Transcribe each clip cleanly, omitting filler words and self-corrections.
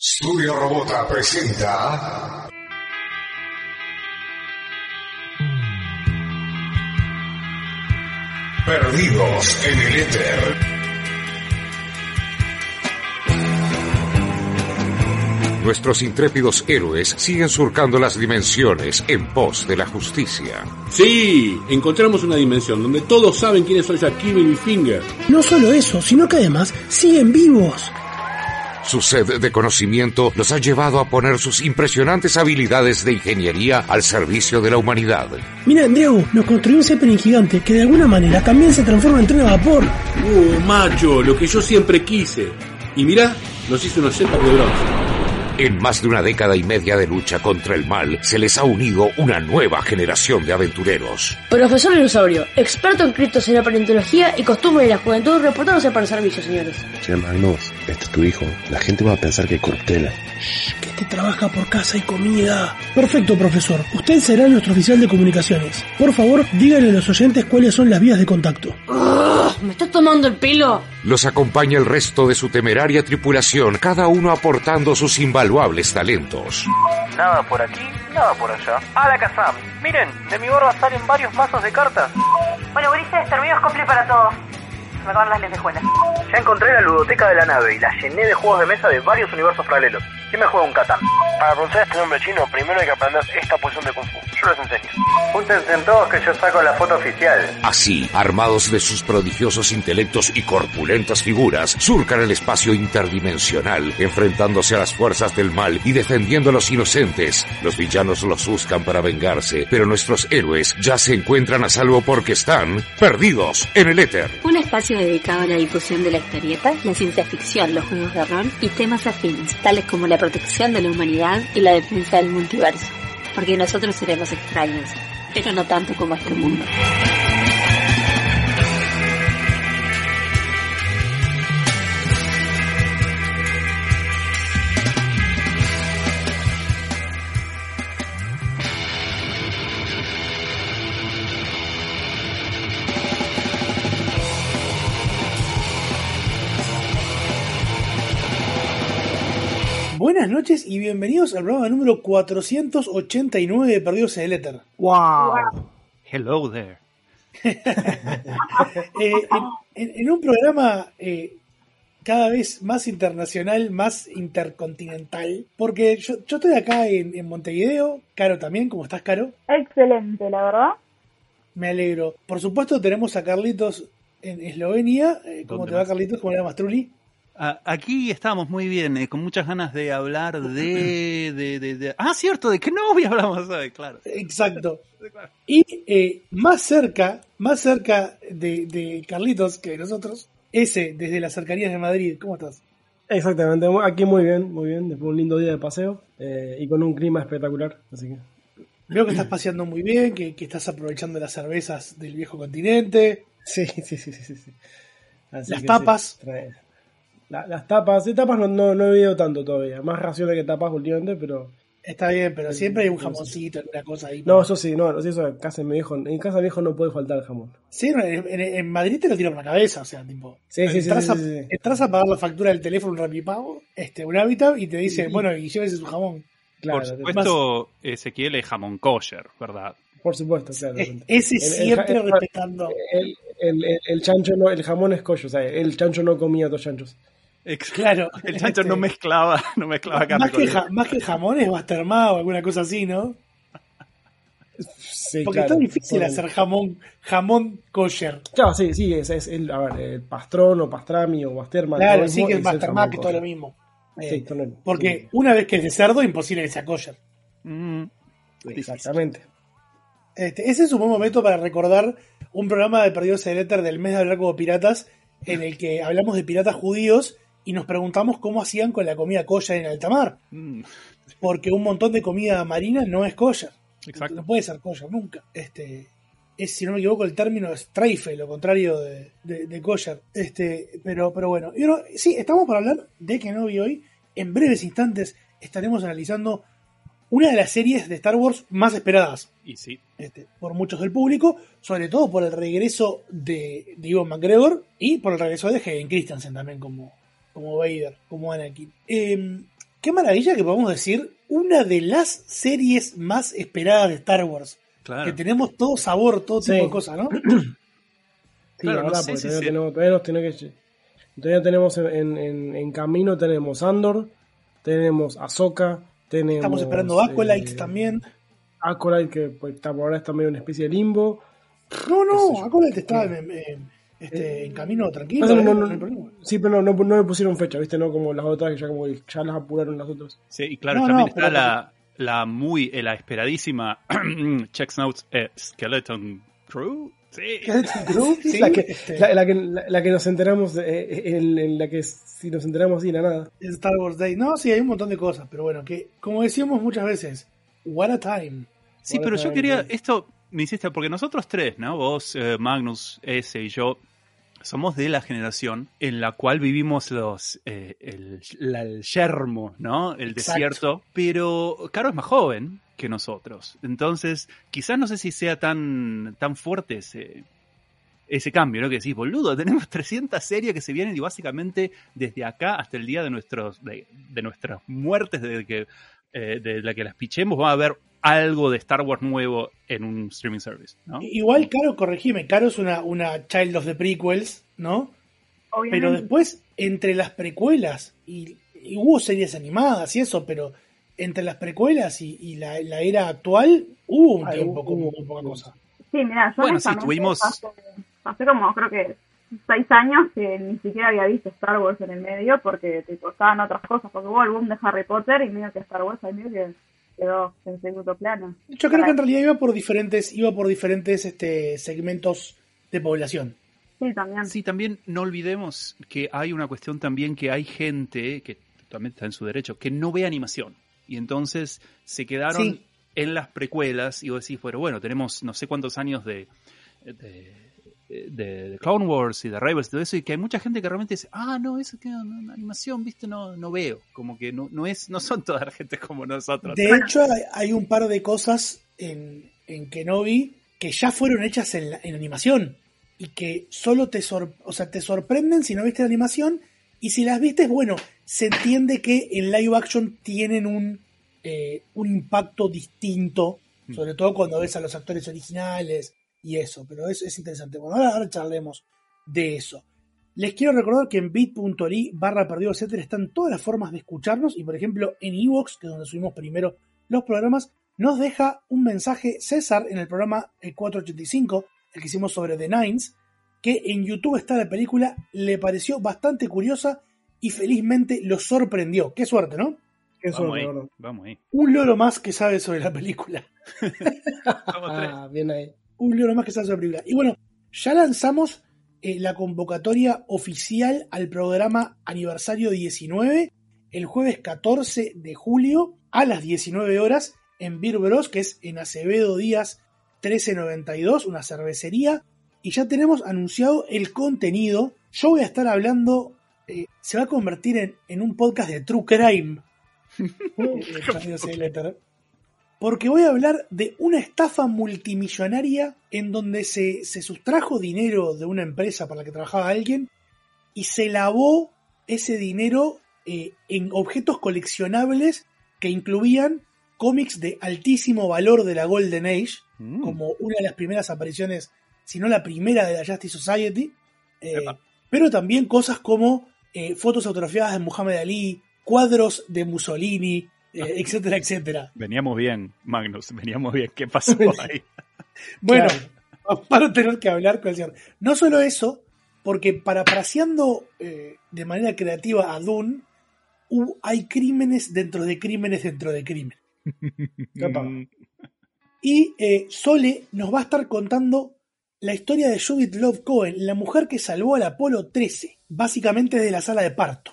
Studio Robota presenta Perdidos en el Éter. Nuestros intrépidos héroes siguen surcando las dimensiones en pos de la justicia. Sí, encontramos una dimensión donde todos saben quiénes son Shaquille y Finger. No solo eso, sino que además siguen vivos. Su sed de conocimiento los ha llevado a poner sus impresionantes habilidades de ingeniería al servicio de la humanidad. Mira, Diego, nos construyó un Zeppelin gigante que de alguna manera también se transforma en tren a vapor. Macho, lo que yo siempre quise. Y mirá, nos hizo unos cepas de bronce. En más de una década y media de lucha contra el mal, se les ha unido una nueva generación de aventureros. Profesor Dinosaurio, experto en criptos en la paleontología y costumbres de la juventud, reportándose para el servicio, señores. Che, Magnus, este es tu hijo. La gente va a pensar que hay corruptela. Que te trabaja por casa y comida. Perfecto, profesor. Usted será nuestro oficial de comunicaciones. Por favor, díganle a los oyentes cuáles son las vías de contacto. ¿Me estás tomando el pelo? Los acompaña el resto de su temeraria tripulación, cada uno aportando sus invaluables talentos. Nada por aquí, nada por allá. ¡Hala, Kazam! Miren, de mi barba salen varios mazos de cartas. Bueno, Ulises, terminó cumple para todos. Me acaban las lentejuelas. Ya encontré la ludoteca de la nave y la llené de juegos de mesa de varios universos paralelos. ¿Quién me juega un Catán? Para pronunciar este nombre chino, primero hay que aprender esta posición de Kung Fu. Yo les enseño. Júntense en todos que yo saco la foto oficial. Así, armados de sus prodigiosos intelectos y corpulentas figuras, surcan el espacio interdimensional, enfrentándose a las fuerzas del mal y defendiendo a los inocentes. Los villanos los buscan para vengarse, pero nuestros héroes ya se encuentran a salvo porque están perdidos en el éter. Un espacio dedicado a la difusión de la historieta, la ciencia ficción, los juegos de rol y temas afines, tales como la protección de la humanidad y la defensa del multiverso. Porque nosotros seremos extraños, pero no tanto como este mundo. Buenas noches y bienvenidos al programa número 489 de Perdidos en el Éter. Wow. Hello there. En un programa cada vez más internacional, más intercontinental, porque yo estoy acá en Montevideo, Caro también, ¿cómo estás, Caro? Excelente, la verdad. Me alegro. Por supuesto tenemos a Carlitos en Eslovenia. ¿Cómo te va, Carlitos? ¿Cómo le va, Mastrulli? Aquí estamos muy bien, con muchas ganas de hablar de... Ah, cierto, de qué novia hablamos hoy, claro. Exacto. Y más cerca de Carlitos que de nosotros, desde las cercanías de Madrid. ¿Cómo estás? Exactamente, aquí muy bien, después de un lindo día de paseo y con un clima espectacular, así que... Veo que estás paseando muy bien, que estás aprovechando las cervezas del viejo continente. Sí. Así las tapas. Sí, las tapas no he bebido tanto todavía, más raciones que tapas últimamente, pero... Está bien, pero siempre hay un jamoncito, una cosa ahí. No, eso sí, eso en casa de mi viejo no puede faltar el jamón. Sí, en Madrid te lo tiro por la cabeza, o sea, tipo... Sí. Entras a pagar la factura del teléfono, un Rapipago, un hábitat, y te dice, bueno, y llévese su jamón. Claro, por supuesto, Ezequiel es jamón kosher, ¿verdad? Por supuesto, claro. Ese siempre respetando... El chancho no, el jamón es kosher, o sea, el chancho no comía dos chanchos. Claro. El chancho no mezclaba carne. Más que jamón es bastarmado o alguna cosa así, ¿no? Sí, porque claro, es tan difícil hacer jamón kosher. Claro, sí, es el pastrón o pastrami o basterma. Claro, sí que es bastarmá, que es todo lo mismo. Sí, porque una vez que es de cerdo, imposible que sea kosher. Exactamente. Ese es un buen momento para recordar un programa de Perdidos en el Éter del mes de hablar como piratas, en el que hablamos de piratas judíos y nos preguntamos cómo hacían con la comida kosher en alta mar. Porque un montón de comida marina no es kosher. Exacto. No puede ser kosher nunca. Si no me equivoco, el término es treife, lo contrario de kosher. Pero bueno. Sí, estamos para hablar de Kenobi hoy. En breves instantes estaremos analizando una de las series de Star Wars más esperadas. Y sí. Por muchos del público, sobre todo por el regreso de Ewan McGregor y por el regreso de Hayden Christensen también como Vader, como Anakin. qué maravilla que podamos decir una de las series más esperadas de Star Wars. Claro. Que tenemos todo sabor, todo tipo de cosas, ¿no? Sí, Claro, ahora no sé porque si todavía tenemos en camino, tenemos Andor, tenemos Ahsoka, tenemos... Estamos esperando Acolyte también. Acolyte, que pues, está por ahora está medio en una especie de limbo. No, Acolyte está en camino tranquilo. No hay problema. Sí, pero no le pusieron fecha, ¿viste? No como las otras que ya las apuraron las otras. Sí, y claro, No, también no, está la esperadísima Checks Notes Skeleton Crew. Sí. Sí, la que nos enteramos, en la que si nos enteramos de la nada. En Star Wars Day. No, sí, hay un montón de cosas, pero bueno, que como decíamos muchas veces, what a time. Sí, pero yo quería, esto me hiciste, porque nosotros tres, ¿no? Vos, Magnus, S y yo, somos de la generación en la cual vivimos el yermo, ¿no? El desierto, pero Caro es más joven que nosotros. Entonces, quizás no sé si sea tan fuerte ese cambio, ¿no? Que decís, boludo, tenemos 300 series que se vienen y básicamente desde acá hasta el día de nuestras muertes, de la que las pichemos, va a haber algo de Star Wars nuevo en un streaming service, ¿no? Igual, Caro, corregime, Caro es una child of the prequels, ¿no? Obviamente. Pero después, entre las precuelas, y hubo series animadas y eso, pero entre las precuelas y la era actual, hubo un tiempo como muy poca cosa. Sí, mira, yo Bueno, sí, honestamente tuvimos... hace como, creo que 6 años que ni siquiera había visto Star Wars en el medio porque tipo, estaban otras cosas, porque hubo el boom de Harry Potter y medio que Star Wars ahí medio que quedó en segundo plano. Yo creo que en realidad iba por diferentes segmentos de población. Sí, también. Sí, también no olvidemos que hay una cuestión también que hay gente que también está en su derecho, que no ve animación. Y entonces se quedaron en las precuelas y vos decís, bueno, tenemos no sé cuántos años de Clone Wars y de Rebels y todo eso, y que hay mucha gente que realmente dice, no, eso que no, animación, viste, no veo. Como que no son toda la gente como nosotros. De hecho, hay un par de cosas en Kenobi que ya fueron hechas en animación y que solo te sorprenden si no viste la animación, y si las viste, bueno, se entiende que en live action tienen un impacto distinto, sobre todo cuando ves a los actores originales y eso, pero es interesante. Bueno, ahora charlemos de eso. Les quiero recordar que en bit.ly/perdido, están todas las formas de escucharnos, y por ejemplo en iVoox, que es donde subimos primero los programas, nos deja un mensaje César en el programa 485, el que hicimos sobre The Nines, que en YouTube está la película, le pareció bastante curiosa y felizmente lo sorprendió. Qué suerte, ¿no? Qué Vamos suerte, ahí, ¿verdad? vamos ahí. Un loro más que sabe sobre la película. Bien ahí. Un loro más que sabe sobre la película. Y bueno, ya lanzamos la convocatoria oficial al programa Aniversario 19, el jueves 14 de julio a las 19 horas en Beer Bros, que es en Acevedo Díaz 1392, una cervecería, y ya tenemos anunciado el contenido. Yo voy a estar hablando, se va a convertir en un podcast de True Crime, porque voy a hablar de una estafa multimillonaria en donde se sustrajo dinero de una empresa para la que trabajaba alguien y se lavó ese dinero en objetos coleccionables que incluían cómics de altísimo valor de la Golden Age, como una de las primeras apariciones, si no la primera, de la Justice Society, pero también cosas como fotos autografiadas de Muhammad Ali, cuadros de Mussolini, etcétera, etcétera. Veníamos bien, Magnus, veníamos bien. ¿Qué pasó ahí? Bueno, para tener que hablar con el señor. No solo eso, porque parafraseando de manera creativa a Dune, hay crímenes dentro de crímenes dentro de crímenes. Y Sole nos va a estar contando la historia de Judith Love Cohen, la mujer que salvó al Apolo 13, básicamente desde la sala de parto.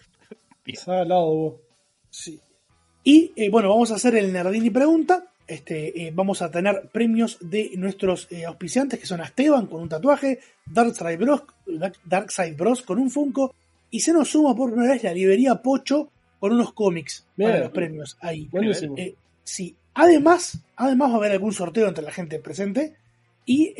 Sí. Y bueno, vamos a hacer el Nerdini Pregunta. Vamos a tener premios de nuestros auspiciantes, que son Esteban con un tatuaje, Darkside Bros con un Funko, y se nos suma por primera vez la librería Pocho con unos cómics para los premios ahí. Sí. Además va a haber algún sorteo entre la gente presente, y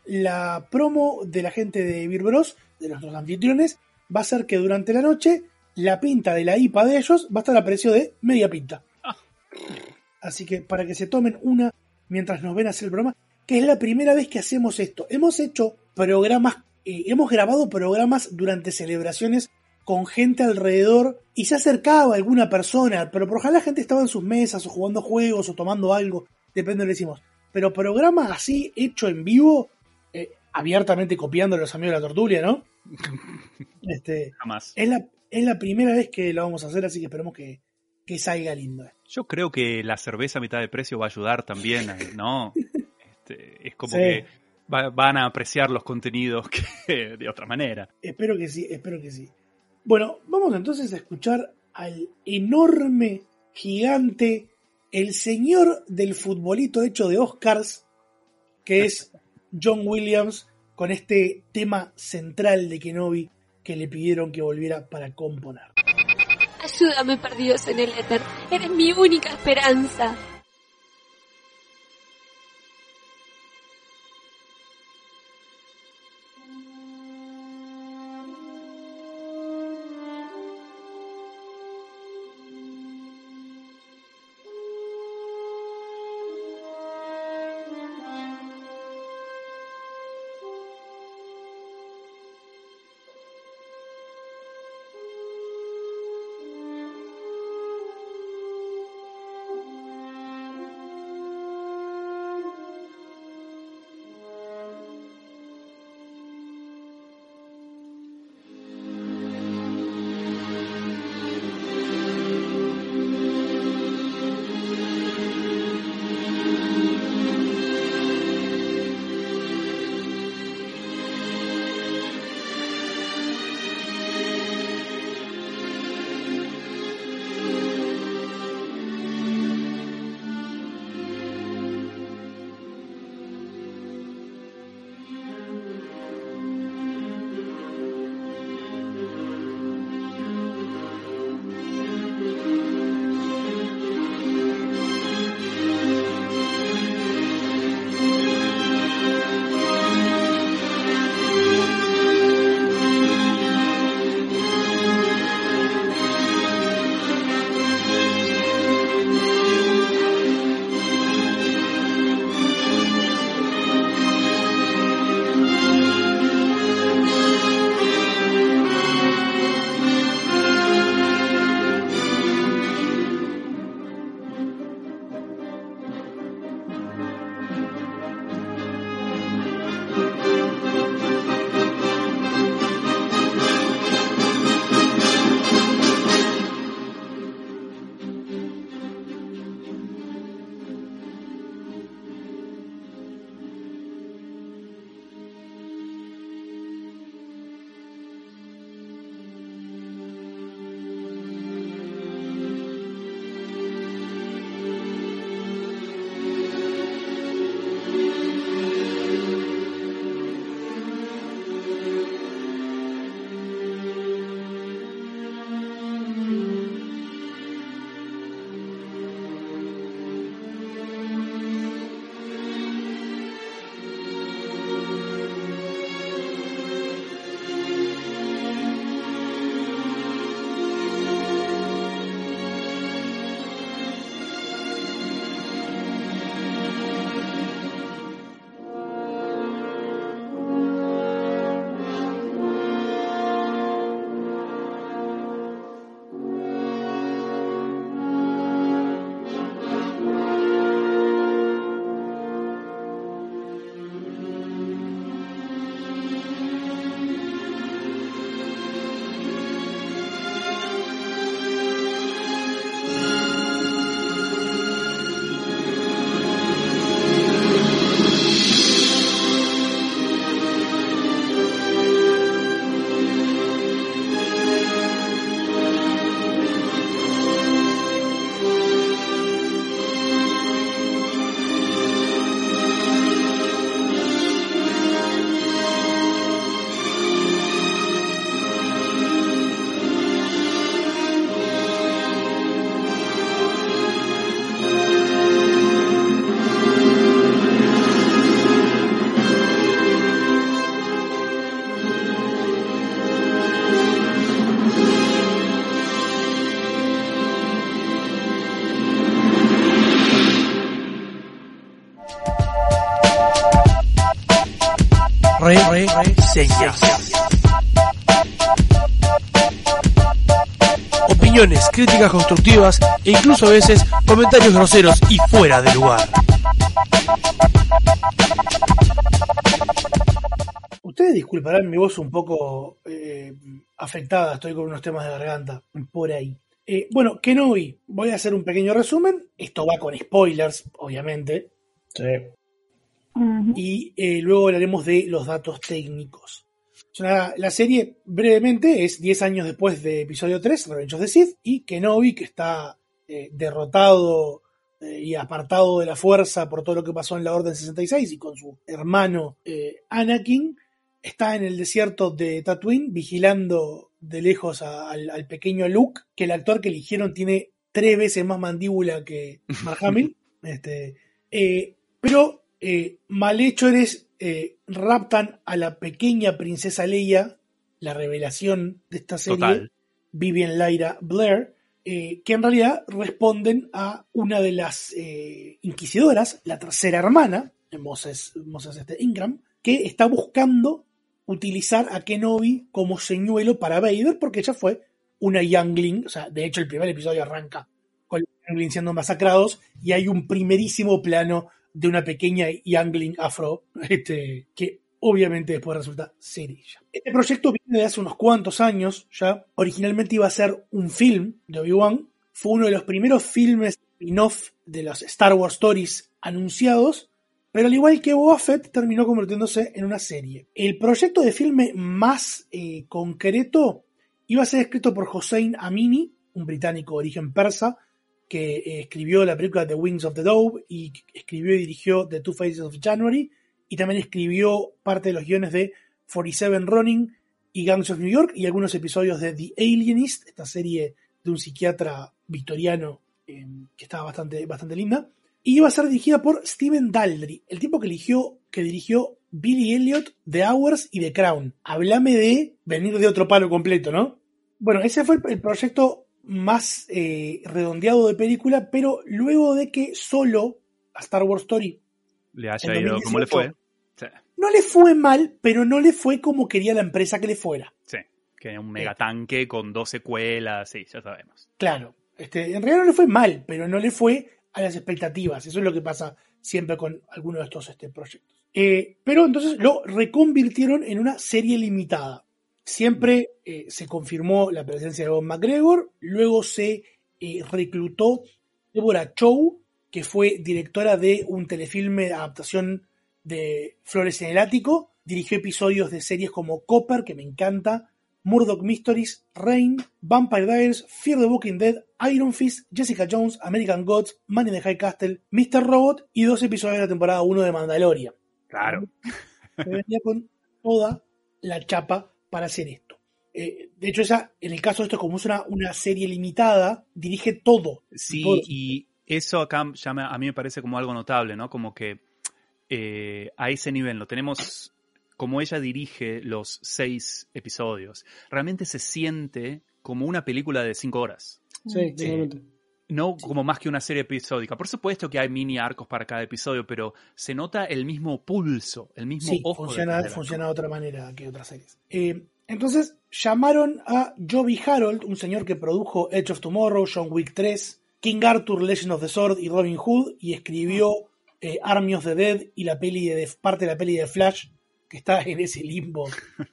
la promo de la gente de Beer Bros, de nuestros anfitriones, va a ser que durante la noche la pinta de la IPA de ellos va a estar a precio de media pinta. Así que para que se tomen una mientras nos ven hacer el programa, que es la primera vez que hacemos esto. Hemos hecho programas, hemos grabado programas durante celebraciones con gente alrededor y se acercaba alguna persona, pero por ojalá la gente estaba en sus mesas o jugando juegos o tomando algo, depende de lo que decimos. Pero programa así, hecho en vivo, abiertamente copiando a los amigos de la Tortulia, ¿no? Jamás. Es la primera vez que lo vamos a hacer, así que esperemos que salga lindo. Yo creo que la cerveza a mitad de precio va a ayudar también, ¿no? Es como que van a apreciar los contenidos que de otra manera. Espero que sí. Bueno, vamos entonces a escuchar al enorme, gigante, el señor del futbolito hecho de Oscars, que es John Williams, con este tema central de Kenobi que le pidieron que volviera para componer. Ayúdame, perdidos en el éter. Eres mi única esperanza. Reseñas. Opiniones, críticas constructivas e incluso a veces comentarios groseros y fuera de lugar. Ustedes disculparán mi voz un poco afectada, estoy con unos temas de garganta por ahí. Bueno, Kenobi, voy a hacer un pequeño resumen. Esto va con spoilers, obviamente. Sí. Y luego hablaremos de los datos técnicos. La serie, brevemente, es 10 años después de episodio 3, Revenge of the Sith, y Kenobi, que está derrotado y apartado de la fuerza por todo lo que pasó en la Orden 66 y con su hermano Anakin, está en el desierto de Tatooine vigilando de lejos al pequeño Luke, que el actor que eligieron tiene 3 veces más mandíbula que Mark Hamill. Pero malhechores raptan a la pequeña princesa Leia, la revelación de esta serie. Total. Vivian Lyra Blair, que en realidad responden a una de las inquisidoras, la tercera hermana, Moses Ingram, que está buscando utilizar a Kenobi como señuelo para Vader, porque ella fue una youngling. O sea, de hecho el primer episodio arranca con los youngling siendo masacrados y hay un primerísimo plano de una pequeña youngling afro, que obviamente después resulta ser ella. Este proyecto viene de hace unos cuantos años ya. Originalmente iba a ser un film de Obi-Wan. Fue uno de los primeros filmes spin-off de los Star Wars Stories anunciados, pero al igual que Boba Fett terminó convirtiéndose en una serie. El proyecto de filme más concreto iba a ser escrito por Hossein Amini, un británico de origen persa, que escribió la película The Wings of the Dove y escribió y dirigió The Two Faces of January, y también escribió parte de los guiones de 47 Ronin y Gangs of New York y algunos episodios de The Alienist, esta serie de un psiquiatra victoriano que estaba bastante linda. Y iba a ser dirigida por Steven Daldry, el tipo que dirigió Billy Elliot, The Hours y The Crown. Háblame de venir de otro palo completo, ¿no? Bueno, ese fue el proyecto más redondeado de película, pero luego de que solo a Star Wars Story le haya ido como le fue. Sí. No le fue mal, pero no le fue como quería la empresa que le fuera. Sí, que un megatanque con 2 secuelas, sí, ya sabemos. Claro, en realidad no le fue mal, pero no le fue a las expectativas. Eso es lo que pasa siempre con algunos de estos proyectos. Pero entonces lo reconvirtieron en una serie limitada. Siempre se confirmó la presencia de Ewan McGregor, luego se reclutó Deborah Chow, que fue directora de un telefilme de adaptación de Flores en el Ático, dirigió episodios de series como Copper, que me encanta, Murdoch Mysteries, Rain, Vampire Diaries, Fear the Walking Dead, Iron Fist, Jessica Jones, American Gods, Man in the High Castle, Mr. Robot y 2 episodios de la temporada 1 de Mandalorian. Claro. Venía con toda la chapa para hacer esto. De hecho, en el caso de esto, como es una serie limitada, dirige todo. Sí, todo. Y eso acá ya a mí me parece como algo notable, ¿no? Como que a ese nivel lo tenemos. Como ella dirige los 6 episodios, realmente se siente como una película de 5 horas. Sí, totalmente. No como más que una serie episódica. Por supuesto que hay mini arcos para cada episodio, pero se nota el mismo pulso, el mismo ojo. Funciona de otra manera que otras series. Entonces llamaron a Joby Harold, un señor que produjo Edge of Tomorrow, John Wick 3, King Arthur, Legend of the Sword y Robin Hood, y escribió Army of the Dead y parte de la peli de Flash, que está en ese limbo.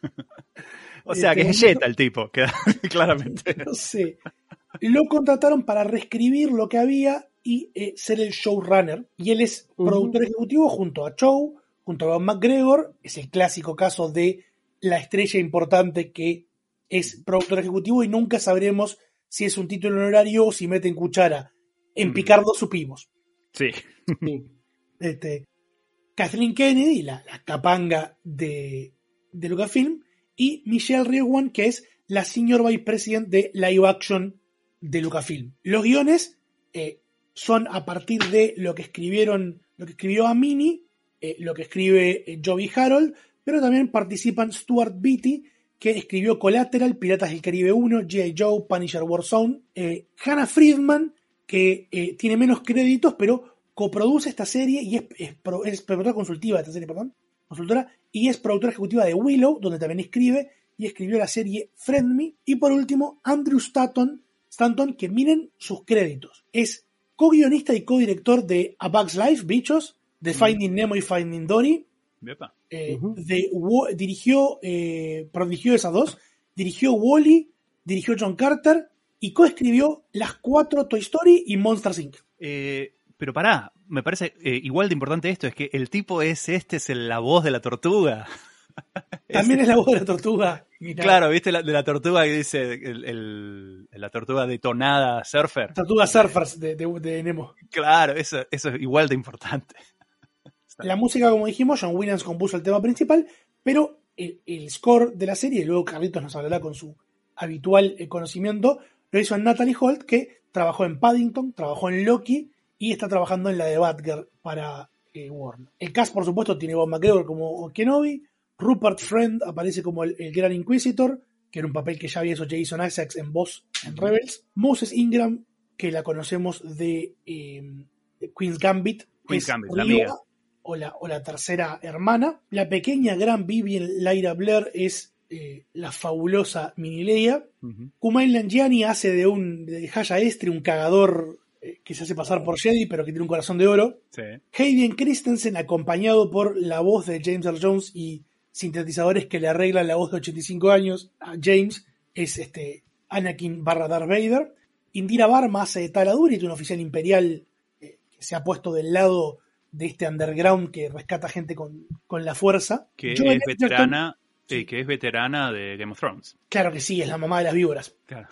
O sea, que es Jetta el tipo, claramente. No sé. Lo contrataron para reescribir lo que había y ser el showrunner. Y él es productor ejecutivo junto a Chow, junto a Ewan McGregor. Es el clásico caso de la estrella importante que es productor ejecutivo y nunca sabremos si es un título honorario o si meten cuchara. En Picardo supimos. Sí. Kathleen Kennedy, la capanga de Lucasfilm, y Michelle Rewan, que es la Senior Vice President de Live Action de Lucasfilm. Los guiones son a partir de lo que escribió Amini, lo que escribe Joby Harold, pero también participan Stuart Beatty, que escribió Collateral, Piratas del Caribe 1, G.I. Joe, Punisher Warzone, Hannah Friedman, que tiene menos créditos, pero coproduce esta serie y es productora consultiva de esta serie, perdón. consultora, y es productora ejecutiva de Willow, donde también escribe y escribió la serie Friend Me. Y por último, Andrew Stanton, que miren sus créditos. Es co-guionista y co-director de A Bug's Life, Bichos, de Finding Nemo y Finding Dory. Dirigió esas dos, dirigió Wall-E, dirigió John Carter y coescribió las 4 Toy Story y Monsters Inc. Pero pará, me parece igual de importante esto, es que el tipo es la voz de la tortuga. También es la voz de la tortuga. Mirá. Claro, ¿viste? De la tortuga que dice la tortuga detonada Surfer. Tortuga Surfers de Nemo. Claro, eso es igual de importante. La música, como dijimos, John Williams compuso el tema principal, pero el score de la serie, y luego Carlitos nos hablará con su habitual conocimiento, lo hizo Natalie Holt, que trabajó en Paddington, trabajó en Loki y está trabajando en la de Batgirl para Warner. El cast, por supuesto, tiene Bob McGregor como Kenobi, Rupert Friend aparece como el Gran Inquisitor, que era un papel que ya había hecho Jason Isaacs en Boss en Rebels. Moses Ingram, que la conocemos de Queen's Gambit, la amiga. O la tercera hermana. La pequeña gran Vivian Lyra Blair es la fabulosa Mini Leia. Kumail Nanjiani hace de Haya Estri un cagador que se hace pasar por Jedi, pero que tiene un corazón de oro. Sí. Hayden Christensen, acompañado por la voz de James Earl Jones y sintetizadores que le arreglan la voz de 85 años a James, es Anakin / Darth Vader. Indira Varma hace de Tala Durit, un oficial imperial que se ha puesto del lado de este underground que rescata gente con la fuerza. Que es veterana de Game of Thrones. Claro que sí, es la mamá de las víboras. Claro.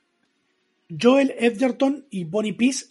Joel Edgerton y Bonnie Peace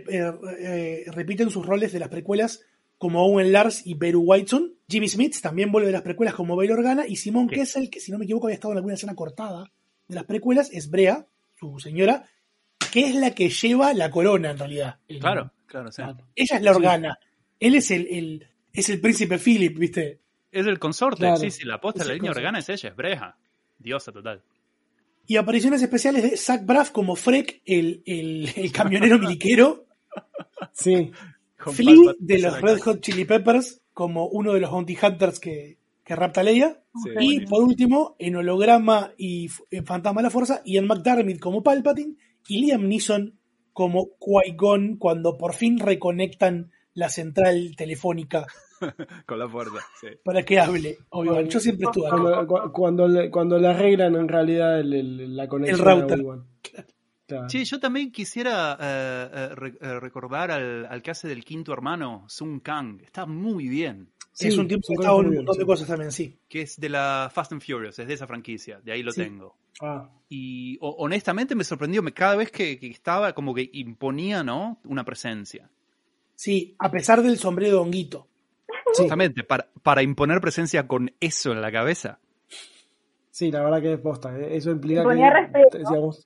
repiten sus roles de las precuelas como Owen Lars y Beru Whiteson. Jimmy Smith también vuelve de las precuelas como Bail Organa, y Simone Kessel, que si no me equivoco había estado en alguna escena cortada de las precuelas, es Brea, su señora, que es la que lleva la corona en realidad. Claro, sí. Ella es la Organa. Sí. Él es el príncipe Philip, ¿viste? Es el consorte, claro. Sí, la posta de la línea Organa es ella, es Breja. Diosa total. Y apariciones especiales de Zach Braff como Freck, el camionero miliquero. Sí. Flea de los Red Hot Chili Peppers como uno de los Bounty Hunters que rapta a Leia. Sí, y bueno, por último, en holograma y en Fantasma de la Fuerza, Ian McDiarmid como Palpatine y Liam Neeson como Qui-Gon cuando por fin reconectan la central telefónica con la fuerza, sí. Para que hable, obviamente. Yo siempre estuve acá. Cuando le arreglan en realidad la conexión. El router. Claro. Sí, yo también quisiera recordar al que hace del quinto hermano, Sun Kang. Está muy bien. Sí, es un tipo que está en un montón de cosas también, sí. Que es de la Fast and Furious, es de esa franquicia, de ahí lo tengo. Y honestamente me sorprendió, cada vez que estaba como que imponía, ¿no?, una presencia. Sí, a pesar del sombrero de honguito. Justamente, para imponer presencia con eso en la cabeza. Sí, la verdad que es posta. Eso implica que... respeto. Decíamos,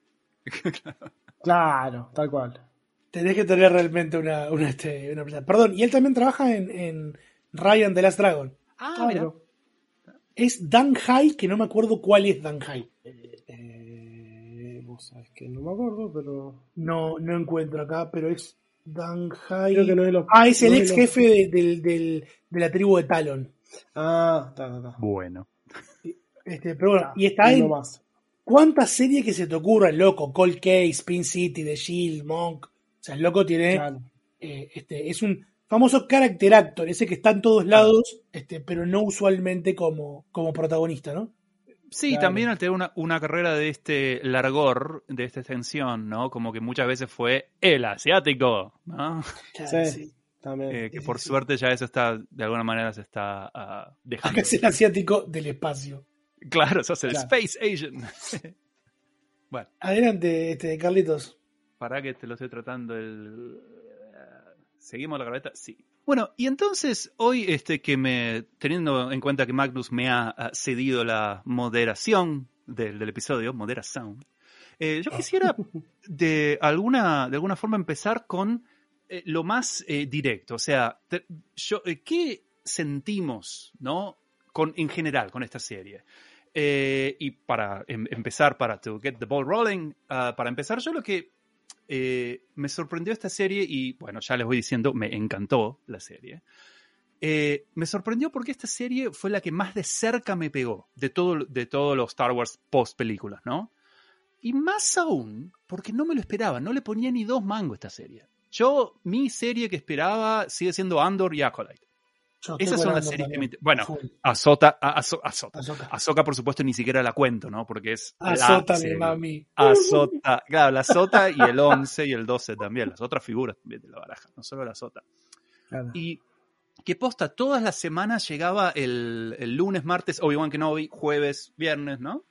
claro, tal cual. Tenés que tener realmente una presencia. Perdón, y él también trabaja en Ryan the Last Dragon. Mira. Es Dan Hai, que no me acuerdo cuál es Dan Hai. Vos sabés que no me acuerdo, pero... No encuentro acá, pero es Dan Hai. Creo que no es lo... es el ex jefe de la tribu de Talon. Está. Bueno. Pero bueno, y está en... ¿Cuántas series que se te ocurran, loco? Cold Case, Spin City, The Shield, Monk. O sea, el loco tiene... Claro. Es un famoso character actor, ese que está en todos lados, pero no usualmente como protagonista, ¿no? Sí, claro. También al tener una carrera de este largor, de esta extensión, ¿no? Como que muchas veces fue el asiático, ¿no? Claro, sí. También. Que por suerte ya eso está, de alguna manera se está dejando. Acá es el asiático del espacio. Claro, sos el Space Asian. Bueno. Adelante, Carlitos. Para que te lo estoy tratando ¿Seguimos la carpeta? Sí. Bueno, y entonces hoy teniendo en cuenta que Magnus me ha cedido la moderación del episodio, moderación, yo quisiera de alguna forma empezar con lo más directo. O sea, ¿qué sentimos, ¿no?, en general con esta serie? Y para empezar, to get the ball rolling, para empezar, yo lo que me sorprendió esta serie, y bueno, ya les voy diciendo, me encantó la serie, Me sorprendió porque esta serie fue la que más de cerca me pegó de todos los Star Wars post películas, ¿no? Y más aún porque no me lo esperaba, no le ponía ni 2 mangos a esta serie. Mi serie que esperaba sigue siendo Andor y Acolyte. Esas son las series que me... Bueno, Ahsoka, por supuesto, ni siquiera la cuento, ¿no? Porque es Ahsoka, mi mami. Ahsoka, claro, la Ahsoka y el 11 y el 12 también. Las otras figuras también de la baraja, no solo la Ahsoka. Claro. Y que posta, todas las semanas llegaba el lunes, martes, Obi-Wan Kenobi, jueves, viernes, ¿no?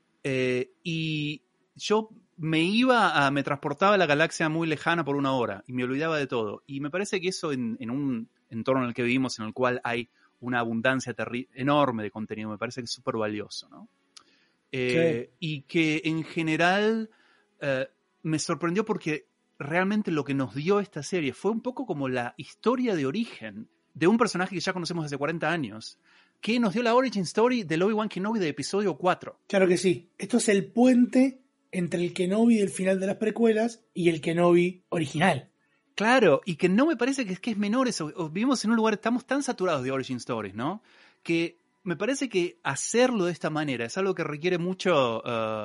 Y yo me transportaba a la galaxia muy lejana por 1 hora y me olvidaba de todo. Y me parece que eso en un entorno en el que vivimos, en el cual hay una abundancia enorme de contenido, me parece que es súper valioso, ¿no? Y que en general me sorprendió porque realmente lo que nos dio esta serie fue un poco como la historia de origen de un personaje que ya conocemos hace 40 años, que nos dio la origin story del Obi-Wan Kenobi de episodio 4. Claro que sí. Esto es el puente entre el Kenobi del final de las precuelas y el Kenobi original. Claro, y que no me parece que es menor eso. Vivimos en un lugar, estamos tan saturados de origin stories, ¿no? Que me parece que hacerlo de esta manera es algo que requiere mucho...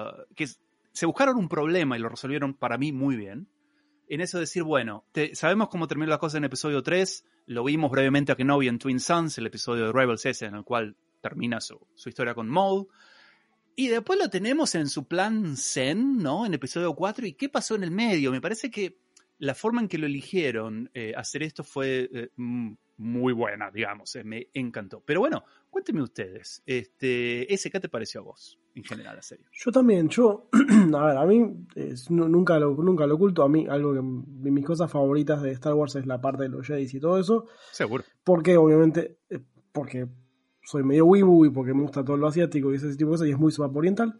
se buscaron un problema y lo resolvieron para mí muy bien. En eso de decir, bueno, sabemos cómo terminó la cosa en episodio 3, lo vimos brevemente a Kenobi en Twin Suns, el episodio de Rebels ese, en el cual termina su historia con Maul. Y después lo tenemos en su plan Zen, ¿no? En episodio 4. ¿Y qué pasó en el medio? Me parece que la forma en que lo eligieron hacer esto fue muy buena, digamos. Me encantó. Pero bueno, cuéntenme ustedes. ¿Qué te pareció a vos, en general, la serie? Yo también. A ver, a mí nunca lo oculto. A mí, algo de mis cosas favoritas de Star Wars es la parte de los Jedi y todo eso. Seguro. Porque, obviamente, porque soy medio wibu y porque me gusta todo lo asiático y ese tipo de cosas, y es muy oriental.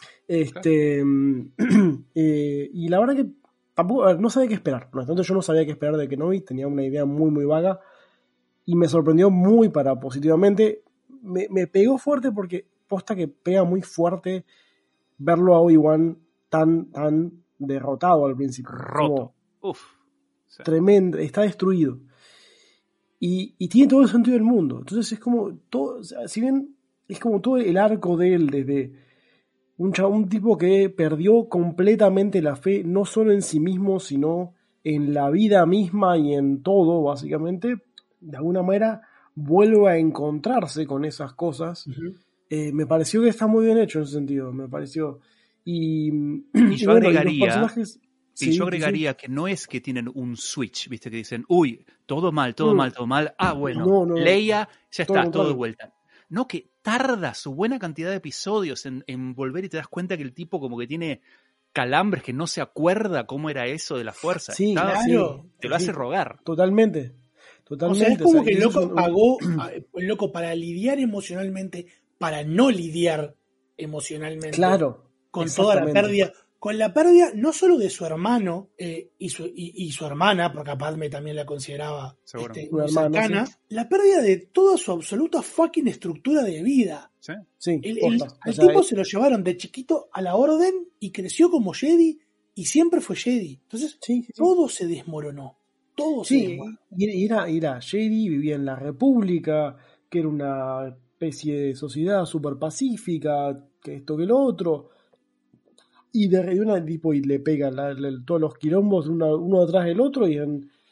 Y la verdad que tampoco, no sabía qué esperar. Entonces yo no sabía qué esperar de Kenobi, tenía una idea muy muy vaga y me sorprendió muy positivamente. Me pegó fuerte porque posta que pega muy fuerte verlo a Obi-Wan tan derrotado al principio. Roto. Sí. Tremendo, está destruido. Y tiene todo el sentido del mundo. Entonces es como todo, o sea, si bien es como todo el arco de él, desde un tipo que perdió completamente la fe, no solo en sí mismo, sino en la vida misma y en todo, básicamente, de alguna manera vuelve a encontrarse con esas cosas. Uh-huh. Me pareció que está muy bien hecho en ese sentido, me pareció. Y yo agregaría... yo agregaría que no es que tienen un switch, viste, que dicen, uy, todo mal. Ah, bueno, Leia, ya está, todo de vuelta. No, que tarda su buena cantidad de episodios en volver y te das cuenta que el tipo como que tiene calambres, que no se acuerda cómo era eso de la fuerza. Sí, claro. Te lo hace rogar. Totalmente. O sea, es como que el loco pagó, el loco para lidiar emocionalmente, para no lidiar emocionalmente. Claro. Con toda la pérdida. Con la pérdida no solo de su hermano y su hermana, porque a Padme también la consideraba muy cercana, sí. La pérdida de toda su absoluta fucking estructura de vida. Sí, el tipo se lo llevaron de chiquito a la orden y creció como Jedi y siempre fue Jedi. Entonces todo se desmoronó. Todo se desmoronó. Y era Jedi, vivía en la República, que era una especie de sociedad súper pacífica, que esto que lo otro. Y de una tipo y le pega todos los quilombos uno detrás del otro y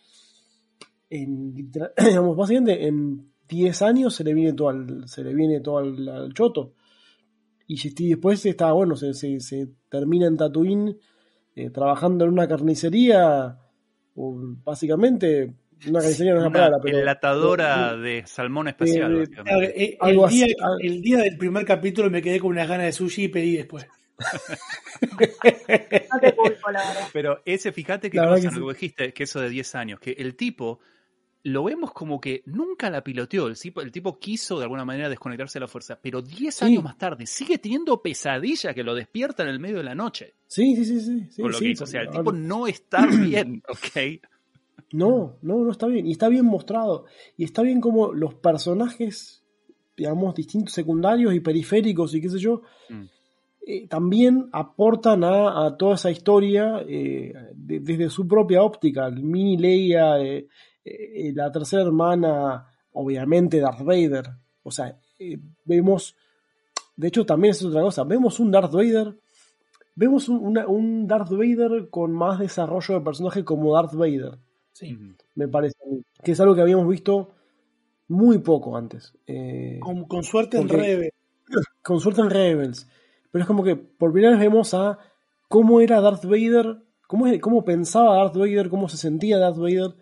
digamos, básicamente en 10 años se le viene todo al choto. Y después está, bueno, se termina en Tatooine trabajando en una carnicería, básicamente, una carnicería no es una palabra, pero enlatadora de salmón especial. El día del primer capítulo me quedé con unas ganas de sushi y pedí después. No te culpo, la verdad. Pero fíjate que cosa, lo que dijiste, que eso de 10 años, que el tipo lo vemos como que nunca la piloteó, el tipo quiso de alguna manera desconectarse de la fuerza, pero 10 años más tarde sigue teniendo pesadillas que lo despiertan en el medio de la noche. Sí. Con lo que hizo. O sea, el tipo no está bien, ¿ok? No está bien, y está bien mostrado, y está bien como los personajes, digamos, distintos secundarios y periféricos y qué sé yo, también aportan a toda esa historia desde su propia óptica. El mini Leia, la tercera hermana obviamente Darth Vader. O sea, vemos, de hecho también es otra cosa, vemos un Darth Vader, vemos un Darth Vader con más desarrollo de personaje como Darth Vader. Sí. Me parece a mí, que es algo que habíamos visto muy poco antes. Con suerte en Rebels. Con suerte en Rebels. Pero es como que por primera vez vemos a cómo era Darth Vader, cómo pensaba Darth Vader, cómo se sentía Darth Vader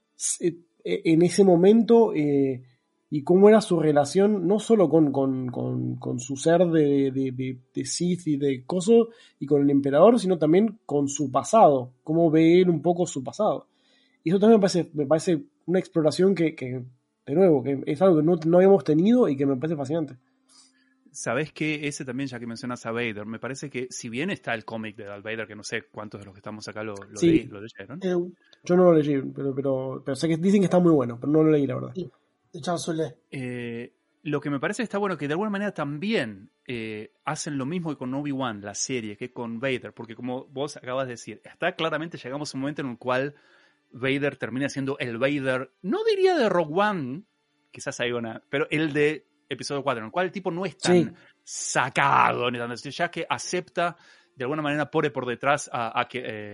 en ese momento, y cómo era su relación no solo con su ser de Sith y de coso y con el emperador, sino también con su pasado, cómo ve él un poco su pasado. Y eso también me parece una exploración que de nuevo, que es algo que no habíamos tenido y que me parece fascinante. ¿Sabés qué? Ese también, ya que mencionas a Vader, me parece que si bien está el cómic de Darth Vader, que no sé cuántos de los que estamos acá lo leyeron. Yo no lo leí, pero sé que dicen que está muy bueno, pero no lo leí, la verdad. Sí, de Chanceler. Lo que me parece está bueno que de alguna manera también hacen lo mismo que con Obi-Wan, la serie, que con Vader, porque como vos acabas de decir, está claramente llegamos a un momento en el cual Vader termina siendo el Vader, no diría de Rogue One, quizás hay una, pero el de episodio 4, en el cual el tipo no es tan sacado, ni tan, ya que acepta, de alguna manera pone por detrás a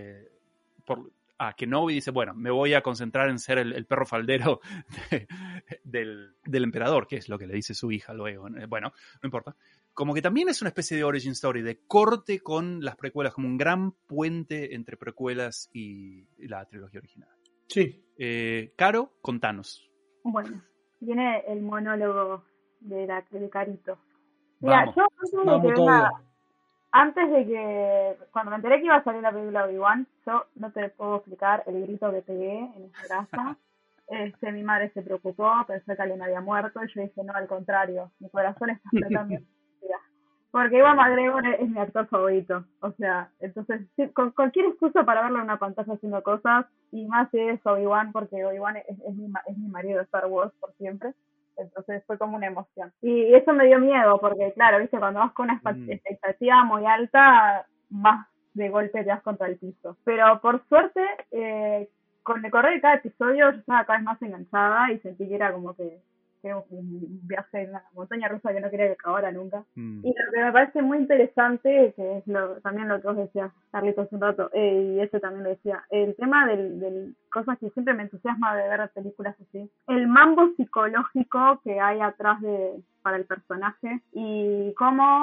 Kenobi y dice, bueno, me voy a concentrar en ser el perro faldero del emperador, que es lo que le dice su hija luego. Bueno, no importa. Como que también es una especie de origin story, de corte con las precuelas, como un gran puente entre precuelas y la trilogía original. Sí. Caro, contanos. Bueno, viene el monólogo de Carito. Mira, Vamos. yo antes de que, cuando me enteré que iba a salir la película Obi-Wan, yo no te puedo explicar el grito que pegué en esta casa. Mi madre se preocupó, pensé que alguien había muerto, y yo dije, no, al contrario, mi corazón está explotando. Porque Ewan McGregor es mi actor favorito. O sea, entonces, sí, con cualquier excusa para verlo en una pantalla haciendo cosas, y más si es Obi-Wan, porque Obi-Wan es mi marido de Star Wars por siempre. Entonces fue como una emoción. Y eso me dio miedo, porque claro, viste, cuando vas con una expectativa muy alta, más de golpe te das contra el piso. Pero por suerte, con el correr de cada episodio, yo estaba cada vez más enganchada y sentí que era como que un viaje en la montaña rusa que no quería que acabara nunca. Y lo que me parece muy interesante, que es también lo que vos decías, Carlitos, hace un rato, y ese también lo decía, el tema del cosas que siempre me entusiasma de ver películas así, el mambo psicológico que hay atrás para el personaje, y cómo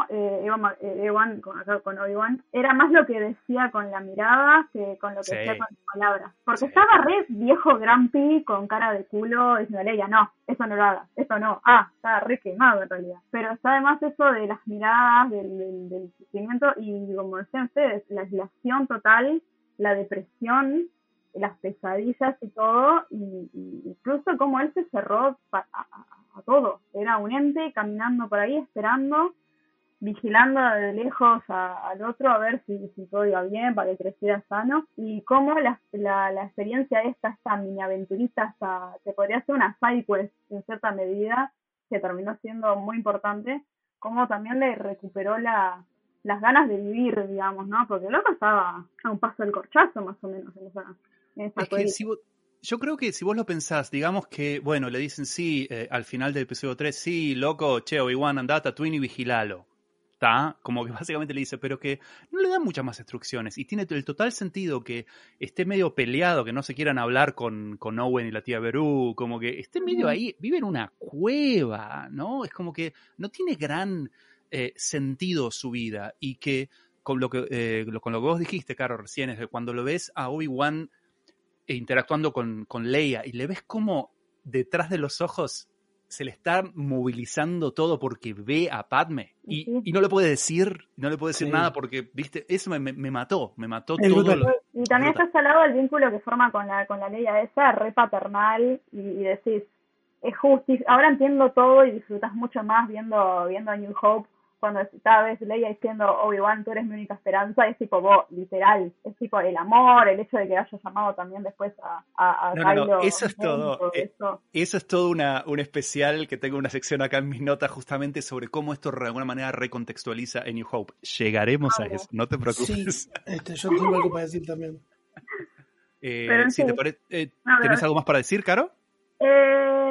Ewan con Obi-Wan era más lo que decía con la mirada que con lo que decía con las palabras, porque estaba re viejo grumpy con cara de culo diciendo Leia, no, eso no lo hagas, eso no, estaba re quemado en realidad, pero está además eso de las miradas, del sufrimiento, y como decían ustedes, la aislación total, la depresión, las pesadillas y todo, y incluso como él se cerró a todo. Era un ente caminando por ahí, esperando, vigilando de lejos al otro a ver si todo iba bien para que creciera sano, y cómo la experiencia esta mini aventurita, que podría ser una side quest en cierta medida, que terminó siendo muy importante, cómo también le recuperó las ganas de vivir, digamos, ¿no? Porque el loco estaba a un paso del corchazo, más o menos, en esa es que yo creo que si vos lo pensás, digamos que, bueno, le dicen sí, al final del episodio 3, sí, loco, che, Obi-Wan, andá a Tatooine y vigilalo. ¿Está? Como que básicamente le dice, pero que no le dan muchas más instrucciones. Y tiene el total sentido que esté medio peleado, que no se quieran hablar con Owen y la tía Beru, como que esté medio ahí, vive en una cueva, ¿no? Es como que no tiene gran sentido su vida. Y que con lo que vos dijiste, Caro, recién, es que cuando lo ves a Obi-Wan interactuando con Leia y le ves como detrás de los ojos se le está movilizando todo porque ve a Padme y no le puede decir nada porque, viste, eso me mató todo. Y también está salado el vínculo que forma con la Leia esa, re paternal, y decís, es justo, ahora entiendo todo y disfrutas mucho más viendo a New Hope, cuando cada vez Leia diciendo, Obi-Wan, tú eres mi única esperanza, es tipo vos, literal, es tipo el amor, el hecho de que haya llamado también después a Kylo. No, eso es todo. Eso es todo un especial que tengo una sección acá en mis notas justamente sobre cómo esto de alguna manera recontextualiza en New Hope. Llegaremos a eso, no te preocupes. Sí, yo tengo algo para decir también. Si te parece, ¿tenés algo más para decir, Caro?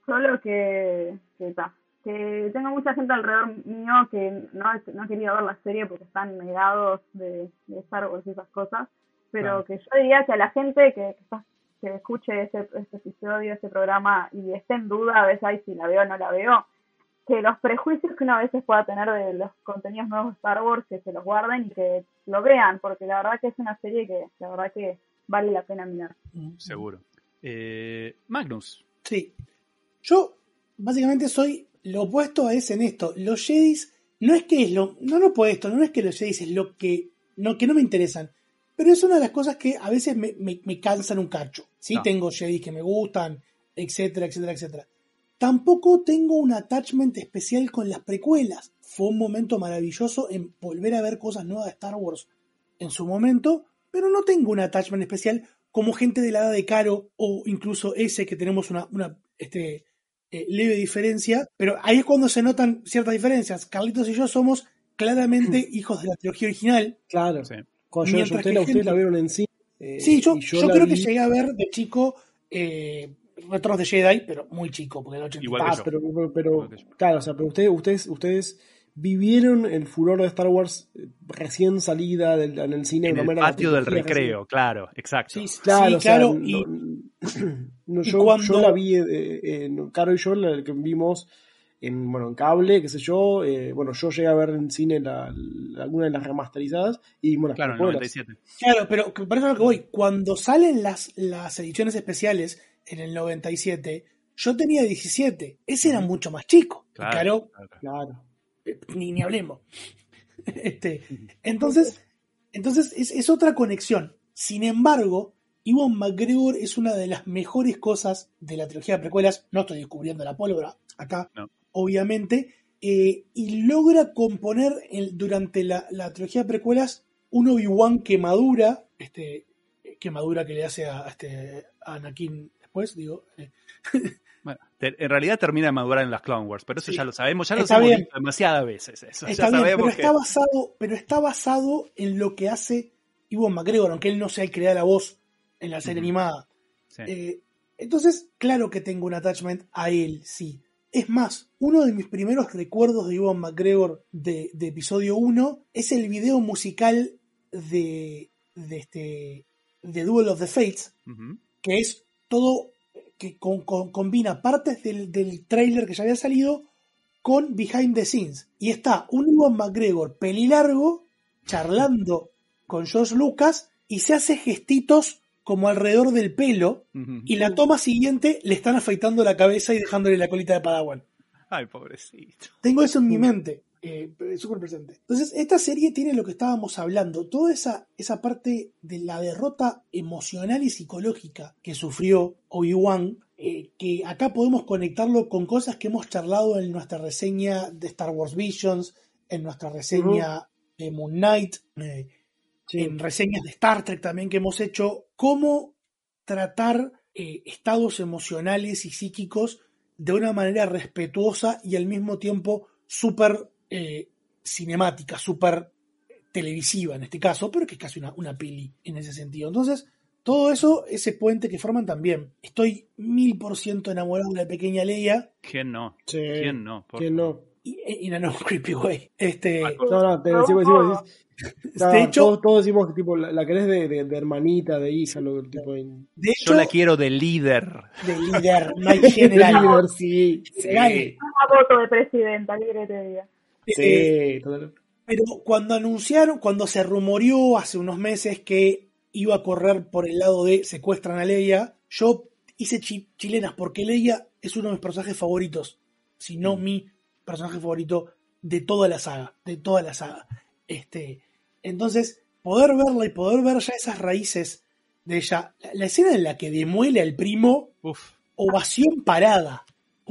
Solo que tengo mucha gente alrededor mío que no quería ver la serie porque están negados de Star Wars y esas cosas, pero que yo diría que a la gente que escuche este episodio, este programa y esté en duda a veces, si la veo o no la veo, que los prejuicios que uno a veces pueda tener de los contenidos nuevos de Star Wars, que se los guarden y que lo vean, porque la verdad que es una serie que la verdad que vale la pena mirar. Seguro. Magnus. Sí. Yo básicamente soy lo opuesto a ese en esto. Los Jedis no es que es lo... No lo opuesto, no es que los Jedis es lo que no me interesan. Pero es una de las cosas que a veces me cansan un cacho. Sí, tengo Jedis que me gustan, etcétera, etcétera, etcétera. Tampoco tengo un attachment especial con las precuelas. Fue un momento maravilloso en volver a ver cosas nuevas de Star Wars en su momento, pero no tengo un attachment especial como gente de la edad de Caro o incluso ese que tenemos una leve diferencia, pero ahí es cuando se notan ciertas diferencias. Carlitos y yo somos claramente hijos de la trilogía original. Claro. Sí. Cuando ustedes la vieron en cine. Sí, yo creo que llegué a ver de chico Retornos de Jedi, pero muy chico, porque el 80. Pero claro, o sea, pero ustedes vivieron el furor de Star Wars recién salida en el cine. En el patio del recreo, claro, exacto. Sí, claro. Yo la vi, Caro y yo la que vimos en cable, qué sé yo. Yo llegué a ver en cine alguna de las remasterizadas y bueno, claro, en el 97. Claro, pero por eso es lo que voy. Cuando salen las ediciones especiales en el 97, yo tenía 17. Ese era mucho más chico. Claro. Ni hablemos. Entonces es otra conexión. Sin embargo, Ewan McGregor es una de las mejores cosas de la trilogía de precuelas. No estoy descubriendo la pólvora acá, obviamente. Y logra componer durante la trilogía de precuelas un Obi-Wan que madura, que le hace a Anakin después, digo. Bueno, en realidad termina de madurar en las Clone Wars, pero eso ya lo sabemos, ya lo hemos visto demasiadas veces. Eso. Está ya bien, sabemos pero está basado en lo que hace Ewan McGregor, aunque él no sea el que le da la voz en la serie animada. Sí. Entonces, claro que tengo un attachment a él, sí. Es más, uno de mis primeros recuerdos de Ewan McGregor de episodio 1 es el video musical de Duel of the Fates, que es todo que combina partes del tráiler que ya había salido con behind the scenes. Y está un Ewan McGregor pelilargo charlando con George Lucas y se hace gestitos como alrededor del pelo, y la toma siguiente le están afeitando la cabeza y dejándole la colita de Padawan. Ay, pobrecito. Tengo eso en mi mente, súper presente. Entonces, esta serie tiene lo que estábamos hablando, toda esa parte de la derrota emocional y psicológica que sufrió Obi-Wan, que acá podemos conectarlo con cosas que hemos charlado en nuestra reseña de Star Wars Visions, en nuestra reseña de Moon Knight, en reseñas de Star Trek también que hemos hecho, cómo tratar estados emocionales y psíquicos de una manera respetuosa y al mismo tiempo súper cinemática, súper televisiva en este caso, pero que es casi una peli en ese sentido. Entonces, todo eso, ese puente que forman también. Estoy 1000% enamorado de la pequeña Leia. ¿Quién no? Sí. ¿Quién no? ¿Quién no? Y no, creepy way. No, te decimos. De hecho, todos decimos que tipo la querés de hermanita, de hija, tipo. De hecho, yo la quiero de líder. De líder, no hay general. De líder, sí. Una voto de presidenta, libre te diga. Sí, total. Pero cuando se rumoreó hace unos meses que iba a correr por el lado de secuestran a Leia, yo hice chilenas porque Leia es uno de mis personajes favoritos, si no mi personaje favorito de toda la saga, entonces poder verla y poder ver ya esas raíces de ella, la escena en la que demuele al primo, ovación parada,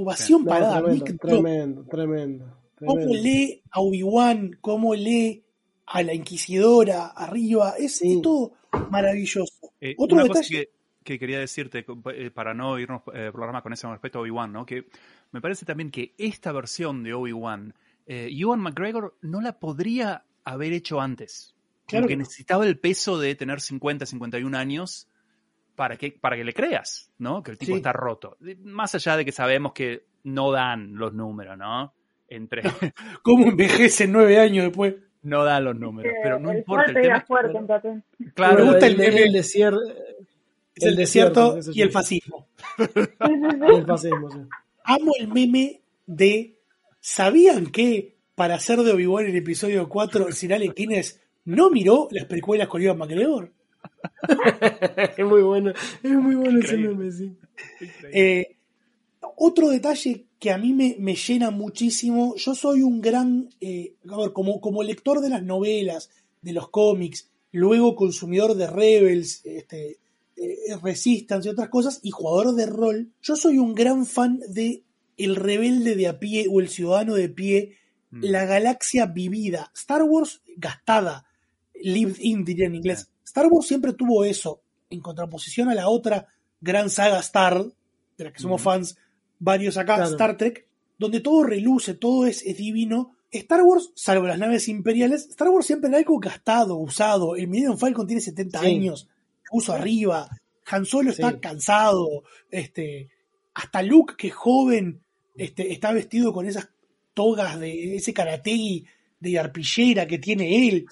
tremendo. Cómo lee a Obi-Wan, cómo lee a la Inquisidora arriba, es todo maravilloso. Otro una detalle cosa que quería decirte, para no irnos programa con ese respecto a Obi-Wan, ¿no? Que me parece también que esta versión de Obi-Wan, Ewan McGregor no la podría haber hecho antes. Claro. Porque necesitaba el peso de tener 50, 51 años para que le creas, ¿no? Que el tipo está roto. Más allá de que sabemos que no dan los números, ¿no? Entre ¿Cómo envejece 9 años después? No dan los números, pero no importa. El tema fuerte, entonces. Claro, me gusta el desierto. El desierto y el fascismo. El fascismo, sí. Amo el meme de ¿sabían que para hacer de Obi-Wan en el episodio 4 Sir Alec Guinness no miró las precuelas con Ivan McGregor? Es muy bueno ese meme, sí. Otro detalle que a mí me llena muchísimo, yo soy un gran, como lector de las novelas, de los cómics, luego consumidor de Rebels, Resistance y otras cosas, y jugador de rol, yo soy un gran fan de el rebelde de a pie o el ciudadano de pie, la galaxia vivida, Star Wars gastada, lived in diría en inglés. Star Wars siempre tuvo eso, en contraposición a la otra gran saga Star, de la que somos fans varios acá, claro. Star Trek, donde todo reluce, todo es divino. Star Wars, salvo las naves imperiales, Star Wars siempre era algo gastado, usado. El Millennium Falcon tiene 70 años, puso arriba. Han Solo está cansado. Hasta Luke, que es joven, está vestido con esas togas de ese karategi de arpillera que tiene él.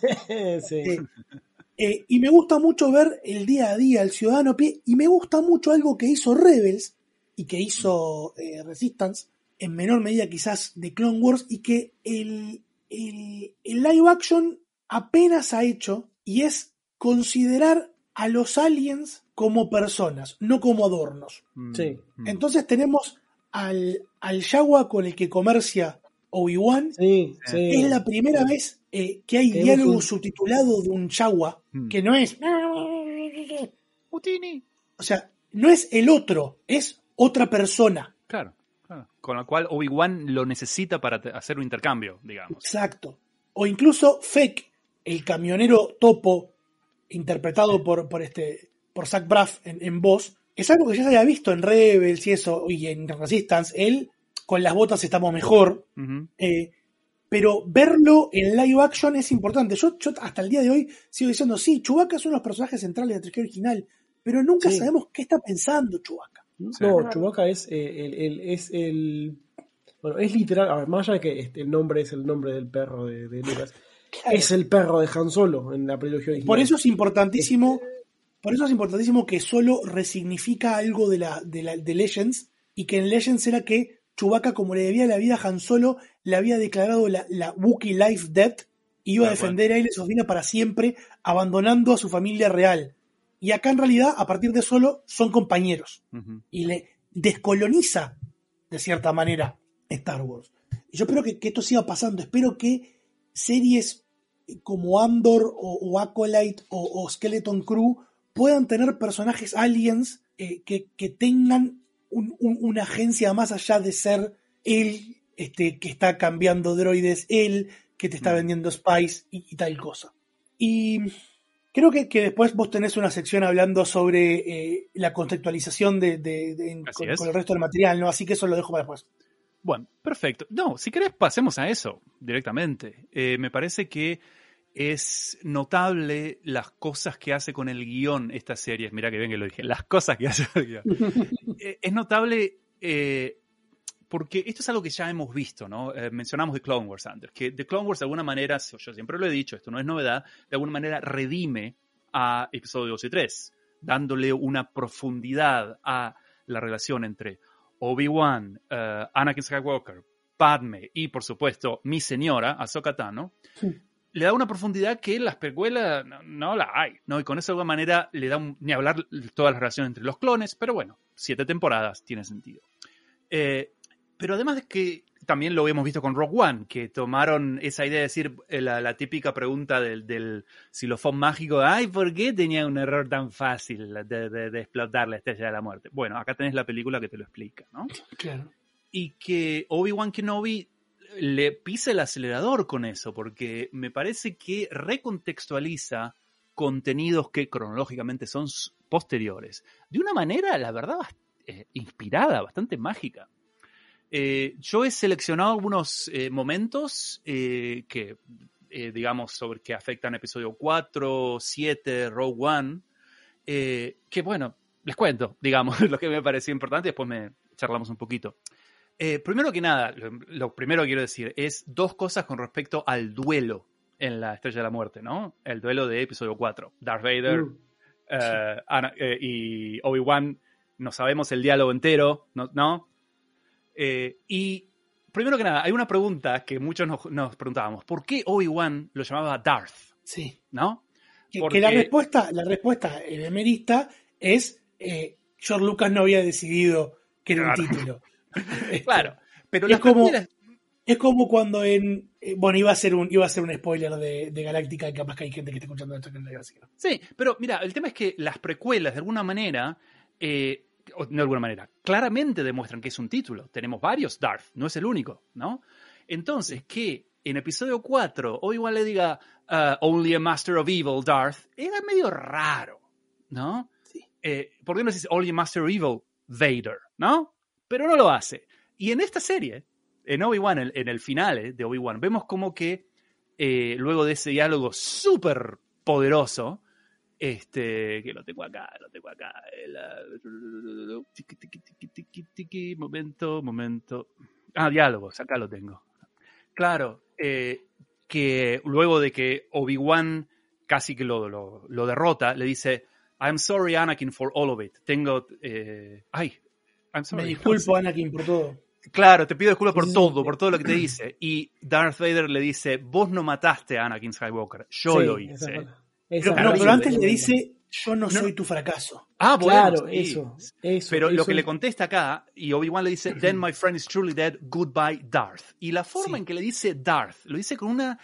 Y me gusta mucho ver el día a día, el ciudadano a pie, y me gusta mucho algo que hizo Rebels y que hizo Resistance, en menor medida quizás de Clone Wars, y que el live action apenas ha hecho, y es considerar a los aliens como personas, no como adornos. Sí. Entonces tenemos al Yawa con el que comercia Obi-Wan. Es la primera vez que hay diálogo subtitulado de un Yawa, que no es Utini. O sea, no es el otro, es otra persona. Claro. Con la cual Obi-Wan lo necesita para hacer un intercambio, digamos. Exacto. O incluso Fek, el camionero topo, interpretado por Zach Braff en voz, es algo que ya se había visto en Rebels y eso, y en Resistance. Él, con las botas estamos mejor. Pero verlo en live action es importante. Yo hasta el día de hoy sigo diciendo, sí, Chewbacca es uno de los personajes centrales de la trilogía original, pero nunca sabemos qué está pensando Chewbacca. No, Chewbacca es bueno, es literal, a ver, más allá de que el nombre es el nombre del perro de Lucas, es el perro de Han Solo en la trilogía original. Por eso es importantísimo que Solo resignifica algo de Legends, y que en Legends era que Chewbacca, como le debía la vida a Han Solo, le había declarado la Wookiee Life Debt, y iba a defender a Aayla Secura para siempre, abandonando a su familia real. Y acá en realidad, a partir de Solo, son compañeros. Y le descoloniza, de cierta manera, Star Wars. Y yo espero que esto siga pasando. Espero que series como Andor o Acolyte o Skeleton Crew puedan tener personajes aliens que tengan una agencia más allá de ser él que está cambiando droides, él que te está vendiendo spice y tal cosa. Y creo que después vos tenés una sección hablando sobre la contextualización con el resto del material, ¿no? Así que eso lo dejo para después. Bueno, perfecto. No, si querés pasemos a eso directamente. Me parece que es notable las cosas que hace con el guión esta serie. Mirá que bien que lo dije. Las cosas que hace con el guión. Es notable porque esto es algo que ya hemos visto, ¿no? Mencionamos The Clone Wars antes, que The Clone Wars de alguna manera, yo siempre lo he dicho, esto no es novedad, de alguna manera redime a episodios 2 y 3, dándole una profundidad a la relación entre Obi-Wan, Anakin Skywalker, Padme y, por supuesto, mi señora, Ahsoka Tano. Le da una profundidad que en las precuelas no la hay, ¿no? Y con eso de alguna manera le da ni hablar toda la relación entre los clones, pero bueno, 7 temporadas tiene sentido. Pero además de que también lo hemos visto con Rogue One, que tomaron esa idea de decir la típica pregunta del xilofón mágico, ay, ¿por qué tenía un error tan fácil de explotar la Estrella de la Muerte? Bueno, acá tenés la película que te lo explica, ¿no? Claro. Y que Obi-Wan Kenobi le pisa el acelerador con eso, porque me parece que recontextualiza contenidos que cronológicamente son posteriores, de una manera, la verdad, inspirada, bastante mágica. Yo he seleccionado algunos momentos digamos, sobre que afectan episodio 4, 7, Rogue One, que bueno, les cuento, digamos, lo que me pareció importante, después charlamos un poquito. Primero que nada, lo primero que quiero decir es 2 cosas con respecto al duelo en la Estrella de la Muerte, ¿no? El duelo de episodio 4. Darth Vader y Obi-Wan, no sabemos el diálogo entero, ¿no? Y primero que nada, hay una pregunta que muchos nos preguntábamos. ¿Por qué Obi-Wan lo llamaba Darth? Sí. ¿No? Que la respuesta emerista es George Lucas no había decidido que era un título. Claro, pero es como cuando iba a ser un spoiler de Galáctica, y capaz que hay gente que está escuchando esto que no lo decir. Sí, pero mira, el tema es que las precuelas de alguna manera, claramente demuestran que es un título. Tenemos varios Darth, no es el único, ¿no? Entonces, que en episodio 4 Obi-Wan le diga Only a Master of Evil, Darth, era medio raro, ¿no? Sí. ¿Por qué no dices Only a Master of Evil, Vader, ¿no? Pero no lo hace. Y en esta serie, en Obi-Wan, en el final de Obi-Wan, vemos como que luego de ese diálogo súper poderoso, que lo tengo acá, momento. Diálogos, acá lo tengo. Claro, que luego de que Obi-Wan casi que lo derrota, le dice, I'm sorry, Anakin, for all of it. Me disculpo, Anakin, por todo. Claro, te pido disculpas por todo lo que te dice. Y Darth Vader le dice, vos no mataste a Anakin Skywalker, yo lo hice. Pero antes le dice, yo no soy tu fracaso. Bueno, claro, sí. eso. Pero lo que le contesta acá, y Obi-Wan le dice, then my friend is truly dead, goodbye, Darth. Y la forma en que le dice Darth, lo dice con una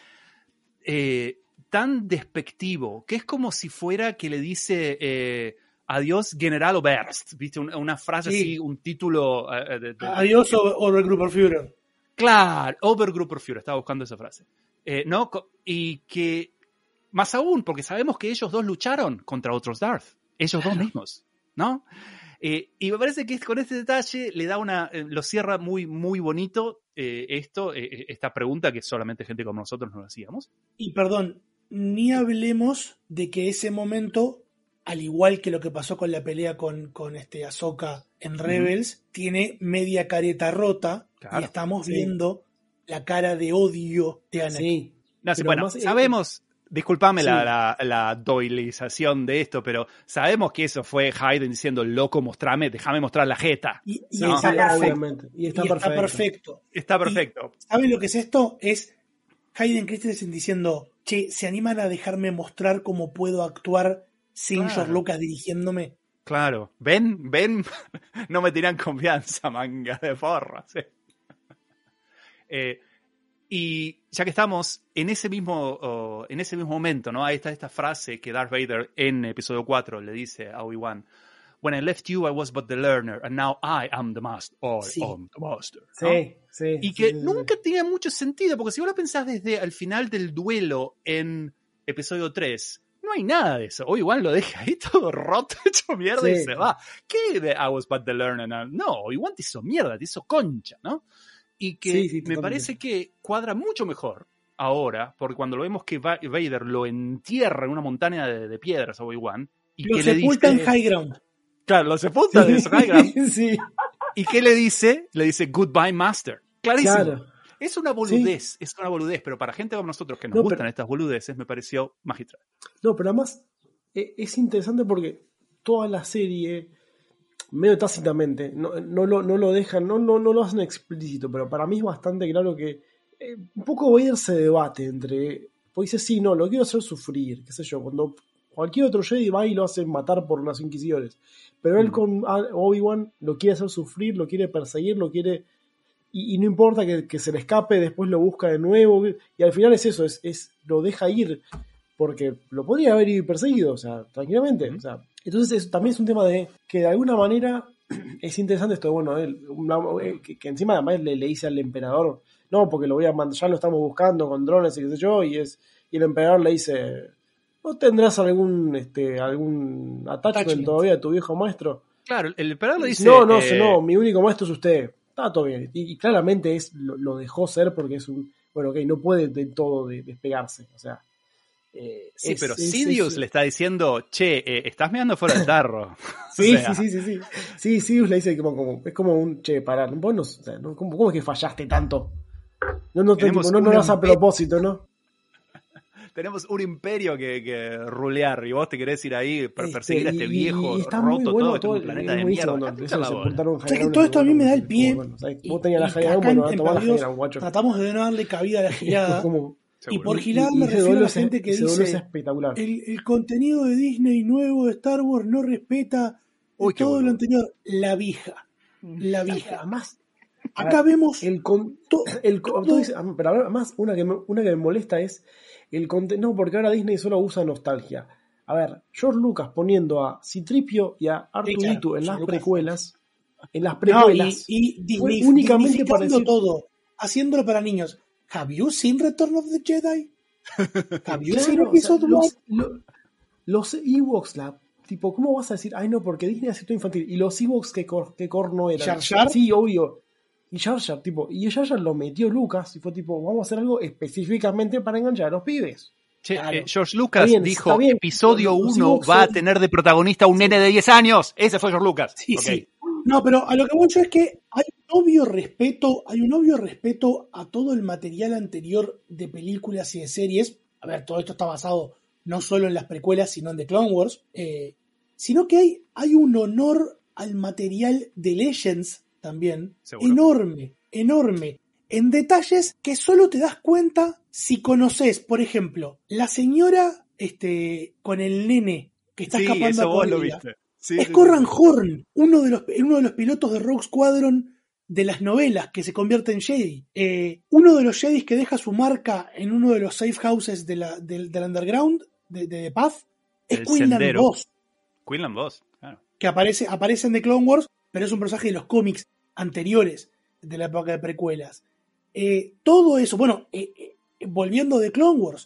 tan despectivo, que es como si fuera que le dice adiós, General Oberst, ¿viste? Una frase así, un título... Adiós, Obergruppenführer. Claro, Obergruppenführer, estaba buscando esa frase. ¿No? Y que, más aún, porque sabemos que ellos 2 lucharon contra otros Darth, ellos 2 mismos, ¿no? Y me parece que con este detalle le da lo cierra muy, muy bonito esta pregunta que solamente gente como nosotros nos hacíamos. Y perdón, ni hablemos de que ese momento, al igual que lo que pasó con la pelea con Ahsoka en Rebels, tiene media careta rota, claro, y estamos viendo la cara de odio de Anakin. Sí. No, bueno, sabemos, disculpame la doilización de esto, pero sabemos que eso fue Hayden diciendo, loco, déjame mostrar la jeta. Y está perfecto. Está perfecto. ¿Saben lo que es esto? Es Hayden Christensen diciendo, che, ¿se animan a dejarme mostrar cómo puedo actuar sin George Lucas dirigiéndome? Claro. ¿Ven? No me tiran confianza, manga de forra. ¿Sí? Y ya que estamos en ese mismo momento, ¿no? Ahí está esta frase que Darth Vader en episodio 4 le dice a Obi-Wan, when I left you, I was but the learner, and now I am the master. I'm the master, ¿no? Sí. Y que nunca tenía mucho sentido, porque si vos lo pensás desde el final del duelo en episodio 3, no hay nada de eso. Obi-Wan lo deja ahí todo roto, hecho mierda, y se va. ¿Qué de I was but the learner? No, Obi-Wan te hizo mierda, te hizo concha, ¿no? Y que me parece que cuadra mucho mejor ahora, porque cuando lo vemos que Vader lo entierra en una montaña de piedras a Obi-Wan, y lo sepulta en High Ground. Claro, lo sepulta en High Ground. Sí. ¿Y qué le dice? Le dice Goodbye, Master. Clarísimo. Claro. Es una boludez, pero para gente como nosotros que nos gustan estas boludeces, me pareció magistral. No, pero además es interesante porque toda la serie, medio tácitamente, no lo dejan, no lo hacen explícito, pero para mí es bastante claro que un poco Vader se debate entre, pues dice, sí, no, lo quiero hacer sufrir, qué sé yo, cuando cualquier otro Jedi va y lo hace matar por los inquisidores, pero él con Obi-Wan lo quiere hacer sufrir, lo quiere perseguir, lo quiere... Y no importa que se le escape, después lo busca de nuevo, y al final es eso, es lo deja ir, porque lo podría haber ido perseguido, o sea, tranquilamente, o sea, entonces también es un tema de que de alguna manera es interesante esto, bueno, que encima además le dice al emperador, no, porque lo voy a mandar, ya lo estamos buscando con drones y qué sé yo, y el emperador le dice, ¿no tendrás algún attachment todavía de tu viejo maestro? Claro, el emperador le dice... No, mi único maestro es usted. Está todo bien. Y claramente lo dejó ser porque es un... Bueno, ok, no puede de todo despegarse. O sea, Sí, pero Sidious le está diciendo, che, estás meando fuera del tarro. Sí, sí, Sidious le dice es como un, che, pará, vos no, o sea, ¿cómo es que fallaste tanto? No vas a propósito, ¿no? Tenemos un imperio que rulear y vos te querés ir ahí perseguir a este viejo y está roto, muy bueno, todo un planeta de mierda. Todo esto a mí me da el pie. Vos tenías la High Ground, bueno, tomá la High Ground, guacho. Tratamos de no darle cabida a la gilada. Y por gilada me refiero a la gente que dice el contenido de Disney nuevo de Star Wars no respeta todo lo anterior. La vieja. Además, acá vemos pero además una que me molesta es el contenido, porque ahora Disney solo usa nostalgia. A ver, George Lucas poniendo a Citripio y a R2D2 en las precuelas, y fue únicamente para decir todo, haciéndolo para niños. Have you seen Return of the Jedi? Have you seen Episode 1? Los Ewoks, tipo, ¿cómo vas a decir? Ay, no, porque Disney hace todo infantil. Y los Ewoks, ¿qué corno eran? ¿Jar Jar? Sí, obvio. Y Jar Jar, tipo, y Jar Jar lo metió Lucas y fue tipo, vamos a hacer algo específicamente para enganchar a los pibes. Che, George Lucas dijo, episodio 1 va a tener de protagonista un nene de 10 años. Ese fue George Lucas. Sí, sí. No, pero a lo que voy yo es que hay un obvio respeto a todo el material anterior de películas y de series. A ver, todo esto está basado no solo en las precuelas, sino en The Clone Wars. Sino que hay un honor al material de Legends también. ¿Seguro? Enorme. En detalles que solo te das cuenta si conoces, por ejemplo, la señora con el nene que está escapando a vos lo viste. Es Corran Horn, uno de los pilotos de Rogue Squadron de las novelas, que se convierte en Jedi. Uno de los Jedis que deja su marca en uno de los safe houses del Underground, de Path, es Quinlan Vos. Quinlan Vos, claro. Que aparece en The Clone Wars, pero es un personaje de los cómics anteriores de la época de precuelas. Todo eso, volviendo de Clone Wars,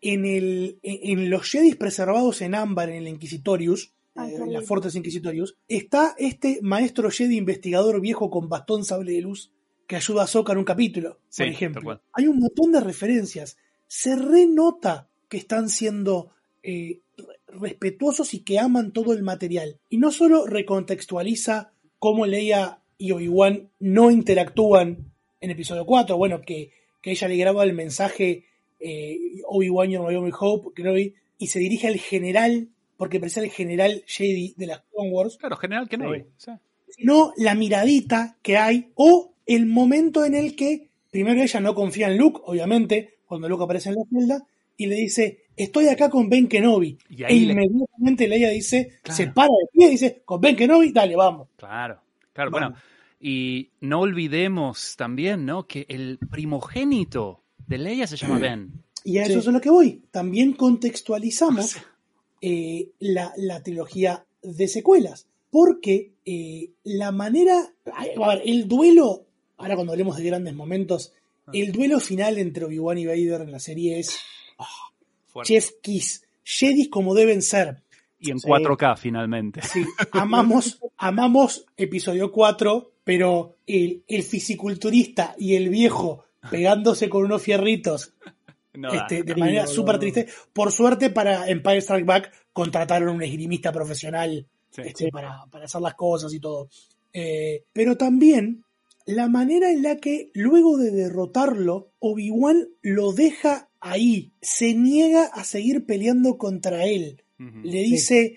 en los Jedis preservados en ámbar en el Inquisitorius, en la Fortress Inquisitorius, está este maestro Jedi investigador viejo con bastón sable de luz que ayuda a Ahsoka en un capítulo, por ejemplo. Hay un montón de referencias. Se renota que están siendo respetuosos y que aman todo el material. Y no solo recontextualiza cómo Leia y Obi-Wan no interactúan en episodio 4, que ella le graba el mensaje Obi-Wan, You're My Only Hope, Kenobi, y se dirige al general, porque parece el general Jedi de las Clone Wars. Claro, general Kenobi. Sí. Sino la miradita que hay, o el momento en el que, primero ella no confía en Luke, obviamente, cuando Luke aparece en la celda, y le dice, estoy acá con Ben Kenobi. E inmediatamente Leia dice, se para de pie y dice, con Ben Kenobi, dale, vamos. Claro, bueno. Y no olvidemos también, ¿no?, que el primogénito de Leia se llama Ben. Y a eso es a lo que voy. También contextualizamos la trilogía de secuelas. Porque la manera... A ver, el duelo, ahora cuando hablemos de grandes momentos, el duelo final entre Obi-Wan y Vader en la serie es... Chef Kiss. Jedis como deben ser. Y en 4K finalmente. Sí, amamos episodio 4, pero el fisiculturista y el viejo pegándose con unos fierritos de manera súper triste. Por suerte para Empire Strikes Back contrataron un esgrimista profesional para hacer las cosas y todo. Pero también la manera en la que luego de derrotarlo, Obi-Wan lo deja ahí, se niega a seguir peleando contra él. Le dice,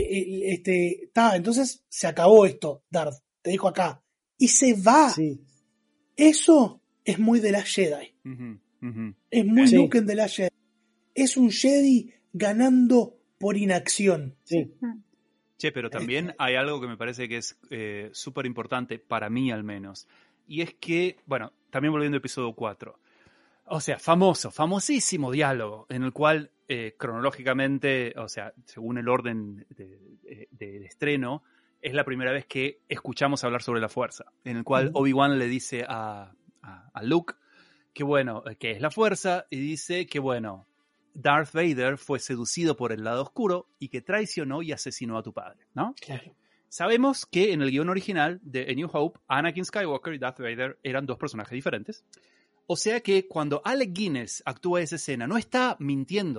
entonces se acabó esto, Darth, te dejo acá. Y se va. Sí. Eso es muy de Last Jedi. Es muy Luke en The Last Jedi. Es un Jedi ganando por inacción. Sí. Che, pero también hay algo que me parece que es súper importante, para mí al menos. Y es que, también volviendo al episodio 4. O sea, famosísimo diálogo en el cual cronológicamente, o sea, según el orden de estreno, es la primera vez que escuchamos hablar sobre la fuerza, en el cual Obi-Wan le dice a Luke que es la fuerza, y dice que Darth Vader fue seducido por el lado oscuro y que traicionó y asesinó a tu padre, ¿no? Claro. Sabemos que en el guión original de A New Hope, Anakin Skywalker y Darth Vader eran dos personajes diferentes. O sea que cuando Alec Guinness actúa esa escena, no está mintiendo.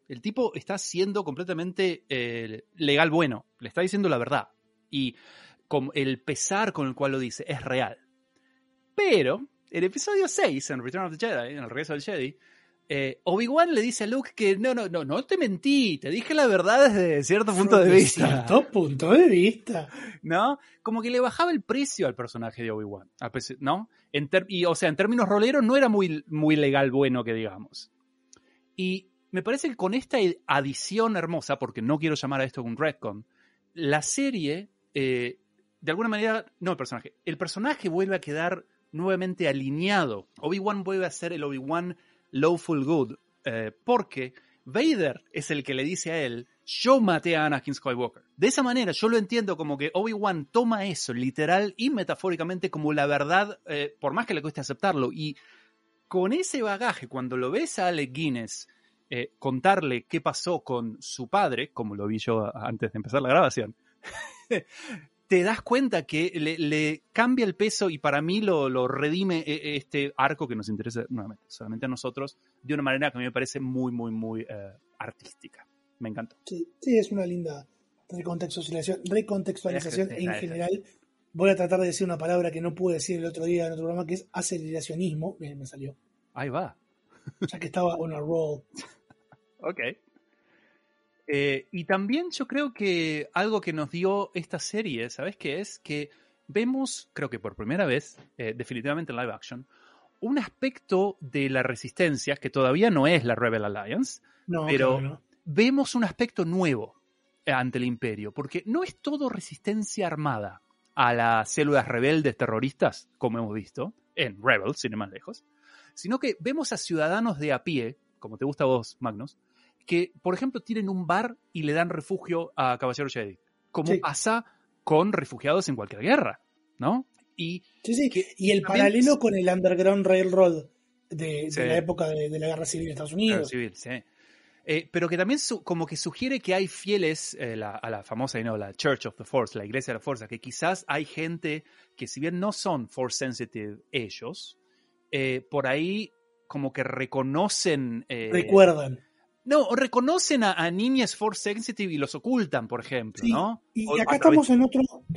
El tipo está siendo completamente legal bueno. Le está diciendo la verdad. Y con el pesar con el cual lo dice es real. Pero, en el episodio 6, en Return of the Jedi, en el regreso del Jedi, Obi-Wan le dice a Luke que no te mentí, te dije la verdad desde cierto punto de vista. Cierto punto de vista. ¿No? Como que le bajaba el precio al personaje de Obi-Wan, ¿no? En términos roleros no era muy, muy legal bueno que digamos. Y me parece que con esta adición hermosa, porque no quiero llamar a esto un retcon, la serie, de alguna manera, no el personaje vuelve a quedar nuevamente alineado. Obi-Wan vuelve a ser el Obi-Wan Lawful Good, porque Vader es el que le dice a él, yo maté a Anakin Skywalker. De esa manera yo lo entiendo como que Obi-Wan toma eso literal y metafóricamente como la verdad, por más que le cueste aceptarlo. Y con ese bagaje, cuando lo ves a Alec Guinness contarle qué pasó con su padre, como lo vi yo antes de empezar la grabación, te das cuenta que le cambia el peso y para mí lo redime este arco que nos interesa nuevamente, solamente a nosotros, de una manera que a mí me parece muy, muy, muy artística. Me encantó. Sí, es una linda recontextualización en general. Voy a tratar de decir una palabra que no pude decir el otro día en otro programa, que es aceleracionismo. Bien, me salió. Ahí va. Ya que estaba on a roll. Ok. Y también yo creo que algo que nos dio esta serie, ¿sabes qué es? Que vemos, creo que por primera vez, definitivamente en live action, un aspecto de la resistencia que todavía no es la Rebel Alliance, pero no. Vemos un aspecto nuevo ante el Imperio, porque no es todo resistencia armada a las células rebeldes terroristas, como hemos visto en Rebels, sin ir más lejos, sino que vemos a ciudadanos de a pie, como te gusta a vos, Magnus, que, por ejemplo, tienen un bar y le dan refugio a Caballero Jedi, como pasa con refugiados en cualquier guerra, ¿no? Y el paralelo con el Underground Railroad de la época de la Guerra Civil de Estados Unidos. Civil, sí. Pero que también como que sugiere que hay fieles a la famosa, la Church of the Force, la Iglesia de la Fuerza, que quizás hay gente que si bien no son Force sensitive ellos, por ahí como que reconocen... recuerdan. No, reconocen a niñas Force sensitive y los ocultan, por ejemplo, sí, ¿no? Y acá estamos en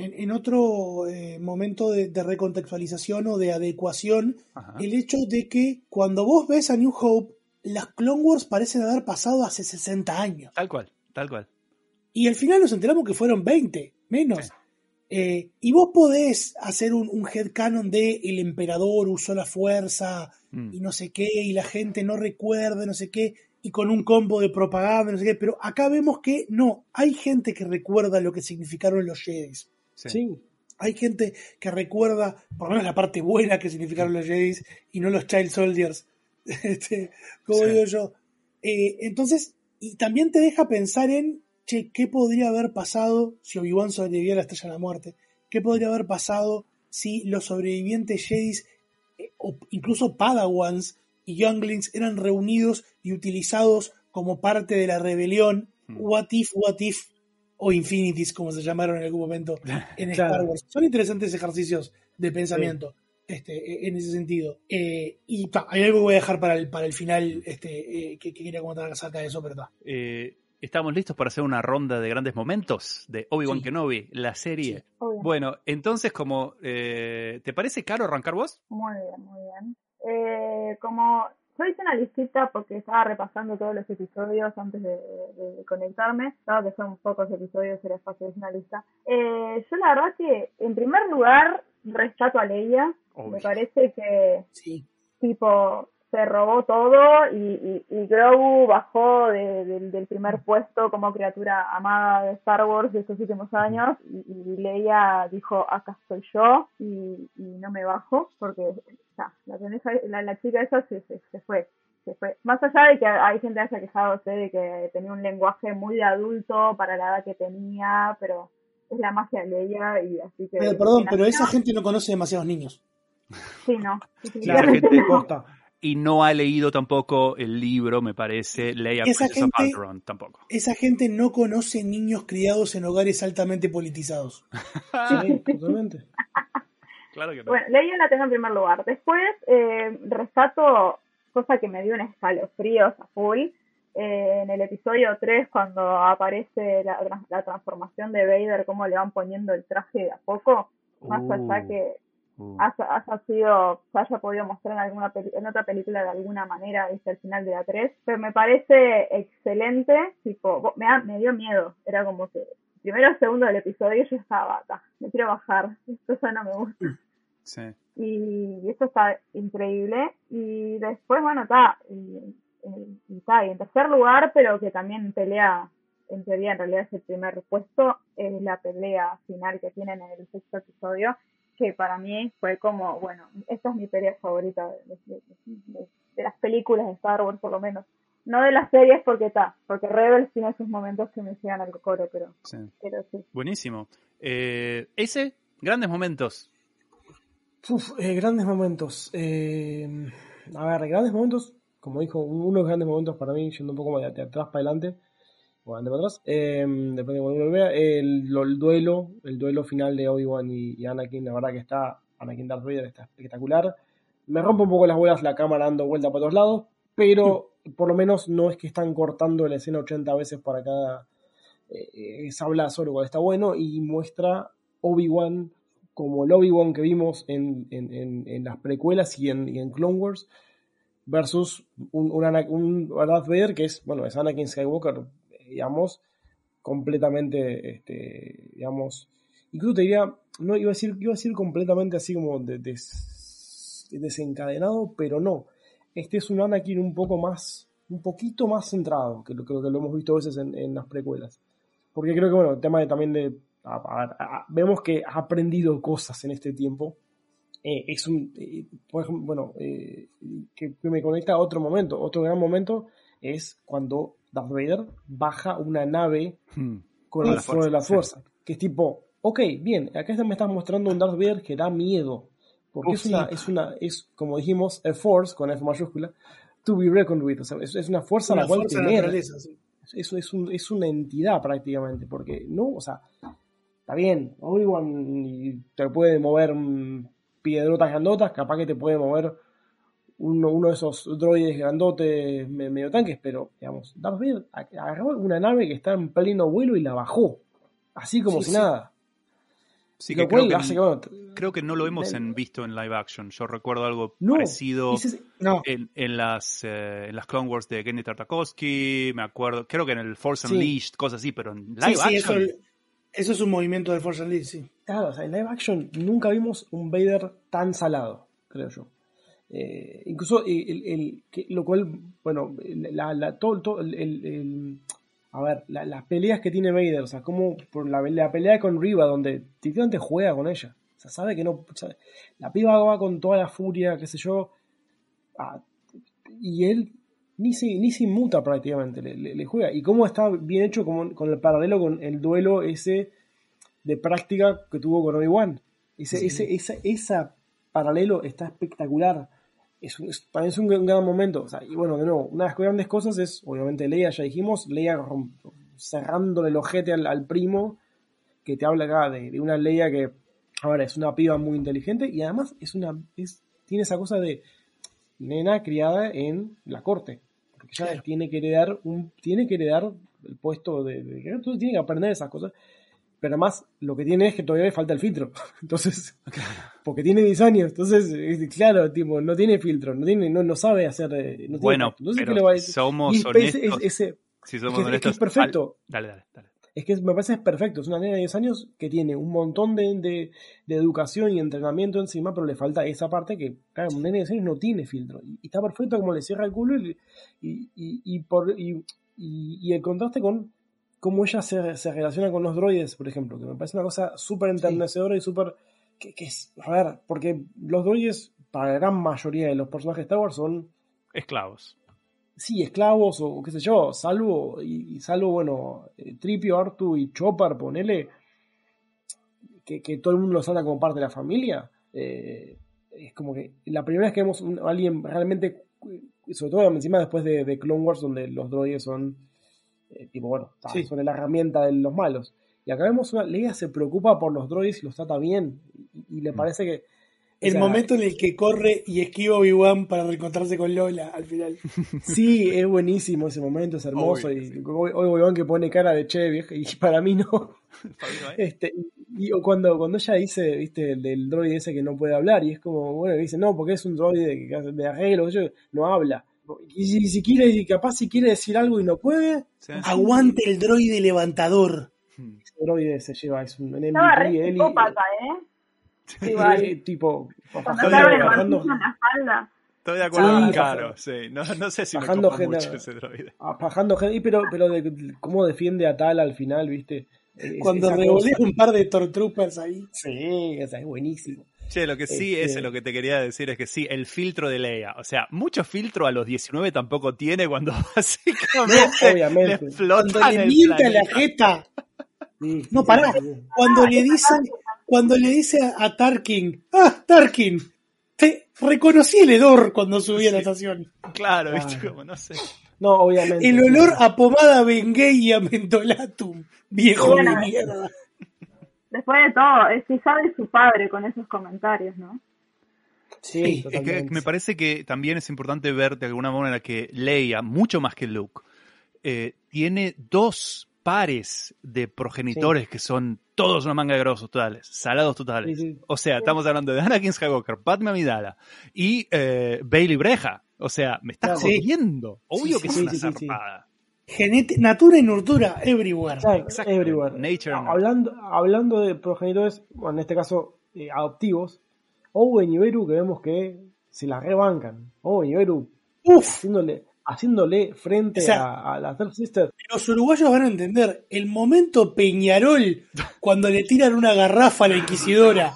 otro momento de recontextualización o de adecuación. Ajá. El hecho de que cuando vos ves a New Hope, las Clone Wars parecen haber pasado hace 60 años. Tal cual. Y al final nos enteramos que fueron 20, menos. Sí. Y vos podés hacer un headcanon de el emperador usó la fuerza y no sé qué, y la gente no recuerda, no sé qué, y con un combo de propaganda, no sé qué, pero acá vemos que no, hay gente que recuerda lo que significaron los Jedis. Sí. Hay gente que recuerda, por lo menos la parte buena que significaron los Jedis y no los Child Soldiers, como digo yo. Entonces, y también te deja pensar en, ¿qué podría haber pasado si Obi-Wan sobreviviera a la Estrella de la Muerte? ¿Qué podría haber pasado si los sobrevivientes Jedis, o incluso Padawans y Younglings, eran reunidos y utilizados como parte de la rebelión? What if, o Infinities, como se llamaron en algún momento en Star Wars. Son interesantes ejercicios de pensamiento. En ese sentido. Y hay algo que voy a dejar para el final que quería comentar acerca de eso, pero está. ¿Estamos listos para hacer una ronda de grandes momentos de Obi-Wan Kenobi, la serie? Sí. Bueno, entonces, ¿te parece, Caro, arrancar vos? Muy bien. Como yo hice una listita porque estaba repasando todos los episodios antes de conectarme, dado que son pocos episodios, era fácil hacer una lista. Yo la verdad que, en primer lugar, rescato a Leia. Me parece que tipo se robó todo y Grogu bajó del primer puesto como criatura amada de Star Wars de estos últimos años y Leia dijo, acá estoy yo y no me bajo porque la chica esa se fue. Más allá de que hay gente que haya quejado de que tenía un lenguaje muy de adulto para la edad que tenía, pero es la magia de Leia y así que... Perdón, pero esa gente no conoce demasiados niños. Sí, no. Esa gente costa. Y no ha leído tampoco el libro, me parece, Leia Princess of Alderaan, tampoco. Esa gente no conoce niños criados en hogares altamente politizados. Sí, totalmente. Claro que no. Bueno, Leia la tengo en primer lugar. Después, rescato, cosa que me dio un escalofrío a full, en el episodio 3, cuando aparece la transformación de Vader, cómo le van poniendo el traje de a poco, más allá que se haya podido mostrar en otra película de alguna manera desde el final de la 3, pero me parece excelente, tipo, me dio miedo, era como que primero o segundo del episodio yo estaba, me quiero bajar, esto ya no me gusta. Sí. Y eso está increíble, y después, bueno, está, y en tercer lugar, pero que también pelea, en teoría en realidad es el primer puesto, es la pelea final que tienen en el sexto episodio, que para mí fue como, bueno, esta es mi pelea favorita de las películas de Star Wars, por lo menos. No de las series porque Rebels tiene sus momentos que me llegan al coro, pero sí. Buenísimo. Ese, grandes momentos. Grandes momentos. A ver, grandes momentos, como dijo, unos grandes momentos para mí, yendo un poco de atrás para adelante, o adelante para atrás, depende de cuando uno lo vea, el duelo final de Obi-Wan y Anakin, la verdad que Anakin Darth Vader está espectacular. Me rompe un poco las bolas la cámara dando vuelta para todos lados, pero por lo menos no es que están cortando la escena 80 veces para cada sablazo, lo cual está bueno, y muestra Obi-Wan como el Obi-Wan que vimos en las precuelas y en Clone Wars, versus un Darth Vader que es Anakin Skywalker, digamos, completamente, digamos, incluso te diría, no iba a decir completamente así como desencadenado, pero no. Este es un Anakin un poquito más centrado, que lo hemos visto a veces en las precuelas. Porque creo que, el tema también de vemos que ha aprendido cosas en este tiempo. Por ejemplo, que me conecta a otro momento. Otro gran momento es cuando Darth Vader baja una nave con el fuego de la fuerza. Sí. Que es tipo, ok, bien, acá me estás mostrando un Darth Vader que da miedo. Porque es como dijimos, a force, con F mayúscula, to be reckoned with. O sea, es una fuerza a la cual temer. Sí. Es una entidad prácticamente. Porque está bien, Obi-Wan te puede mover piedrotas grandotas, capaz que te puede mover uno de esos droides grandotes medio tanques, pero digamos, Darth Vader agarró una nave que está en pleno vuelo y la bajó, así como si nada. Sí, que creo que no lo hemos visto en live action. Yo recuerdo algo parecido en las Clone Wars de Genndy Tartakovsky, me acuerdo, creo que en el Force Unleashed, cosas así, pero en live action... Eso es un movimiento del Force Unleashed, sí. Claro, en live action nunca vimos un Vader tan salado, creo yo. Incluso lo cual, las peleas que tiene Vader, o sea, como por la pelea con Riva, donde directamente juega con ella, o sea, sabe que no, la piba va con toda la furia, qué sé yo, y él ni se inmuta prácticamente, le juega, y cómo está bien hecho con el paralelo con el duelo ese de práctica que tuvo con Obi-Wan, esa paralelo está espectacular. Para mí es un gran momento. O sea, y bueno, de nuevo, una de las grandes cosas es, obviamente, Leia, ya dijimos, Leia cerrándole el ojete al primo, que te habla acá de una Leia que, ahora, es una piba muy inteligente y además tiene esa cosa de nena criada en la corte. Porque ya tiene que heredar el puesto tú tienes que aprender esas cosas. Pero además, lo que tiene es que todavía le falta el filtro. Entonces, porque tiene 10 años. Entonces, claro, tipo, no tiene filtro. No sabe hacer... No bueno, entonces, pero somos honestos. Si somos honestos... Es perfecto. Dale. Es que me parece perfecto. Es una nena de 10 años que tiene un montón de educación y entrenamiento encima, pero le falta esa parte que, claro, un nene de 10 años no tiene filtro. Y está perfecto como le cierra el culo y el contraste con cómo ella se relaciona con los droides, por ejemplo, que me parece una cosa súper enternecedora y súper... que es, a ver, porque los droides, para la gran mayoría de los personajes de Star Wars, son... esclavos. Sí, esclavos o qué sé yo, salvo, bueno, Tripio, Artu y Chopper, ponele, que todo el mundo los anda como parte de la familia. Es como que la primera vez que vemos a alguien realmente, sobre todo encima después de Clone Wars, donde los droides son... sobre la herramienta de los malos. Y acá vemos Leia se preocupa por los droides y los trata bien. Y le parece que El momento en el que corre y esquiva Obi-Wan para reencontrarse con Lola al final. Sí, es buenísimo ese momento, es hermoso. Obi-Wan que pone cara de che, vieja, y para mí no. O cuando ella dice, viste, del droide ese que no puede hablar, y es como, bueno, dice, no, porque es un droide de arreglo, no habla. Y si quiere, capaz si quiere decir algo y no puede, aguante el droide levantador. Ese droide se lleva, es un MVP. Estaba re psicópata, tipo, cuando se abre el martillo en la espalda. Estoy de acuerdo, claro, sí. No sé si me copa mucho ese droide. Bajando gente, pero de cómo defiende a Tal al final, viste. Cuando revolea un par de Stormtroopers ahí. Sí, es buenísimo. Che, lo que sí es lo que te quería decir es que sí, el filtro de Leia. O sea, mucho filtro a los 19 tampoco tiene cuando básicamente le flotan le miente a la jeta. Sí, no, pará. Cuando le dice a Tarkin, Tarkin, te reconocí el hedor cuando subí a la estación. Claro, viste, como no sé. No, obviamente. El olor a pomada Bengay y a mentolatum, viejo de mierda. Después de todo, se sabe su padre con esos comentarios, ¿no? Sí, es que me parece que también es importante ver de alguna manera que Leia, mucho más que Luke, tiene 2 pares de progenitores que son todos una manga de grosos totales, salados totales. Sí. O sea, estamos hablando de Anakin Skywalker, Padme Amidala y Bailey Breja. O sea, me estás jodiendo. Obvio que es una zarpada. Natura y nurtura, everywhere. Exacto. Everywhere. Nature. Hablando de progenitores, bueno, en este caso adoptivos, Owen y Beru, que vemos que se la rebancan. Owen y Beru haciéndole frente a la Third Sister. Los uruguayos van a entender el momento Peñarol cuando le tiran una garrafa a la inquisidora.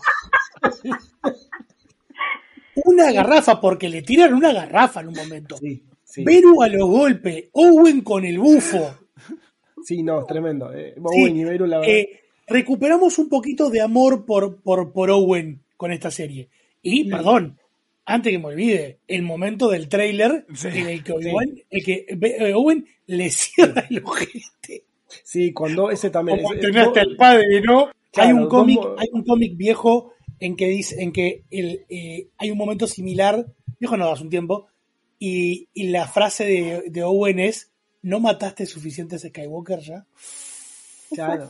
Una garrafa, porque le tiran una garrafa en un momento. Sí. Beru a los golpes, Owen con el bufo. Sí, no, es tremendo. Owen y Beru, la verdad. Recuperamos un poquito de amor por Owen con esta serie. Y, perdón, antes que me olvide, el momento del tráiler en el que Owen le cierra el ojete. Sí, cuando ese también. Como entrenaste al padre, ¿no? Claro, hay un cómic viejo en que hay un momento similar, viejo no, hace un tiempo, y la frase de Owen es: ¿no mataste suficientes Skywalker ya? Claro.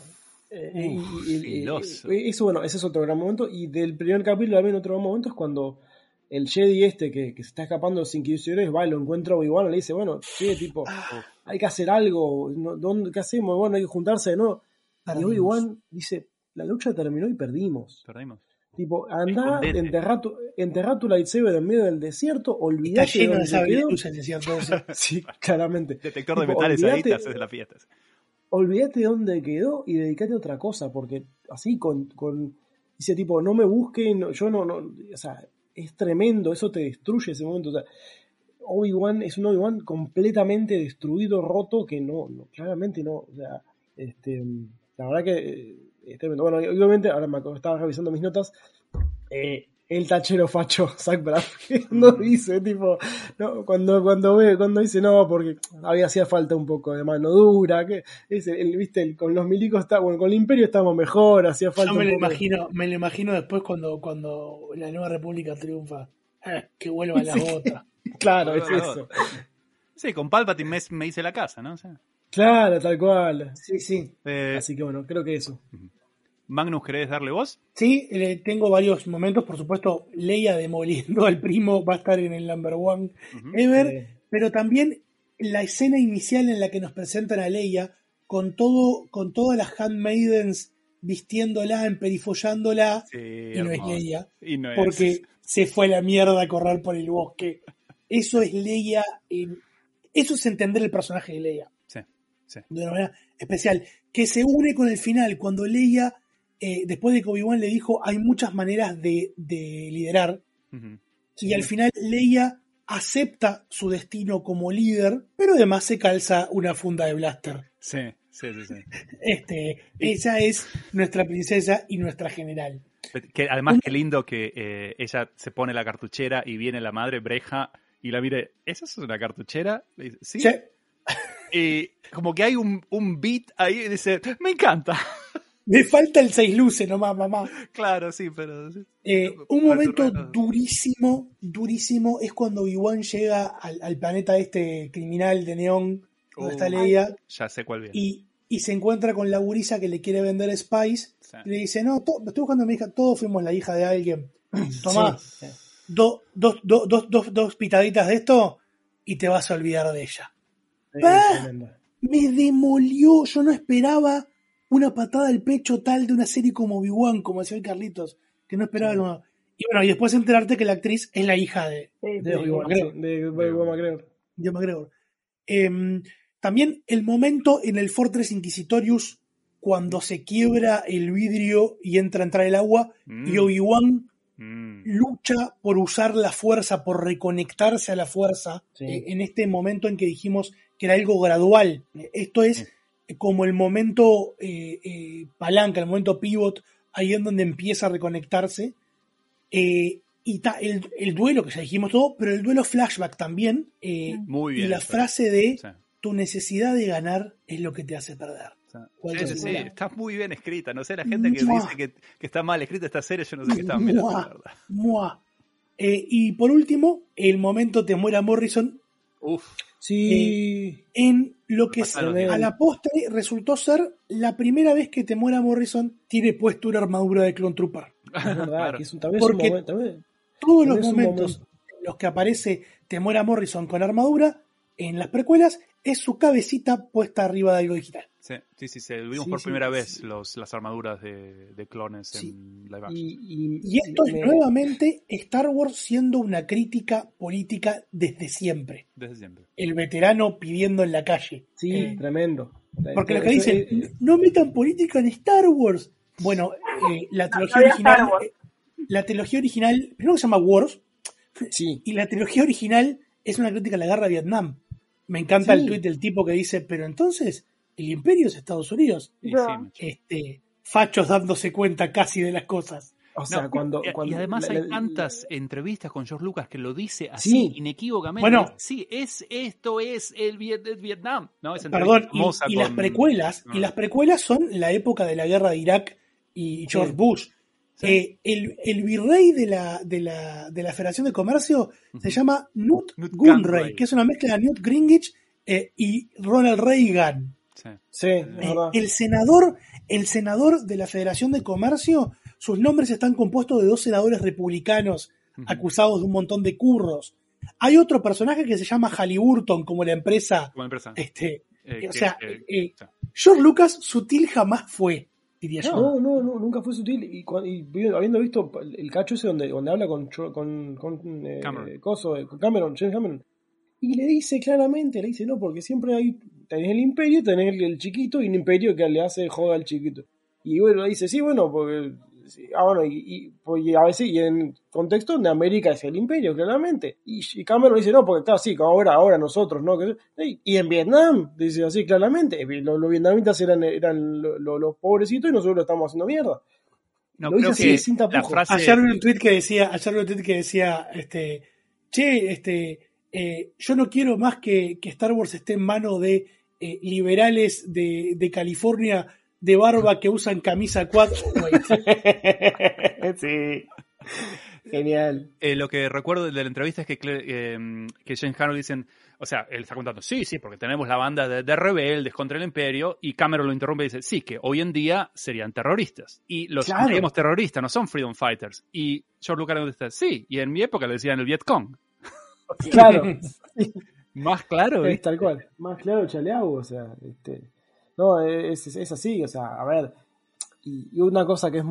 Eso, bueno, ese es otro gran momento. Y del primer capítulo también otro gran momento es cuando el Jedi que se está escapando de los Inquisidores va y lo encuentra a Obi-Wan y le dice, bueno, tipo, hay que hacer algo, ¿qué hacemos? Bueno, hay que juntarse, ¿no? Y Obi-Wan dice, la lucha terminó y perdimos. Tipo, andá, enterrá tu lightsaber en medio del desierto, olvidate de dónde quedó. Sí, claramente. Detector de metales ahí te haces de las fiestas. Olvídate de dónde quedó y dedicate a otra cosa, porque así dice tipo, no me busquen, yo no, o sea, es tremendo, eso te destruye ese momento, o sea, Obi-Wan es un Obi-Wan completamente destruido, roto, que no, claramente no, o sea, la verdad que es tremendo. Bueno, obviamente, ahora estaba revisando mis notas, el tachero facho Zach Braff no dice, tipo, no, cuando dice no, porque hacía falta un poco de mano dura, que dice, con los milicos con el Imperio estamos mejor, hacía falta. Yo me lo imagino después cuando la Nueva República triunfa, que vuelva a la otra. Claro, es eso. Sí, con Palpatine me hice la casa, ¿no? O sea. Claro, tal cual. Sí. Así que bueno, creo que eso. Magnus, ¿querés darle voz? Sí, tengo varios momentos, por supuesto, Leia demoliendo al primo va a estar en el number one ever, pero también la escena inicial en la que nos presentan a Leia con todas las handmaidens vistiéndola, emperifollándola, y no es Leia, porque se fue a la mierda a correr por el bosque. Eso es Leia, eso es entender el personaje de Leia. Sí. De una manera especial, que se une con el final, cuando Leia, después de que Obi-Wan le dijo, hay muchas maneras de liderar, y al final Leia acepta su destino como líder, pero además se calza una funda de blaster. Sí. Ella es nuestra princesa y nuestra general. Que además, qué lindo que ella se pone la cartuchera y viene la madre Breja y la mire, ¿esa es una cartuchera? Le dice, ¿sí? Y como que hay un beat ahí y dice, me encanta. Me falta el 6 luces nomás, mamá. Claro, sí, pero... Un momento durísimo es cuando Obi-Wan llega al planeta este criminal de Neón, donde está Leia. Ya sé cuál viene. Y se encuentra con la gurisa que le quiere vender Spice. Sí. Y le dice, no, estoy buscando a mi hija, todos fuimos la hija de alguien. Tomá, sí. dos pitaditas de esto y te vas a olvidar de ella. Me demolió, yo no esperaba una patada al pecho tal de una serie como Obi-Wan, como decía el Carlitos, que no esperaba. Sí. Como... Y bueno, y después enterarte que la actriz es la hija de Obi-Wan McGregor. De McGregor. También el momento en el Fortress Inquisitorius, cuando se quiebra el vidrio y entra el agua, y Obi-Wan lucha por usar la fuerza, por reconectarse a la fuerza, en este momento en que dijimos que era algo gradual. Esto es como el momento palanca, el momento pivot, ahí en donde empieza a reconectarse. Y el duelo, que ya dijimos todo, pero el duelo flashback también. Muy bien, y la frase de tu necesidad de ganar es lo que te hace perder. Sí, está muy bien escrita. No sé, la gente que dice que está mal escrita esta serie, yo no sé qué está mirando, la verdad. Y por último, el momento Temuera Morrison. Sí. En lo que a la postre resultó ser la primera vez que Temuera Morrison tiene puesto una armadura de Clone Trooper. Es verdad, que porque todos los momentos en los que aparece Temuera Morrison con armadura en las precuelas es su cabecita puesta arriba de algo digital. Sí, vimos por primera vez las armaduras de clones en live action. Y esto es nuevamente Star Wars siendo una crítica política desde siempre. El veterano pidiendo en la calle. Sí, tremendo. Porque lo que dicen, no metan política en Star Wars. Bueno, la trilogía original, primero que se llama Wars, y la trilogía original es una crítica a la guerra de Vietnam. Me encanta el tuit del tipo que dice, pero entonces el imperio es Estados Unidos. Fachos dándose cuenta casi de las cosas. O sea, y además hay tantas entrevistas con George Lucas que lo dice así inequívocamente. Bueno, esto es el Vietnam. ¿No? Perdón, y las precuelas son la época de la guerra de Irak y George Bush. El virrey de la Federación de Comercio se llama Newt Gunray, que es una mezcla de Newt Gingrich y Ronald Reagan. El senador de la Federación de Comercio, sus nombres están compuestos de 2 senadores republicanos acusados de un montón de curros. Hay otro personaje que se llama Halliburton, como la empresa. George Lucas sutil jamás fue. No, nunca fue sutil. Y habiendo visto el cacho ese donde habla con James Cameron, y le dice claramente, no, porque siempre tenés el imperio, tenés el chiquito y un imperio que le hace joda al chiquito. Y bueno, dice, porque y a veces, y en contexto de América es el imperio, claramente. Y Cameron dice, no, porque claro, sí, como ahora nosotros, ¿no? Y en Vietnam, dice así claramente, los vietnamitas eran los pobrecitos y nosotros lo estamos haciendo mierda. No, lo creo dice así, sin tapujos. Ayer vi un tweet que decía, yo no quiero más que Star Wars esté en manos de liberales de California de barba que usan camisa 4. Sí. Genial. Lo que recuerdo de la entrevista es que James Cameron dicen, o sea, él está contando, sí, porque tenemos la banda de rebeldes contra el imperio, y Cameron lo interrumpe y dice, sí, que hoy en día serían terroristas. Y los digamos terroristas, no son freedom fighters. Y George Lucas dice, sí, y en mi época le decían el Vietcong. Claro. Más claro. Es tal cual. Más claro chaleado, o sea, no, es así, o sea, a ver, y una cosa que es,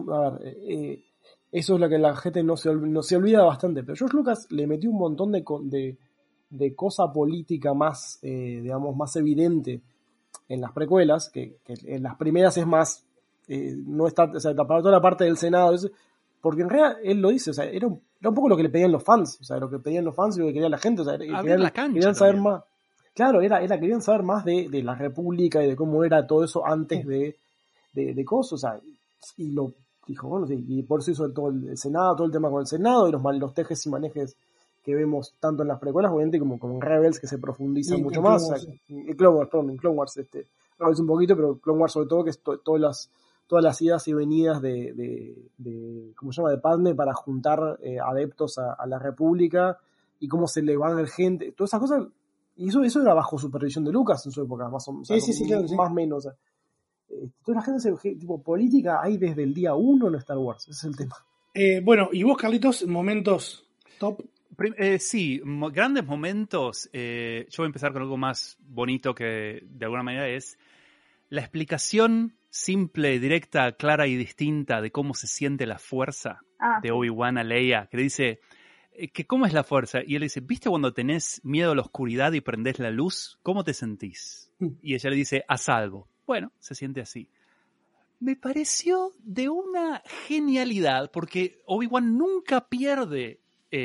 eso es lo que la gente no se olvida bastante, pero George Lucas le metió un montón de cosa política más, digamos, más evidente en las precuelas, que en las primeras es más, no está, o sea, para toda la parte del Senado, porque en realidad él lo dice, o sea, era un poco lo que le pedían los fans, o sea, lo que pedían los fans y lo que quería la gente, o sea, querían saber más. Claro, querían saber más de la República y de cómo era todo eso antes de cosas, o sea, y lo dijo, bueno, sí, y por eso hizo todo el Senado, todo el tema con el Senado y los tejes y manejes que vemos tanto en las precuelas, obviamente, como en Rebels, que se profundizan mucho más. En Clone Wars, no es un poquito, pero Clone Wars sobre todo, que es todas todas las idas y venidas de ¿cómo se llama? De Padme para juntar adeptos a la República y cómo se le van gente, todas esas cosas. Y eso era bajo supervisión de Lucas en su época, más o menos. Sí, claro, sí. Más o menos. Toda la gente, tipo, política hay desde el día 1 en Star Wars. Ese es el tema. Bueno, ¿y vos, Carlitos, momentos top? Sí, grandes momentos. Yo voy a empezar con algo más bonito que de alguna manera es la explicación simple, directa, clara y distinta de cómo se siente la fuerza de Obi-Wan a Leia, que le dice que cómo es la fuerza. Y él dice, ¿viste cuando tenés miedo a la oscuridad y prendés la luz? ¿Cómo te sentís? Y ella le dice, a salvo. Bueno, se siente así. Me pareció de una genialidad, porque Obi-Wan nunca pierde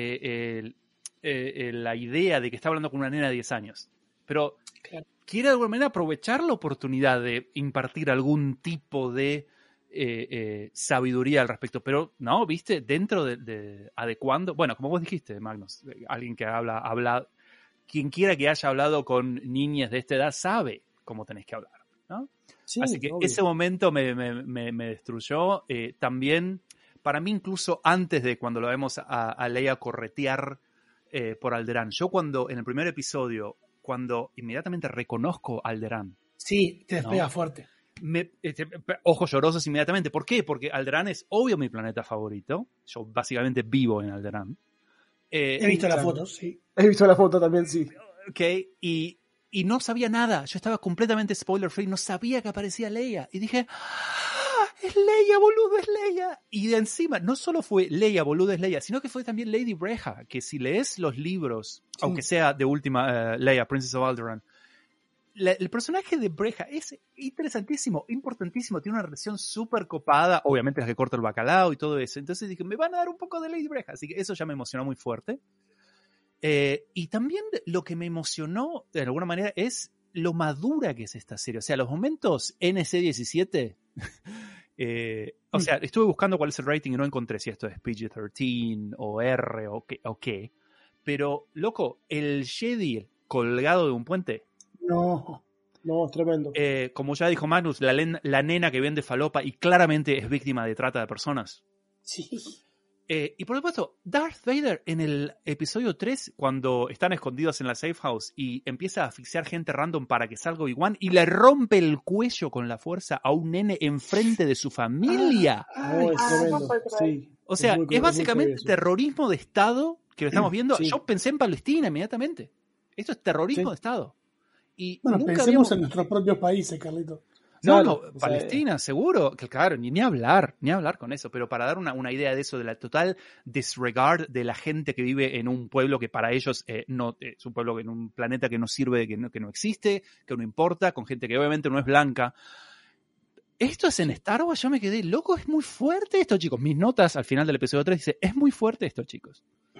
la idea de que está hablando con una nena de 10 años. Pero quiere de alguna manera aprovechar la oportunidad de impartir algún tipo de sabiduría al respecto. Pero no, ¿viste? Dentro de adecuando... Bueno, como vos dijiste, Magnus, alguien que habla... Quien quiera que haya hablado con niñas de esta edad sabe cómo tenés que hablar, ¿no? Sí, así que obvio. Ese momento me destruyó. También, para mí, incluso antes de cuando lo vemos a Leia corretear por Alderaan. Yo cuando, en el primer episodio, cuando inmediatamente reconozco a Alderaan. Sí, te despega fuerte. Ojos llorosos inmediatamente. ¿Por qué? Porque Alderaan es obvio mi planeta favorito. Yo básicamente vivo en Alderaan. He visto las fotos, sí. He visto la foto también, sí. Ok, y no sabía nada. Yo estaba completamente spoiler free. No sabía que aparecía Leia. Y dije, ¡ah! ¡Es Leia, boludo! ¡Es Leia! Y de encima, no solo fue Leia, boludo, es Leia, sino que fue también Lady Breha, que si lees los libros, sí, aunque sea de última Leia, Princess of Alderaan, el personaje de Breha es interesantísimo, importantísimo. Tiene una relación súper copada. Obviamente es la que corta el bacalao y todo eso. Entonces dije, me van a dar un poco de Lady Breha. Así que eso ya me emocionó muy fuerte. Y también lo que me emocionó de alguna manera es lo madura que es esta serie. O sea, los momentos NC-17, o sea, estuve buscando cuál es el rating y no encontré si esto es PG-13 o R o qué. Pero, loco, el Jedi colgado de un puente. No, es tremendo. Como ya dijo Magnus, la nena que vende falopa y claramente es víctima de trata de personas. Sí. Y por supuesto, Darth Vader en el episodio 3, cuando están escondidos en la safe house y empieza a asfixiar gente random para que salga Obi-Wan y le rompe el cuello con la fuerza a un nene enfrente de su familia. Es tremendo. Sí, o sea, es básicamente terrorismo de Estado que lo estamos viendo. Sí. Yo pensé en Palestina inmediatamente. Esto es terrorismo de Estado. Y bueno, pensemos en nuestros propios países, Carlito. No, Palestina, seguro, que claro, ni hablar con eso, pero para dar una idea de eso, de la total disregard de la gente que vive en un pueblo que para ellos no es un pueblo en un planeta que no sirve, que no existe, que no importa, con gente que obviamente no es blanca. Esto es en Star Wars, yo me quedé loco, es muy fuerte esto, chicos. Mis notas al final del episodio 3 dice, es muy fuerte esto, chicos.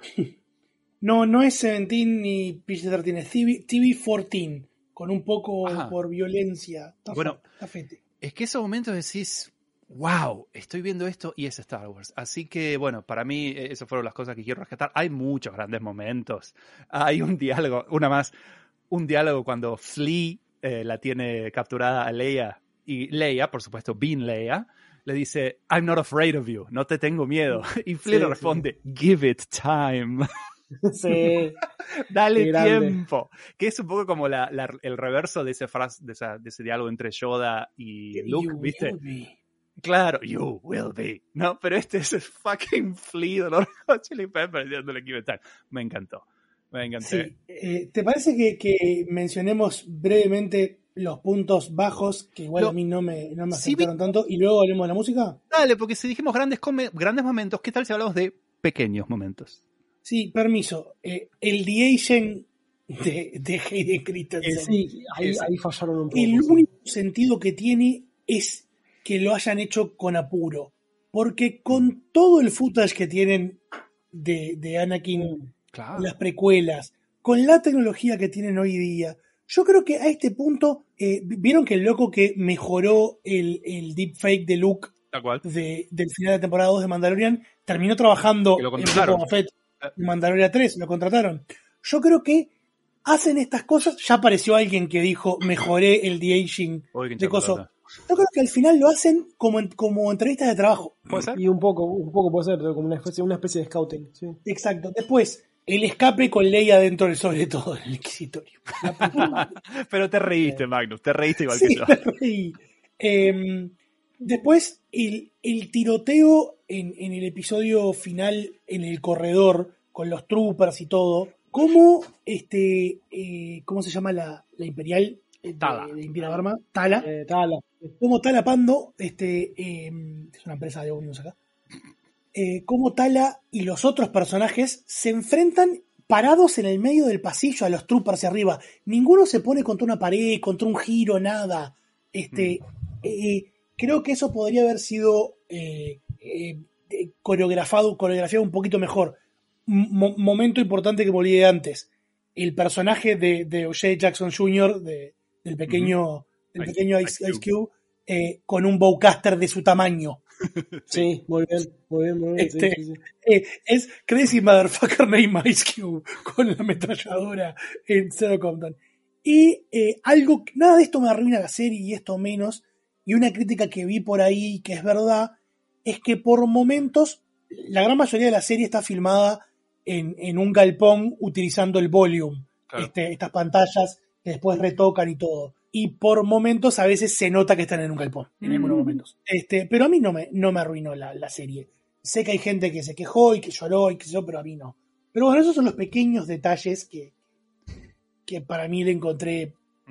No es 17 ni PG-13, es TV-14. Con un poco por violencia. Bueno, es que esos momentos decís, wow, estoy viendo esto y es Star Wars. Así que, bueno, para mí esas fueron las cosas que quiero rescatar. Hay muchos grandes momentos. Hay un diálogo, un diálogo cuando Flea la tiene capturada a Leia. Y Leia, por supuesto, Bean Leia, le dice, I'm not afraid of you, no te tengo miedo. Y Flea le responde, give it time. Sí. Dale tiempo. Que es un poco como el reverso de esa frase, de ese diálogo entre Yoda y Luke, ¿viste? Claro, you will be. No, pero este es el fucking Flea de los Chili Peppers diciéndole que tal. Me encantó. Sí. ¿Te parece que mencionemos brevemente los puntos bajos, que igual a mí no me afectaron tanto, y luego hablemos de la música? Dale, porque si dijimos grandes momentos, ¿qué tal si hablamos de pequeños momentos? Sí, permiso. El de-aging de Hayden Christensen. Sí, ahí fallaron un poco. El único sentido que tiene es que lo hayan hecho con apuro. Porque con todo el footage que tienen de Anakin, las precuelas, con la tecnología que tienen hoy día, yo creo que a este punto, vieron que el loco que mejoró el deepfake de Luke del final de temporada 2 de Mandalorian, terminó trabajando en Boba Fett. Mandalorian 3, lo contrataron. Yo creo que hacen estas cosas. Ya apareció alguien que dijo, mejoré el de-aging de coso. Yo creo que al final lo hacen como entrevistas de trabajo. ¿Puede ser? Y un poco puede ser, como una especie de scouting. Sí. Exacto. Después, el escape con Leia dentro del sobre todo en el escritorio. Pero te reíste, Magnus, te reíste igual Sí, que yo. me reí. Después, el tiroteo en el episodio final en el corredor, con los troopers y todo. ¿Cómo ¿cómo se llama la Imperial? Tala. De Imperial Dharma. Tala. Tala. Cómo Tala Pando, es una empresa de Windows acá. Cómo Tala y los otros personajes se enfrentan parados en el medio del pasillo a los troopers hacia arriba. Ninguno se pone contra una pared, contra un giro, nada. Creo que eso podría haber sido coreografiado un poquito mejor. Momento importante que me olvidé antes. El personaje de O'Shea Jackson Jr., del pequeño Ice Cube, con un bowcaster de su tamaño. Sí, muy bien. Sí. Es Crazy Motherfucker Name Ice Cube con la ametralladora en Zero Compton. Y nada de esto me arruina la serie y esto menos. Y una crítica que vi por ahí, que es verdad, es que por momentos la gran mayoría de la serie está filmada en un galpón utilizando el volume, claro. Estas pantallas que después retocan y todo. Y por momentos a veces se nota que están en un galpón, en algunos momentos. Pero a mí no me arruinó la serie. Sé que hay gente que se quejó y que lloró y que yo, pero a mí no. Pero bueno, esos son los pequeños detalles que para mí le encontré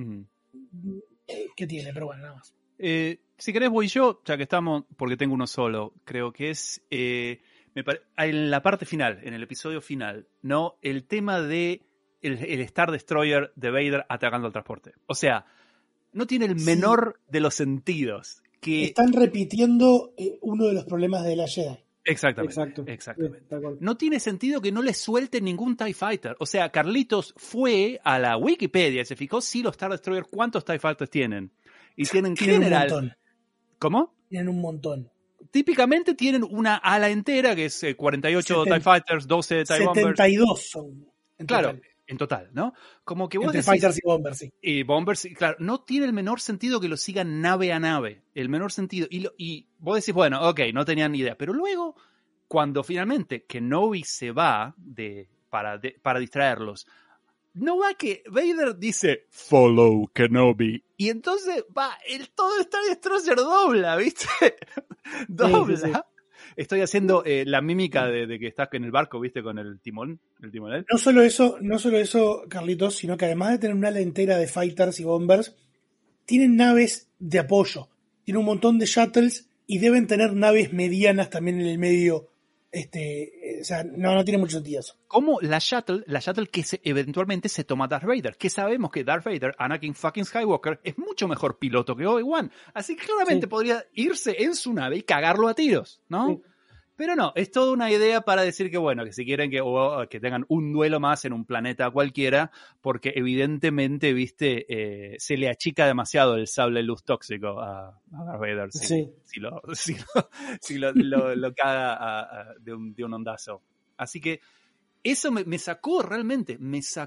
que tiene, pero bueno, nada más. Si querés voy yo, ya que estamos, porque tengo uno solo. Creo que es en la parte final, en el episodio final, ¿no? El tema de el Star Destroyer de Vader atacando al transporte. O sea, no tiene el menor de los sentidos. Están repitiendo uno de los problemas de la Jedi. Exactamente. No tiene sentido que no le suelten ningún TIE Fighter. O sea, Carlitos fue a la Wikipedia y se fijó si los Star Destroyer cuántos TIE Fighters tienen. Y tienen general. Un montón. ¿Cómo? Tienen un montón. Típicamente tienen una ala entera, que es 48 TIE Fighters, 12 TIE Bombers. 72 son. Claro, en total, ¿no? Como que vos entre decís, Fighters y Bombers, sí. Y Bombers, claro, no tiene el menor sentido que lo sigan nave a nave. El menor sentido. Y vos decís, bueno, ok, no tenían ni idea. Pero luego, cuando finalmente Kenobi se va para distraerlos, no va que Vader dice follow Kenobi y entonces va todo Star Destroyer dobla, ¿viste? Dobla. Sí. Estoy haciendo la mímica de que estás en el barco, ¿viste? Con el timonel. No solo eso, Carlitos, sino que además de tener una ala entera de fighters y bombers, tienen naves de apoyo. Tienen un montón de shuttles y deben tener naves medianas también en el medio. O sea, no tiene mucho sentido eso. Como la shuttle que eventualmente se toma Darth Vader, que sabemos que Darth Vader, Anakin fucking Skywalker, es mucho mejor piloto que Obi-Wan, así que claramente podría irse en su nave y cagarlo a tiros, ¿no? Sí. Pero no, es toda una idea para decir que bueno, que si quieren que tengan un duelo más en un planeta cualquiera, porque evidentemente, viste, se le achica demasiado el sable luz tóxico a Darth Vader si lo caga de un ondazo. Así que eso me sacó realmente,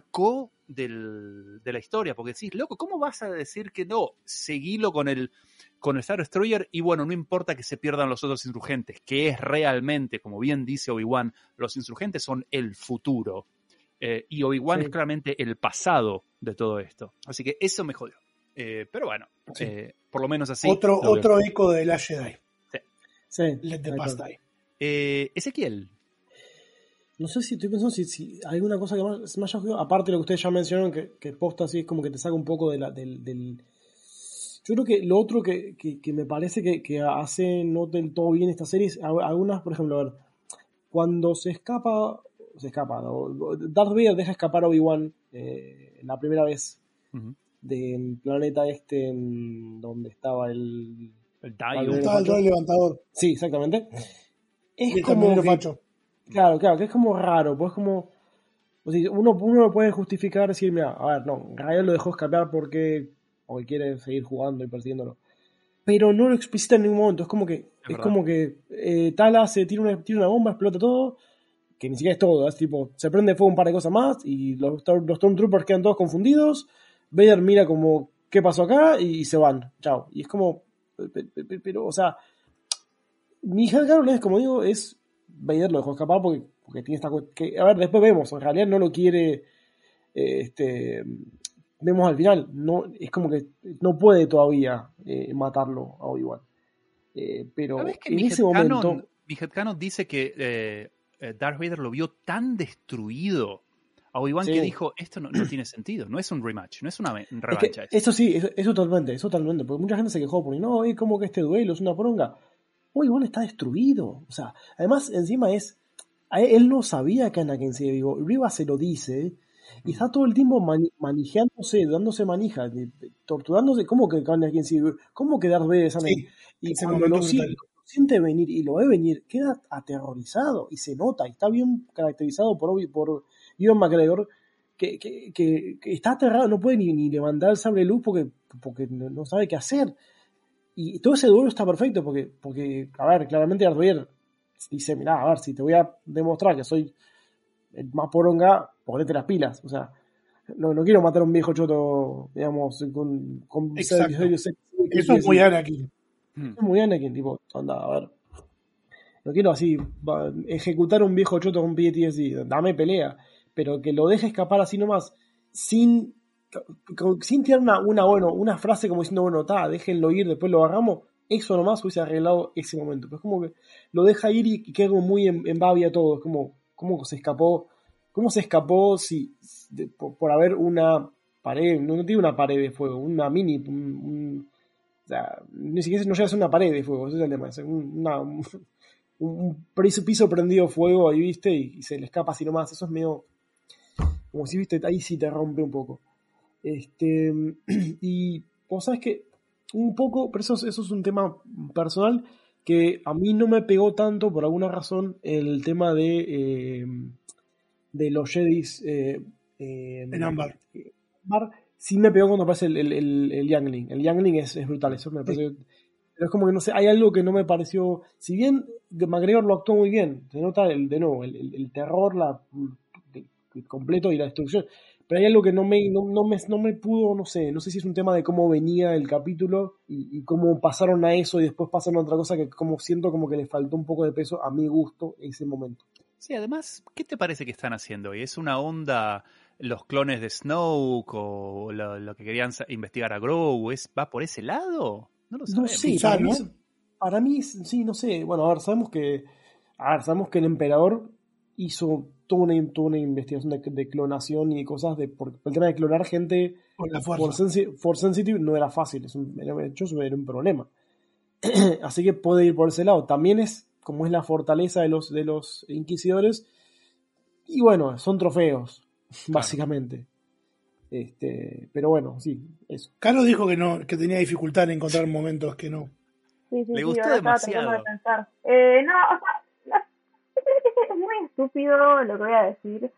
de la historia, porque decís, loco, ¿cómo vas a decir que no? Seguilo con el Star Destroyer y bueno, no importa que se pierdan los otros insurgentes, que es realmente, como bien dice Obi-Wan, los insurgentes son el futuro. Y Obi-Wan es claramente el pasado de todo esto. Así que eso me jodió. Pero bueno, por lo menos así. Otro eco de la Jedi. Sí. Let the past die. Ezequiel. No sé si estoy pensando si hay alguna cosa que más me haya jodido, aparte de lo que ustedes ya mencionaron, que posta así es como que te saca un poco del... Yo creo que lo otro que me parece que hace no del todo bien esta serie es algunas, por ejemplo, a ver, cuando se escapa, Darth Vader deja escapar a Obi-Wan la primera vez del planeta en donde estaba el levantador. Sí, exactamente. Es como que, claro, que es como raro, pues como, o sea, uno lo puede justificar, decir, mira, a ver, no, Gael lo dejó escapar porque quiere seguir jugando y persiguiéndolo, pero no lo explicita en ningún momento. Es como que Tala se tira una bomba, explota todo, que ni siquiera es todo, es tipo, se prende fuego un par de cosas más y los Stormtroopers quedan todos confundidos. Vader mira como, ¿qué pasó acá? Y se van, chao. Y es como, Pero, o sea, mi headcanon es, como digo, es Vader lo dejó escapar porque tiene esta que, a ver, después vemos, en realidad no lo quiere, vemos al final, no, es como que no puede todavía matarlo a Obi-Wan. Pero en ese momento... Mi headcanon dice que Darth Vader lo vio tan destruido a Obi-Wan que dijo, esto no tiene sentido, no es un rematch, no es una revancha. Es que, eso sí, eso totalmente, porque mucha gente se quejó porque no, es como que este duelo es una poronga. Obi-Wan está destruido, o sea, además encima él no sabía que Anakin se vivo, Riva se lo dice, y está todo el tiempo manijeándose, dándose manija, torturándose, ¿cómo que Anakin se vivo? ¿Cómo que Darth Vader es Anakin? Y cuando lo siente venir y lo ve venir, queda aterrorizado, y se nota, y está bien caracterizado por Ewan McGregor, que está aterrado, no puede ni levantar el sable de luz porque no sabe qué hacer. Y todo ese duelo está perfecto porque a ver, claramente Darth Vader dice, mirá, a ver, si te voy a demostrar que soy el más poronga, ponete las pilas. O sea, no quiero matar a un viejo choto, digamos, con exacto. Eso es muy Anakin. Es muy Anakin, tipo, anda, a ver. No quiero así ejecutar a un viejo choto con PTSD, dame pelea. Pero que lo deje escapar así nomás, sin tirar una frase como diciendo, bueno, déjenlo ir, después lo agarramos, eso nomás hubiese arreglado ese momento. Pero es como que lo deja ir y queda como muy en babia todo. Es como, ¿cómo se escapó por haber una pared? No tiene una pared de fuego, una mini, o sea, ni siquiera no llega a ser una pared de fuego, ese es el tema, es un piso prendido fuego ahí, viste, y se le escapa así nomás. Eso es medio, como si, viste, ahí sí te rompe un poco. Y vos sabés que un poco, pero eso es un tema personal que a mí no me pegó tanto por alguna razón el tema de los Jedis en Ámbar. Sí me pegó cuando aparece el Youngling. El Youngling es brutal, eso me parece. Pero es como que no sé, hay algo que no me pareció. Si bien McGregor lo actuó muy bien, se nota el terror, el completo y la destrucción. Pero hay algo que no me pudo, no sé si es un tema de cómo venía el capítulo y cómo pasaron a eso y después pasaron a otra cosa que como siento como que le faltó un poco de peso a mi gusto en ese momento. Sí, además, ¿qué te parece que están haciendo hoy? ¿Es una onda los clones de Snoke o lo que querían investigar a Grogu? ¿Va por ese lado? No lo sabemos. No sé, para mí, sí, no sé. Bueno, a ver, sabemos que el emperador hizo toda una investigación de clonación y de cosas por el tema de clonar gente por sensitive no era fácil, era un problema. Así que puede ir por ese lado. También es como es la fortaleza de los inquisidores, y bueno, son trofeos, básicamente. Pero bueno, sí, eso. Carlos dijo que tenía dificultad en encontrar momentos que no. Sí, le gustó demasiado. No, o sea, es muy estúpido lo que voy a decir.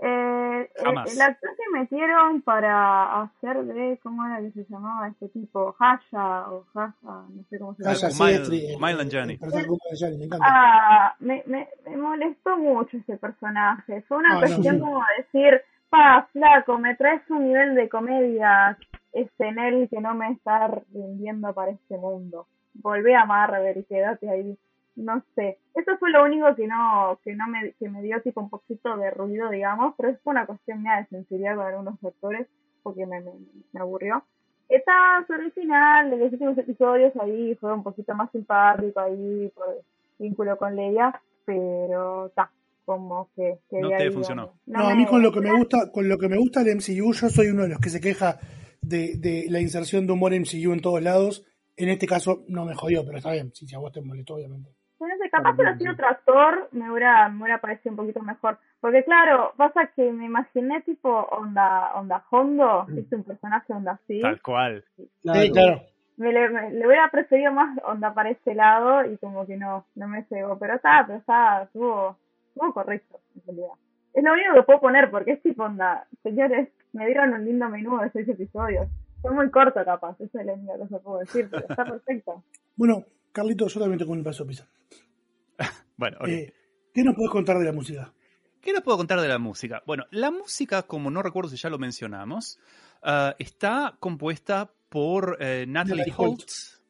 El actor que metieron para hacer de, ¿cómo era que se llamaba este tipo? Haya, no sé cómo se llama. Kumail Nanjiani. Me encanta. Me molestó mucho ese personaje. Fue una cuestión como decir, flaco, me traes un nivel de comedia en él que no me está rindiendo para este mundo. Volvé a Marvel y quédate ahí. No sé, eso fue lo único que me dio tipo un poquito de ruido, digamos, pero es una cuestión mía de sensibilidad con algunos actores porque me aburrió. Está sobre el final de los últimos episodios, ahí fue un poquito más simpático ahí por vínculo con Leia, pero como que no te ahí, funcionó. A mí con lo que me gusta el MCU, yo soy uno de los que se queja de la inserción de humor MCU en todos lados. En este caso no me jodió, pero está bien, si a vos te molestó, obviamente. No sé, capaz que lo hacía otro actor, me hubiera parecido un poquito mejor. Porque claro, pasa que me imaginé tipo onda Hondo, es un personaje onda así. Tal cual. Sí, claro. Le hubiera preferido más onda para ese lado y como que no me cegó. Pero estuvo correcto, en realidad. Es lo único que puedo poner porque es tipo onda, señores, me dieron un lindo menú de 6 episodios. Fue muy corto capaz, eso es la única cosa que puedo decir, pero está perfecto. Bueno, Carlito, yo también tengo un paso de pizza. Bueno, okay. ¿Qué nos puedes contar de la música? ¿Qué nos puedo contar de la música? Bueno, la música, como no recuerdo si ya lo mencionamos, está compuesta por Natalie Holt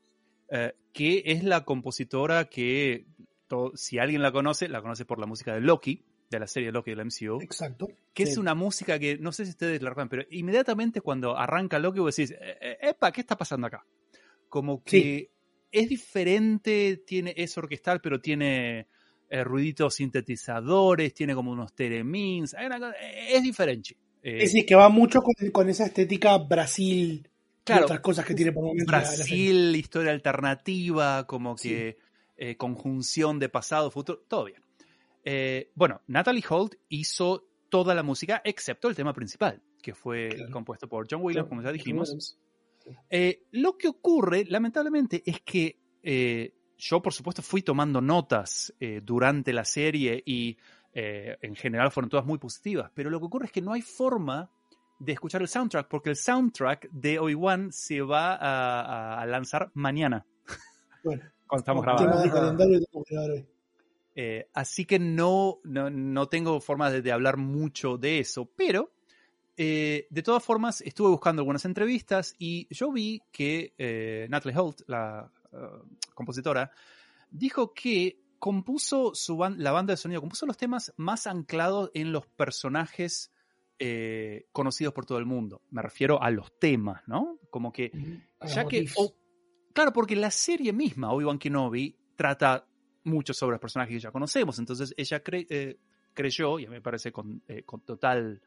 que es la compositora que, si alguien la conoce por la música de Loki, de la serie Loki del MCU. Exacto. Que es una música que, no sé si ustedes la recuerdan, pero inmediatamente cuando arranca Loki vos decís, epa, ¿qué está pasando acá? Como que es diferente, es orquestal, pero tiene ruiditos sintetizadores, tiene como unos teremins, es diferente. Es decir, que va mucho con esa estética Brasil, claro, y otras cosas que tiene por momentos. Brasil, historia alternativa, como que conjunción de pasado, futuro, todo bien. Bueno, Natalie Holt hizo toda la música excepto el tema principal, que fue compuesto por John Williams, como ya dijimos. Lo que ocurre, lamentablemente, es que yo, por supuesto, fui tomando notas durante la serie y en general fueron todas muy positivas, pero lo que ocurre es que no hay forma de escuchar el soundtrack, porque el soundtrack de Obi-Wan se va a lanzar mañana. Bueno, cuando estamos grabando. De calendario tengo que grabar hoy. Así que no tengo forma de hablar mucho de eso, pero de todas formas estuve buscando algunas entrevistas y yo vi que Natalie Holt, la compositora, dijo que compuso la banda de sonido, compuso los temas más anclados en los personajes conocidos por todo el mundo. Me refiero a los temas, ¿no? Como que, ya que... claro, porque la serie misma, Obi-Wan Kenobi, trata mucho sobre los personajes que ya conocemos, entonces ella creyó, y a mí me parece con total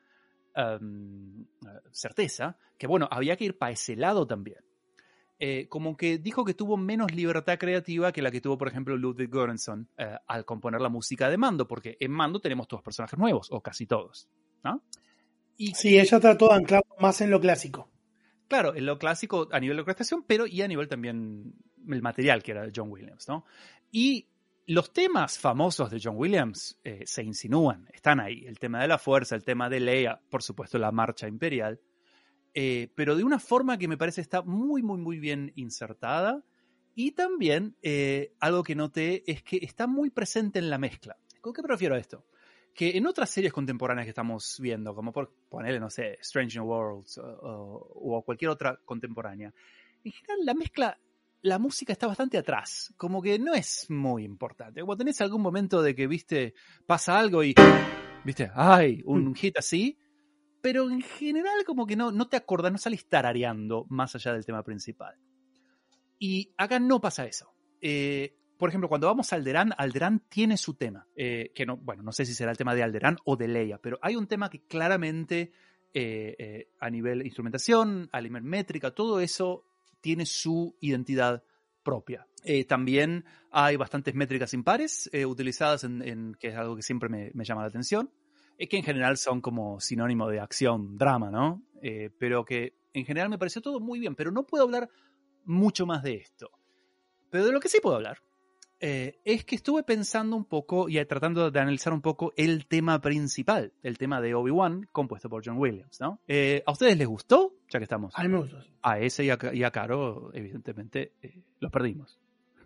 certeza, que bueno, había que ir para ese lado también. Como que dijo que tuvo menos libertad creativa que la que tuvo, por ejemplo, Ludwig Göransson al componer la música de Mando, porque en Mando tenemos todos personajes nuevos, o casi todos, ¿no? Sí, ella trató de anclar más en lo clásico. Claro, en lo clásico a nivel de orquestación, pero y a nivel también el material que era de John Williams, ¿no? Y los temas famosos de John Williams se insinúan, están ahí. El tema de la fuerza, el tema de Leia, por supuesto la marcha imperial, pero de una forma que me parece está muy, muy, muy bien insertada. Y también algo que noté es que está muy presente en la mezcla. ¿Con qué me refiero a esto? Que en otras series contemporáneas que estamos viendo, como por ponerle, no sé, Strange New Worlds o cualquier otra contemporánea, en general la mezcla, la música está bastante atrás, como que no es muy importante. Como tenés algún momento de que, viste, pasa algo y, viste, hay un hit así, pero en general como que no te acordás, no salís tarareando más allá del tema principal. Y acá no pasa eso. Por ejemplo, cuando vamos a Alderaan tiene su tema, que no sé si será el tema de Alderaan o de Leia, pero hay un tema que claramente a nivel instrumentación, a nivel métrica, todo eso tiene su identidad propia. También hay bastantes métricas impares utilizadas que es algo que siempre me llama la atención, que en general son como sinónimo de acción, drama, ¿no? Pero que en general me pareció todo muy bien, pero no puedo hablar mucho más de esto. Pero de lo que sí puedo hablar es que estuve pensando un poco y tratando de analizar un poco el tema principal, el tema de Obi-Wan, compuesto por John Williams, ¿no? ¿A ustedes les gustó? Ya que estamos. A mí me gustó. A ese y a Caro, evidentemente, los perdimos.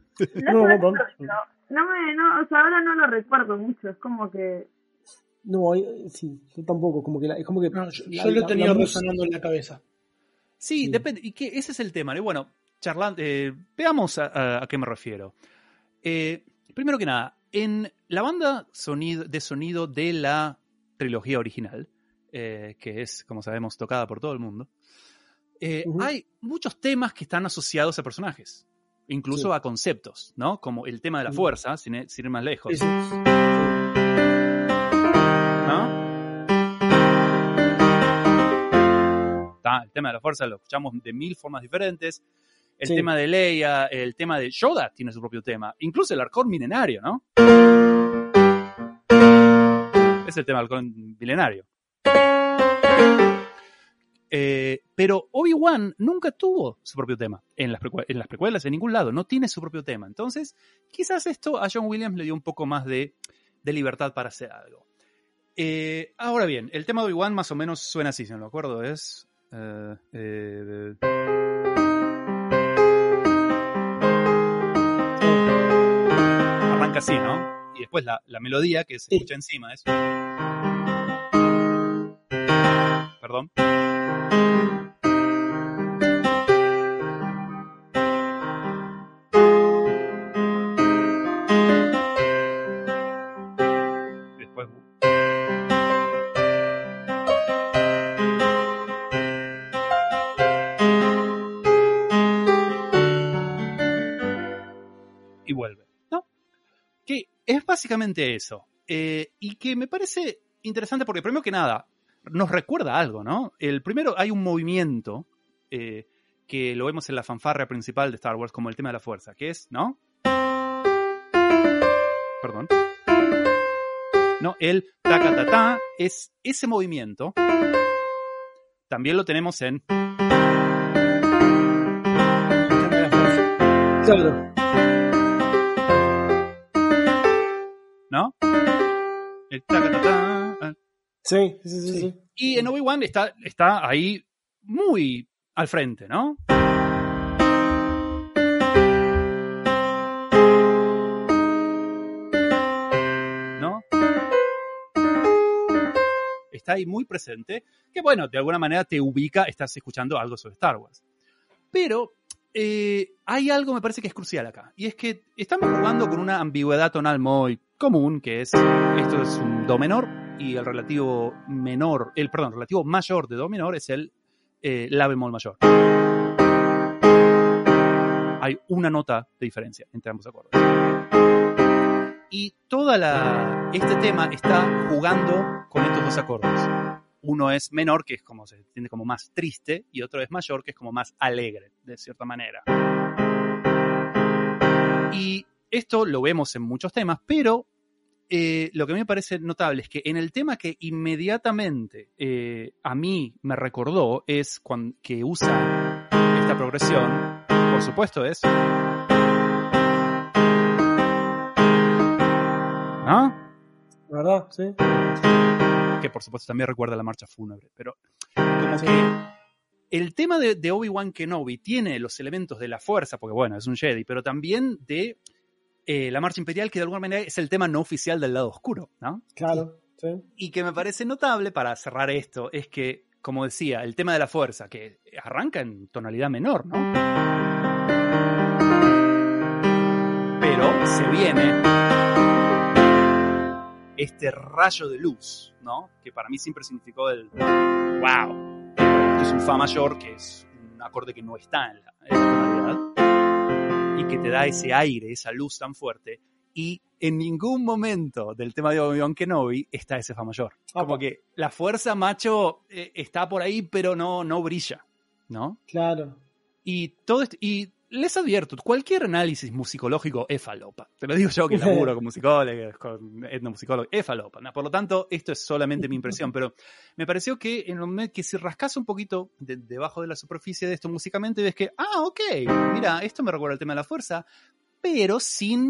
O sea, ahora no lo recuerdo mucho, es como que... No, sí, yo tampoco, como que... No, yo lo he tenido resonando en la cabeza. Sí, depende, y que ese es el tema, ¿no? Bueno, charlando, veamos a qué me refiero. Primero que nada, en la banda de sonido de la trilogía original, que es, como sabemos, tocada por todo el mundo, hay muchos temas que están asociados a personajes, incluso a conceptos, ¿no? Como el tema de la fuerza, sin ir más lejos. ¿No? El tema de la fuerza lo escuchamos de mil formas diferentes. El tema de Leia, el tema de Yoda tiene su propio tema. Incluso el halcón milenario, ¿no? Es el tema del halcón milenario. Pero Obi-Wan nunca tuvo su propio tema. En las precuelas, en ningún lado. No tiene su propio tema. Entonces, quizás esto a John Williams le dio un poco más de libertad para hacer algo. Ahora bien, el tema de Obi-Wan más o menos suena así, si no me acuerdo. Es... arranca así, ¿no? Y después la melodía que se escucha encima es... Perdón. básicamente eso. Y que me parece interesante porque, primero que nada, nos recuerda algo, ¿no? El primero, hay un movimiento que lo vemos en la fanfarria principal de Star Wars como el tema de la fuerza, que es, ¿no? Perdón. No, el ta-ta-ta-ta es ese movimiento. También lo tenemos en... Claro. ¿No? El ta-ta-ta-ta. Sí, sí, sí, sí. Y en Obi-Wan está ahí muy al frente, ¿no? ¿No? Está ahí muy presente, que bueno, de alguna manera te ubica, estás escuchando algo sobre Star Wars. Pero hay algo me parece que es crucial acá, y es que estamos jugando con una ambigüedad tonal muy común, que es, esto es un do menor, y el relativo mayor de do menor es el la bemol mayor. Hay una nota de diferencia entre ambos acordes. Y este tema está jugando con estos dos acordes. Uno es menor, que es como se entiende como más triste, y otro es mayor, que es como más alegre, de cierta manera. Y esto lo vemos en muchos temas, pero lo que a mí me parece notable es que en el tema que inmediatamente a mí me recordó es que usa esta progresión, por supuesto es... ¿No? ¿Verdad? Sí. Que por supuesto también recuerda la marcha fúnebre, pero como que el tema de Obi-Wan Kenobi tiene los elementos de la fuerza, porque bueno, es un Jedi, pero también de la marcha imperial, que de alguna manera es el tema no oficial del lado oscuro, ¿no? Claro, sí. Y que me parece notable para cerrar esto, es que, como decía, el tema de la fuerza, que arranca en tonalidad menor, ¿no? Pero se viene este rayo de luz, ¿no? Que para mí siempre significó el wow. Esto es un fa mayor, que es un acorde que no está en la tonalidad, y que te da ese aire, esa luz tan fuerte, y en ningún momento del tema de Obi-Wan Kenobi está ese fa mayor. Como que la fuerza, macho, está por ahí, pero no brilla, ¿no? Claro. Y todo esto, y les advierto, cualquier análisis musicológico es falopa. Te lo digo yo que laburo con musicólogos, con etnomusicólogos, es falopa. Por lo tanto, esto es solamente mi impresión, pero me pareció que en lo que si rascas un poquito debajo de la superficie de esto musicalmente, ves que, ok, mira, esto me recuerda al tema de la fuerza, pero sin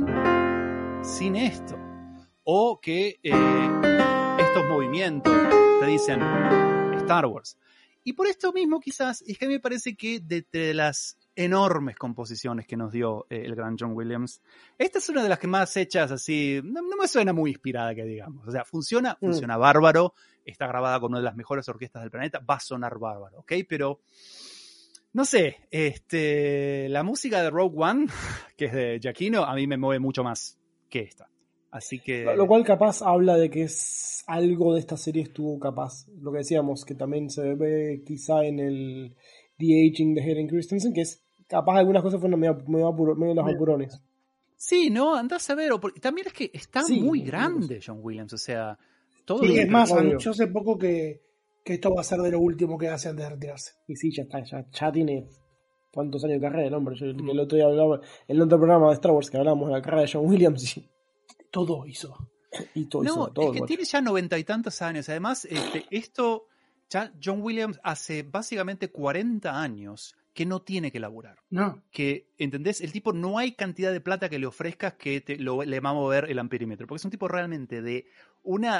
esto. O que estos movimientos te dicen Star Wars. Y por esto mismo quizás, es que a mí me parece que de las enormes composiciones que nos dio el gran John Williams, esta es una de las que más hechas así, no me suena muy inspirada, que digamos. O sea, funciona bárbaro, está grabada con una de las mejores orquestas del planeta, va a sonar bárbaro, ¿ok? Pero, no sé, la música de Rogue One, que es de Giacchino, a mí me mueve mucho más que esta. Así que... Lo cual capaz habla de que es algo de esta serie estuvo capaz, lo que decíamos, que también se ve quizá en el The Aging de Hayden Christensen, que es capaz algunas cosas fueron medio los apurones. Sí, no, andás a ver. También es que está muy grande John Williams, o sea, todo. Sí, es más, yo sé poco que esto va a ser de lo último que hace antes de retirarse. Y sí, ya está, ya tiene cuántos años de carrera el hombre. El otro día hablaba, en el otro programa de Star Wars que hablábamos de la carrera de John Williams, y todo hizo. Y todo no, hizo, todo, es que tiene ya 90 y tantos años. Además, esto, ya John Williams hace básicamente 40 años que no tiene que laburar. No. Que, ¿entendés? El tipo, no hay cantidad de plata que le ofrezcas que le va a mover el amperímetro. Porque es un tipo realmente de una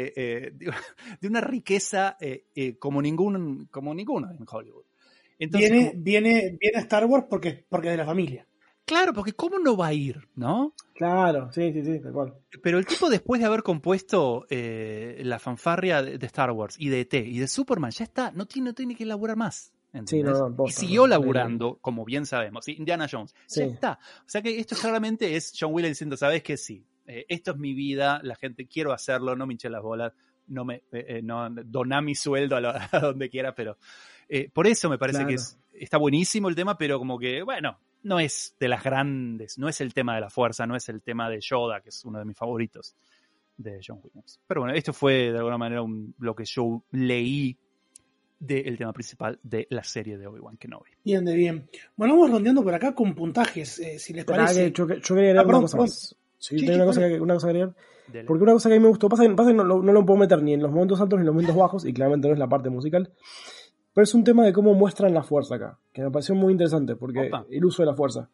riqueza como ninguno en Hollywood. Entonces, viene a Star Wars porque es de la familia. Claro, porque ¿cómo no va a ir, no? Claro, sí, tal cual. Pero el tipo, después de haber compuesto la fanfarria de Star Wars y de E.T. y de Superman, ya está, no tiene que laburar más. Sí, y siguió laburando, como bien sabemos. Indiana Jones, ya está. O sea que esto claramente es John Williams diciendo, ¿sabes qué? Sí, esto es mi vida, la gente, quiero hacerlo, no me hinché las bolas, no doná mi sueldo a donde quiera, pero por eso me parece que está buenísimo el tema, pero como que, bueno, no es de las grandes, no es el tema de la fuerza, no es el tema de Yoda, que es uno de mis favoritos de John Williams. Pero bueno, esto fue de alguna manera lo que yo leí del tema principal de la serie de Obi-Wan Kenobi. Bien, de bien. Bueno, vamos rondeando por acá con puntajes, si les parece. Yo quería agregar una cosa más. Sí, tengo una cosa que agregar. Porque una cosa que a mí me gustó, pasa que no lo puedo meter ni en los momentos altos ni en los momentos bajos, y claramente no es la parte musical, pero es un tema de cómo muestran la fuerza acá, que me pareció muy interesante, porque el uso de la fuerza.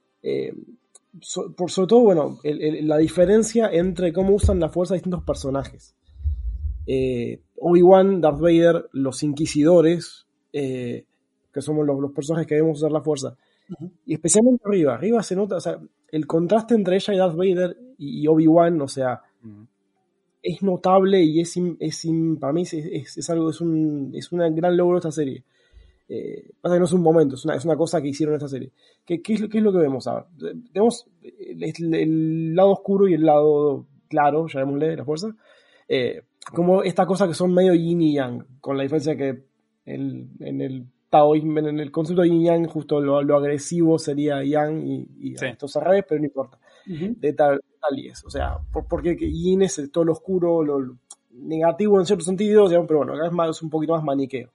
Sobre todo, bueno, la diferencia entre cómo usan la fuerza distintos personajes. Obi-Wan, Darth Vader, los Inquisidores, que somos los personajes que debemos usar la fuerza. Uh-huh. Y especialmente arriba se nota, o sea, el contraste entre ella y Darth Vader y Obi-Wan, o sea, es notable y para mí es algo, es un gran logro de esta serie. Pasa que no es un momento, es una cosa que hicieron en esta serie. ¿Qué es lo que vemos? A ver, tenemos el lado oscuro y el lado claro, llamémosle, de la fuerza. Como esta cosa que son medio yin y yang, con la diferencia que en el taoísmo, en el concepto de yin y yang, justo lo agresivo sería yang y esto es al revés, pero no importa. Uh-huh. De tal y es, o sea, porque yin es todo lo oscuro, lo negativo en cierto sentido, digamos, pero bueno, acá es un poquito más maniqueo.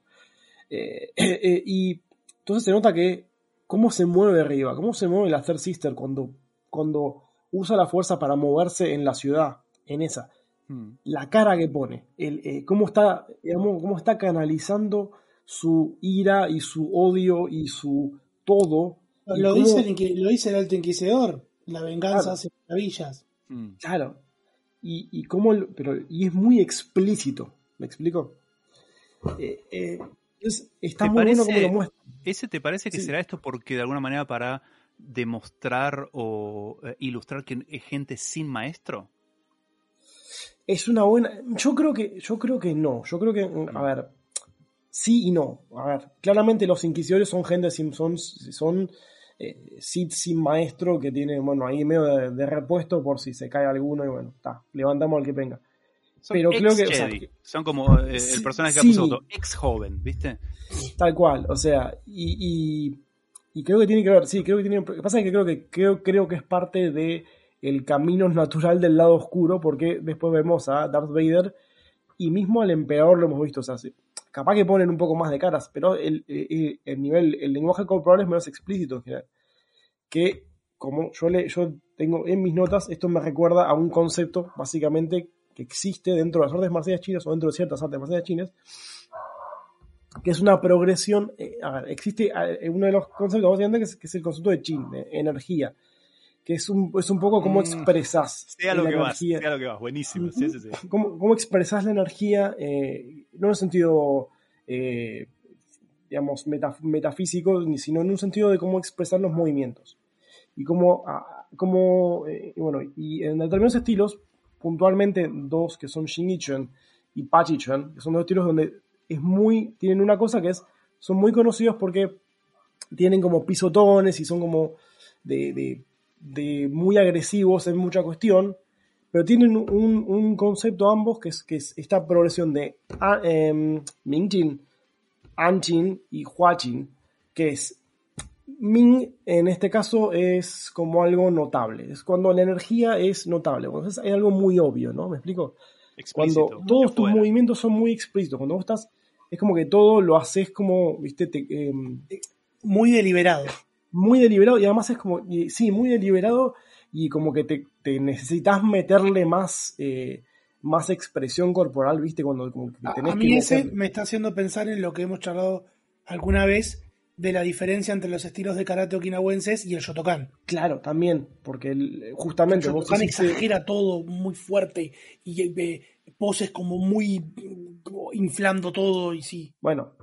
Y entonces se nota que cómo se mueve arriba, cómo se mueve la Third Sister cuando usa la fuerza para moverse en la ciudad, en esa. La cara que pone, cómo está canalizando su ira y su odio y su todo. Lo dice el Alto Inquisidor, la venganza hace maravillas. Claro. Y es muy explícito, ¿me explico? Está muy bueno cómo lo muestra. ¿Ese te parece que será esto porque de alguna manera para demostrar o ilustrar que es gente sin maestro? Es una buena. Yo creo que no. Yo creo que, a ver, sí y no. A ver, claramente los inquisidores son gente son Sith sin maestro que tiene, bueno, ahí medio de repuesto por si se cae alguno y bueno, levantamos al que venga. Pero creo que, son como el personaje que puso ex joven, ¿viste? Tal cual, o sea, y creo que tiene que ver, sí, creo que tiene. Lo que pasa es que creo que es parte de el camino natural del lado oscuro, porque después vemos a Darth Vader y mismo al emperador lo hemos visto, o sea, capaz que ponen un poco más de caras, pero el lenguaje corporal es menos explícito en general. Que como yo tengo en mis notas, esto me recuerda a un concepto básicamente que existe dentro de las artes marciales chinas o dentro de ciertas artes marciales chinas, que es una progresión. Existe uno de los conceptos básicamente que es el concepto de Qin, de energía, que es un poco cómo expresás sea lo que vas, buenísimo. Sí. Cómo expresás la energía, no en un sentido digamos metafísico, sino en un sentido de cómo expresar los movimientos y y en determinados estilos, puntualmente dos que son Xingyiquan y Pachichuan, que son dos estilos donde tienen una cosa que son muy conocidos porque tienen como pisotones y son como de muy agresivos en mucha cuestión, pero tienen un concepto ambos que es esta progresión de Mingjin, Anjin y Huaqin, que es Ming en este caso es como algo notable, es cuando la energía es notable, cuando es algo muy obvio, ¿no? ¿Me explico? Explícito. Cuando todos tus movimientos son muy explícitos, cuando vos estás, es como que todo lo haces como, ¿viste? Muy deliberado. Muy deliberado y además es como, muy deliberado y como que te necesitas meterle más expresión corporal, ¿viste? Cuando como que tenés a mí ese me está haciendo pensar en lo que hemos charlado alguna vez de la diferencia entre los estilos de karate okinawenses y el Shotokan. Claro, también, porque justamente el Shotokan exagera todo muy fuerte y poses como muy inflando todo y sí. Bueno,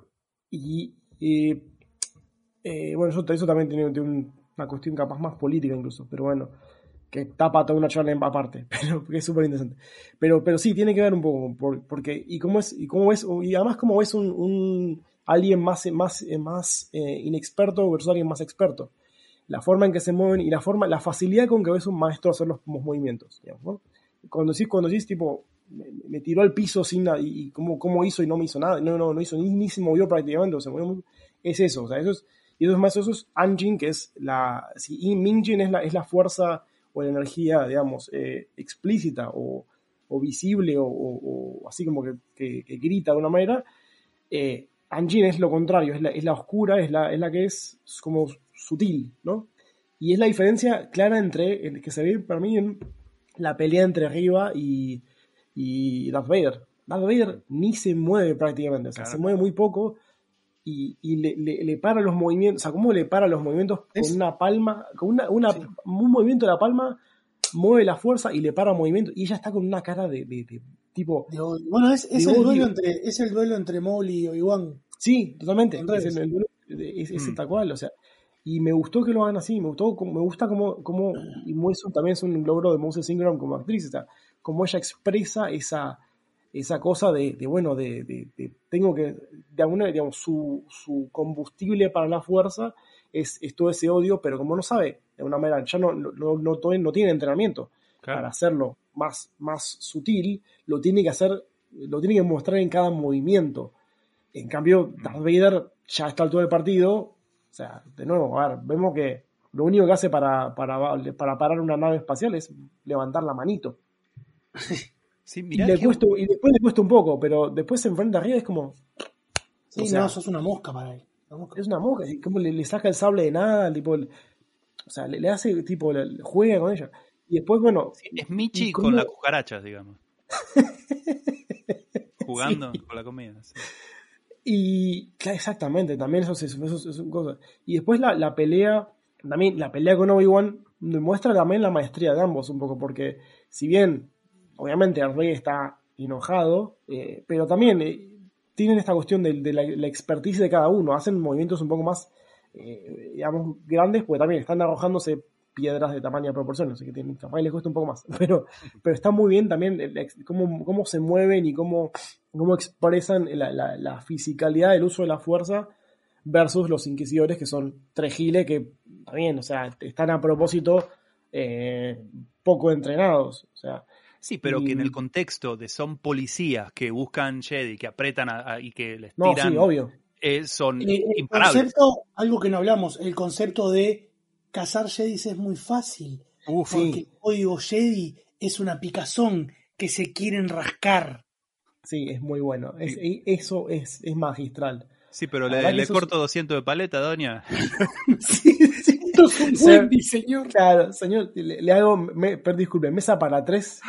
bueno, eso también tiene una cuestión capaz más política incluso, pero bueno, que tapa toda una charla aparte, pero que es súper interesante. Pero sí, tiene que ver un poco, porque y además cómo ves un alguien más inexperto versus alguien más experto. La forma en que se mueven y la facilidad con que ves un maestro hacer los movimientos, digamos, ¿no? Cuando decís tipo, me tiró al piso sin nada, y cómo hizo y no me hizo nada, no hizo ni se movió prácticamente, es eso, o sea, eso es. Y dos más, eso es Anjin, que es y Minjin es la fuerza o la energía, digamos, explícita o visible o así como que grita de una manera. Anjin es lo contrario, es la oscura, es la que es como sutil, ¿no? Y es la diferencia clara entre el que se ve para mí en la pelea entre Riva y Darth Vader. Darth Vader ni se mueve prácticamente, o sea, se mueve muy poco y le para los movimientos, o sea, ¿cómo le para los movimientos con una palma, con un movimiento de la palma, mueve la fuerza y le para movimiento y ella está con una cara de tipo... Bueno, es el duelo entre Maul y Obi-Wan. Sí, totalmente, es el duelo, es tal cual, o sea, y me gustó que lo hagan así, me gusta como y eso también es un logro de Moses Ingram como actriz, o sea, como ella expresa esa cosa de tengo que, de alguna, digamos, su combustible para la fuerza es todo ese odio, pero como no sabe, de alguna manera, ya no tiene entrenamiento para hacerlo más sutil, lo tiene que mostrar en cada movimiento. En cambio, Darth Vader ya está a altura del partido, o sea, de nuevo, a ver, vemos que lo único que hace para parar una nave espacial es levantar la manito. Sí, y después le cuesta un poco, pero después se enfrenta arriba y es como... Sí, sos una mosca para él. Es una mosca, y como le saca el sable de nada, tipo, o sea, le hace, tipo, juega con ella. Y después, bueno... Sí, es Michi con las cucarachas, digamos. Jugando con la comida. Sí. Y, claro, exactamente, también eso son cosas. Y después la pelea con Obi-Wan demuestra también la maestría de ambos un poco, porque si bien, obviamente, el rey está enojado, pero también tienen esta cuestión de la expertise de cada uno, hacen movimientos un poco más, digamos, grandes, porque también están arrojándose piedras de tamaño y proporción, así que capaz les cuesta un poco más, pero está muy bien también cómo se mueven y cómo expresan la fisicalidad del uso de la fuerza versus los inquisidores, que son tres giles que también, o sea, están a propósito poco entrenados, o sea. Sí, pero que en el contexto de son policías que buscan Jedi, que apretan y que les tiran... No, sí, obvio. Son el imparables. Concepto, algo que no hablamos, el concepto de cazar Jedis es muy fácil, porque el código Jedi es una picazón que se quieren rascar. Sí, es muy bueno. Eso es magistral. Sí, pero le corto 200 de paleta, doña. Sí, esto es un buen diseño. Claro, señor, le hago, disculpe, mesa para 3.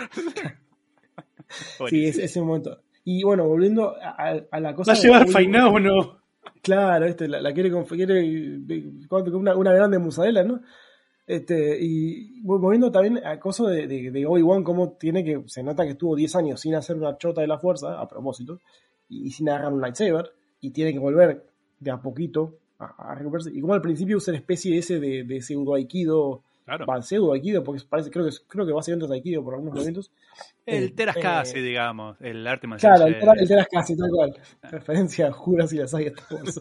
Sí, ese momento. Y bueno, volviendo a la cosa... ¿Va a llevar Fainá o no? Claro, la quiere una grande musarela, ¿no? Y volviendo también a cosa de Obi-Wan, cómo se nota que estuvo 10 años sin hacer una chota de la fuerza, a propósito, y sin agarrar un lightsaber, y tiene que volver de a poquito a recuperarse. Y como al principio usa la especie de pseudo aikido, pseudo aikido, porque creo que básicamente es aikido por algunos momentos. El Terazkasi, digamos, el arte marcial. Claro, el Terazkasi, tal cual. Referencia a Juras y las Sagas.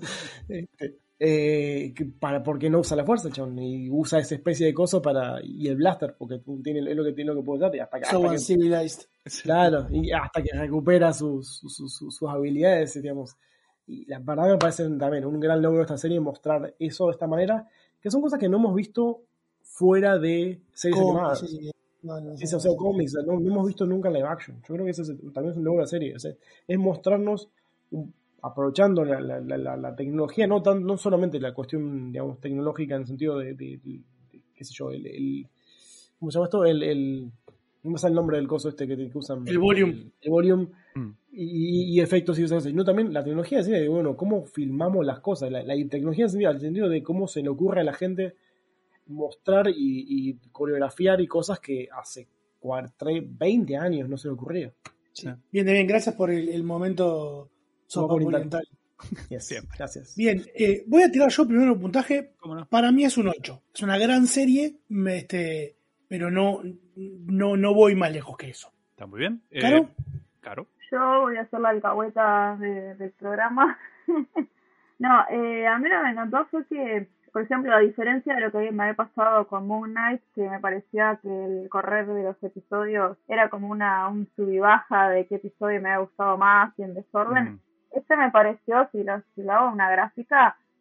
Porque no usa la fuerza, chabón, y usa esa especie de coso y el blaster, porque es lo que puede usar, y hasta que civilized. Claro, y hasta que recupera sus habilidades, digamos. Y la verdad me parece también un gran logro de esta serie mostrar eso de esta manera, que son cosas que no hemos visto fuera de series animadas. O sea, cómics, no hemos visto nunca en live action. Yo creo que ese también es un logro de la serie. O sea, es mostrarnos, aprovechando la tecnología, no solamente la cuestión, digamos, tecnológica en el sentido de qué sé yo, ¿cómo se llama esto? No me sale el nombre del coso que usan. El volume. El volume y efectos y cosas así. No, también la tecnología de bueno, cómo filmamos las cosas. La tecnología en el sentido de cómo se le ocurre a la gente mostrar y coreografiar y cosas que hace 20 años no se le ocurría. Sí. Bien, gracias por el momento sopa oriental. Yes, gracias. Bien, voy a tirar yo primero un puntaje. No? Para mí es un 8. Es una gran serie, pero no voy más lejos que eso. Está muy bien. ¿Caro? Yo voy a hacer la alcahueta del programa. No, a mí lo que me encantó fue que, por ejemplo, a diferencia de lo que me había pasado con Moon Knight, que me parecía que el correr de los episodios era como un sub y baja de qué episodio me había gustado más y en desorden, este me pareció, si lo hago una gráfica,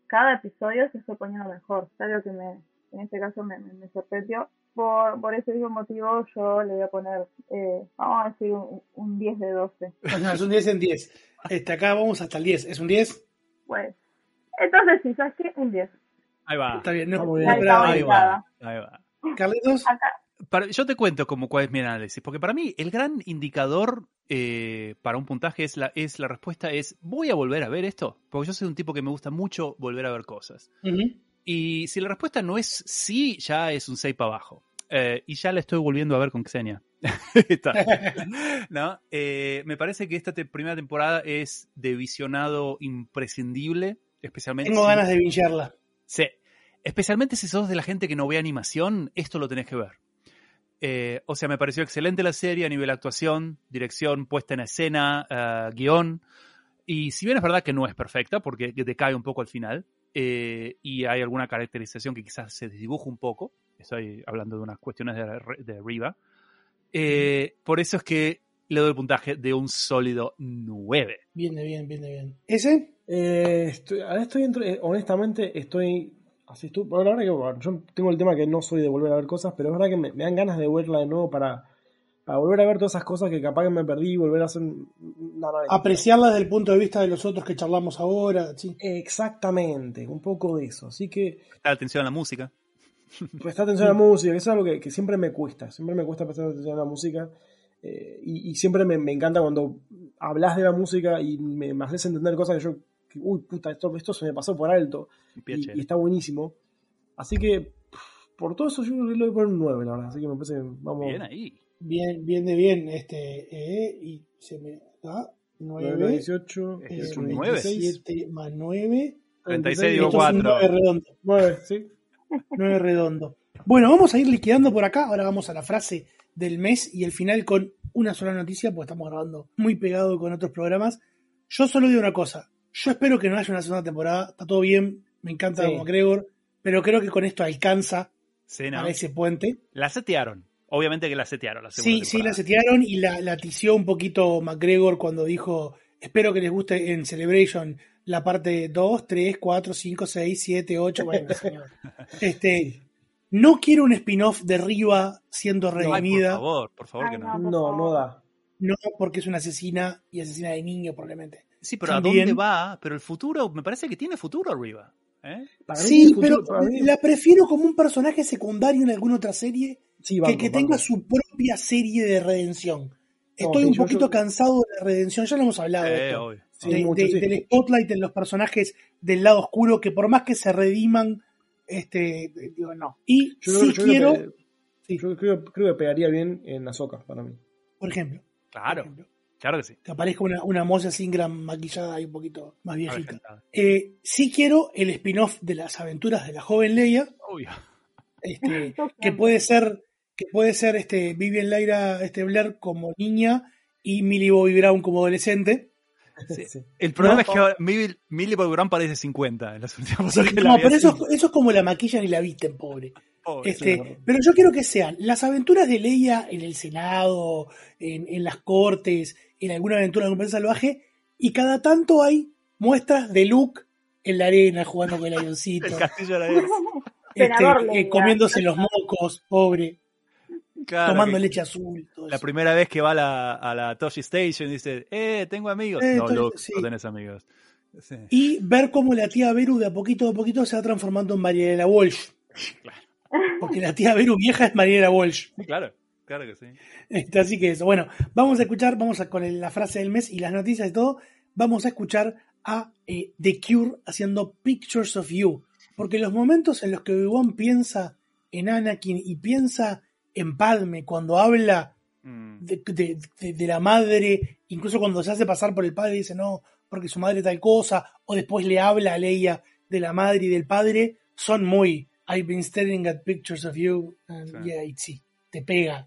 cada episodio se fue poniendo mejor. Es algo que en este caso me sorprendió. Por ese mismo motivo yo le voy a poner, vamos a decir, un 10 de 12. No, es un 10 en 10. Acá vamos hasta el 10. ¿Es un 10? Pues, entonces sí, ¿sabes qué? Un 10. Ahí va. Está bien, no, Ahí va. Carlitos. Yo te cuento cuál es mi análisis, porque para mí el gran indicador para un puntaje es la respuesta es, ¿voy a volver a ver esto? Porque yo soy un tipo que me gusta mucho volver a ver cosas. Uh-huh. Y si la respuesta no es sí, ya es un 6 para abajo. Y ya la estoy volviendo a ver con Xenia. ¿No? Me parece que esta primera temporada es de visionado imprescindible, especialmente. Tengo ganas de bingearla. Sí. Especialmente si sos de la gente que no ve animación, esto lo tenés que ver. O sea, me pareció excelente la serie a nivel actuación, dirección, puesta en escena, guión. Y si bien es verdad que no es perfecta, porque decae un poco al final, y hay alguna caracterización que quizás se desdibuja un poco, estoy hablando de unas cuestiones de Riva, por eso es que le doy el puntaje de un sólido 9. Bien. ¿Ese? Honestamente, así tú, la verdad que yo tengo el tema que no soy de volver a ver cosas, pero es verdad que me dan ganas de verla de nuevo para volver a ver todas esas cosas que capaz que me perdí y volver a hacer apreciarlas desde el punto de vista de los otros que charlamos ahora. Sí. Exactamente, un poco de eso. Así que prestar atención a la música. Prestar atención a la música, eso es algo que siempre me cuesta. Siempre me cuesta prestar atención a la música. Y siempre me encanta cuando hablas de la música y me haces entender cosas que uy, puta, esto se me pasó por alto. Y está buenísimo. Así que, por todo eso, yo le voy a poner un 9, la verdad. Así que me parece que vamos. Bien ahí. Bien. Y se me da 9. 18. Es un 9. 7 más 9. 36, digo 4. 9 redondo. 9, sí. 9 redondo. Bueno, vamos a ir liquidando por acá. Ahora vamos a la frase del mes y el final con una sola noticia, porque estamos grabando muy pegado con otros programas. Yo solo digo una cosa. Yo espero que no haya una segunda temporada. Está todo bien. Me encanta McGregor. Pero creo que con esto alcanza a ese puente. La setearon. Obviamente que la setearon la segunda temporada. Sí, la setearon y la tició un poquito McGregor cuando dijo: espero que les guste en Celebration la parte 2, 3, 4, 5, 6, 7, 8. Bueno, señor. No quiero un spin-off de Riva siendo redimida. Por favor que no. No da. No, porque es una asesina y asesina de niño probablemente. Sí, pero también, ¿a dónde va? Pero el futuro, me parece que tiene futuro Riva. Sí, pero la prefiero como un personaje secundario en alguna otra serie que tenga su propia serie de redención. Estoy un poquito cansado de la redención, ya lo hemos hablado de esto, del spotlight en los personajes del lado oscuro, que por más que se rediman, digo no. Y yo creo que pegaría bien en Ahsoka para mí. Por ejemplo. Claro que sí. Que aparezca una Moses Ingram maquillada y un poquito más viejita. Sí quiero el spin-off de las aventuras de la joven Leia. Obvio. Que puede ser Vivian Lyra Blair como niña y Millie Bobby Brown como adolescente. Sí. El problema es que Millie Bobby Brown parece 50 en las últimas cosas que pero eso es como la maquillan y la visten, pobre. Pero yo quiero que sean las aventuras de Leia en el Senado, en las cortes, en alguna aventura de un pez salvaje, y cada tanto hay muestras de Luke en la arena jugando con el avioncito. El castillo de la arena. Comiéndose los mocos, pobre. Claro, tomando leche azul. La primera vez que va a la Toshi Station dice, tengo amigos. No, Luke, no tenés amigos. Sí. Y ver cómo la tía Beru de a poquito se va transformando en Mariela Walsh. Claro. Porque la tía Beru vieja es Mariela Walsh. Claro que sí. Así que eso. Bueno, vamos con la frase del mes y las noticias y todo. Vamos a escuchar a The Cure haciendo Pictures of You. Porque los momentos en los que Obi-Wan piensa en Anakin y piensa en Padme cuando habla de la madre, incluso cuando se hace pasar por el padre y dice no, porque su madre tal cosa, o después le habla a Leia de la madre y del padre, son muy I've been staring at pictures of you and sí, te pega.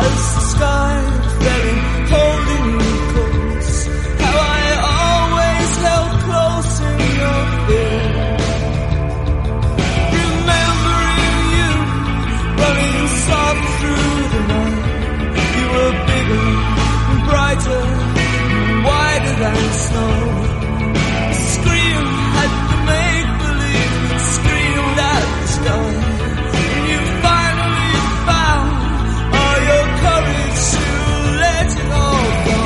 as the sky fell in, holding you close. How I always held close in your fear. Remembering you, running soft through the night. You were bigger, brighter, wider than snow. Scream at the make-believe, screamed at the sky. And you finally found all your courage to let it all go.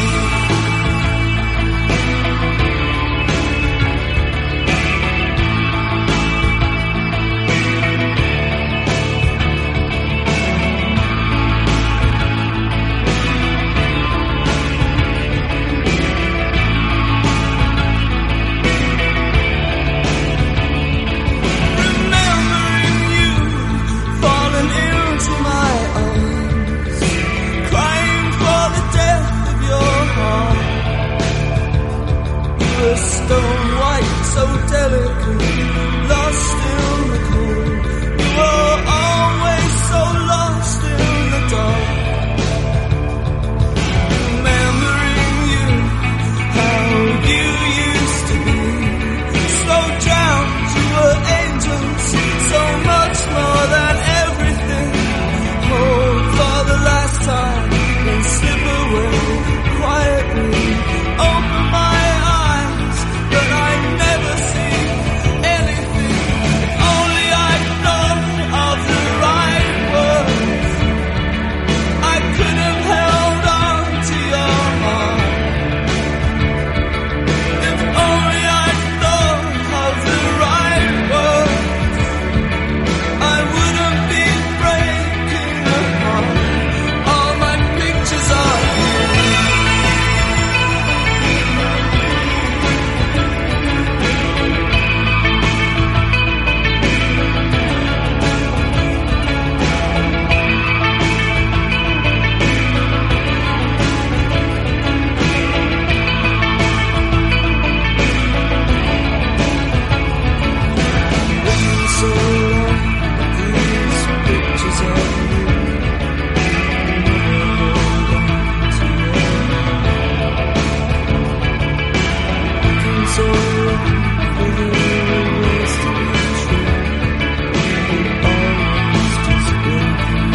Stone white, so delicate, lost in the cold. You were always so lost in the dark. Remembering you, how you used to be. Slow drowns, you were angels, so much more than everything. Hold for the last time, then slip away quietly. Open my eyes, but I never see anything. If only I'd known of the right words, I could have held on to your heart. If only I'd known of the right words, I wouldn't be breaking apart. All my pictures are so long, these pictures of you. Looking so long for the words to be true. Always just breaking.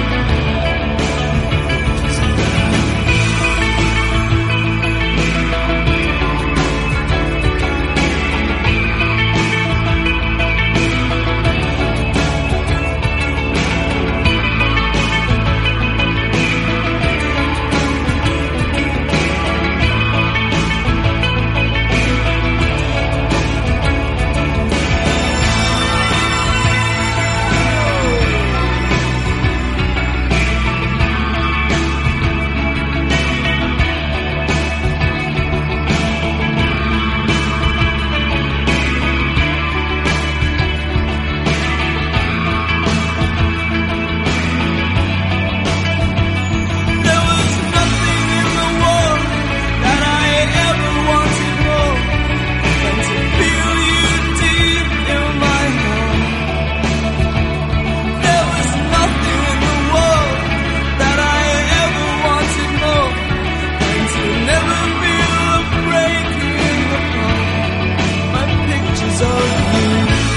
There was nothing in the world that I ever wanted more than to feel you deep in my heart. There was nothing in the world that I ever wanted more than to never feel a breaking apart. My pictures of you.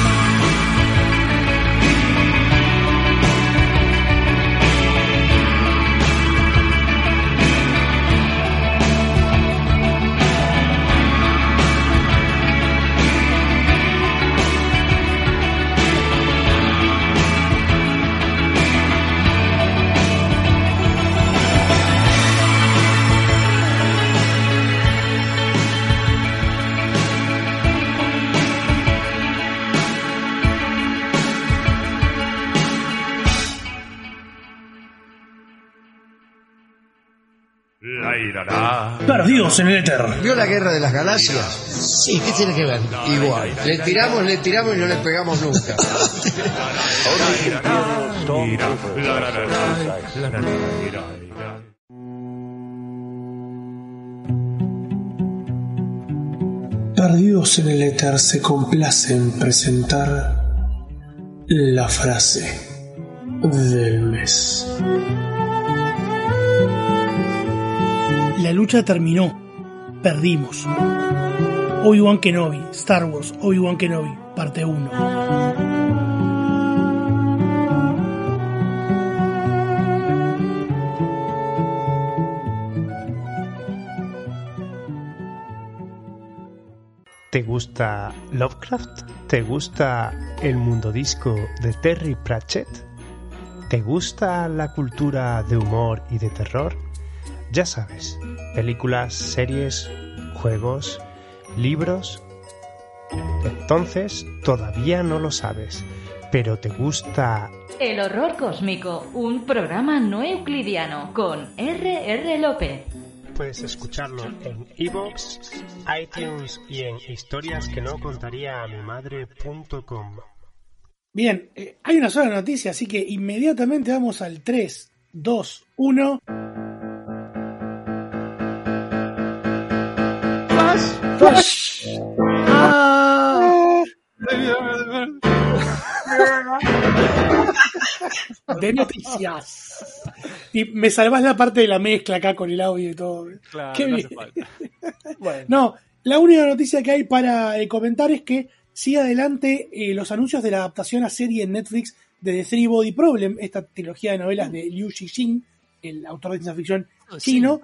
Perdidos en el éter. ¿Vio la guerra de las galaxias? Sí, ¿qué tiene que ver? Igual. Le tiramos y no le pegamos nunca. Perdidos en el éter se complace en presentar la frase del mes. La lucha terminó. Perdimos. Obi-Wan Kenobi, Star Wars, Obi-Wan Kenobi, parte 1. ¿Te gusta Lovecraft? ¿Te gusta el mundo disco de Terry Pratchett? ¿Te gusta la cultura de humor y de terror? Ya sabes, películas, series, juegos, libros. Entonces, todavía no lo sabes, pero ¿te gusta El horror cósmico, un programa no euclidiano con R.R. López? Puedes escucharlo en iVoox, iTunes y en historiasquenocontaríaamimadre.com. Bien, hay una sola noticia, así que inmediatamente vamos al 3, 2, 1. ¡Flash! De noticias. Y me salvás la parte de la mezcla acá con el audio y todo. Claro, Qué no bien. hace falta. Bueno. No, la única noticia que hay para comentar es que sigue adelante los anuncios de la adaptación a serie en Netflix de The Three Body Problem, esta trilogía de novelas de Liu Cixin, el autor de ciencia ficción chino,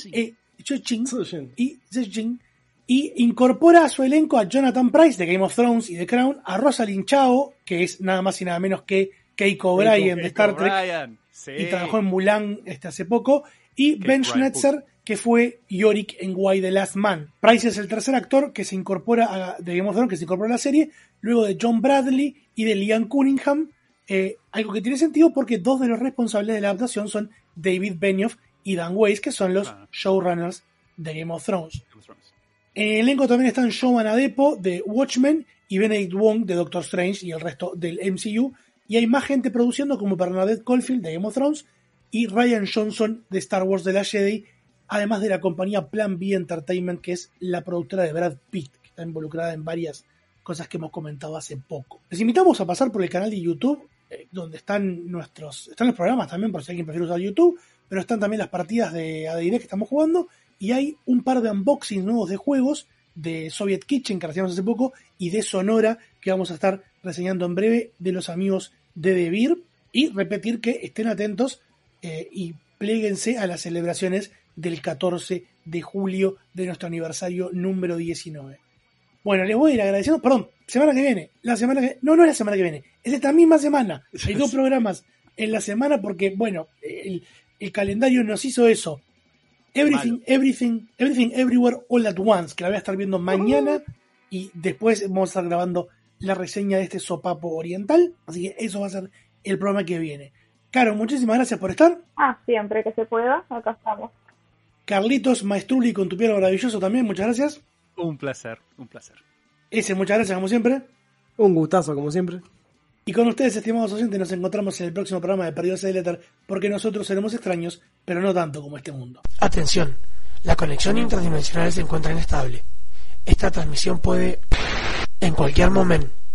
y incorpora a su elenco a Jonathan Pryce de Game of Thrones y The Crown, a Rosalind Chao, que es nada más y nada menos que Keiko O'Brien de Star Trek, sí. y trabajó en Mulan hace poco, y Ben Schnetzer, que fue Yorick en Why the Last Man. Pryce es el tercer actor que se incorpora de Game of Thrones, que se incorpora a la serie, luego de John Bradley y de Liam Cunningham, algo que tiene sentido porque dos de los responsables de la adaptación son David Benioff y Dan Weiss, que son los showrunners de Game of Thrones. En el elenco también están Shoman Adepo de Watchmen y Benedict Wong de Doctor Strange y el resto del MCU, y hay más gente produciendo como Bernadette Caulfield de Game of Thrones y Ryan Johnson de Star Wars The Last Jedi, además de la compañía Plan B Entertainment, que es la productora de Brad Pitt, que está involucrada en varias cosas que hemos comentado hace poco. Les invitamos a pasar por el canal de YouTube, donde están los programas también, por si alguien prefiere usar YouTube, pero están también las partidas de AD&D que estamos jugando, y hay un par de unboxings nuevos de juegos de Soviet Kitchen que reseñamos hace poco y de Sonora que vamos a estar reseñando en breve de los amigos de DeVir, y repetir que estén atentos y pléguense a las celebraciones del 14 de julio de nuestro aniversario número 19. Bueno, les voy a ir agradeciendo, perdón, semana que viene, no es la semana que viene, es esta misma semana, hay 2 programas en la semana porque, bueno, el calendario nos hizo eso. Everything, Everywhere, All at Once, que la voy a estar viendo mañana, y después vamos a estar grabando la reseña de este sopapo oriental, así que eso va a ser el programa que viene. Caro, muchísimas gracias por estar. Siempre que se pueda, acá estamos. Carlitos Maestruli con tu piano maravilloso también, muchas gracias. Un placer. Muchas gracias como siempre. Un gustazo como siempre. Y con ustedes, estimados oyentes, nos encontramos en el próximo programa de Perdidos en el Éter, porque nosotros seremos extraños, pero no tanto como este mundo. Atención, la conexión interdimensional se encuentra inestable. Esta transmisión puede, en cualquier momento,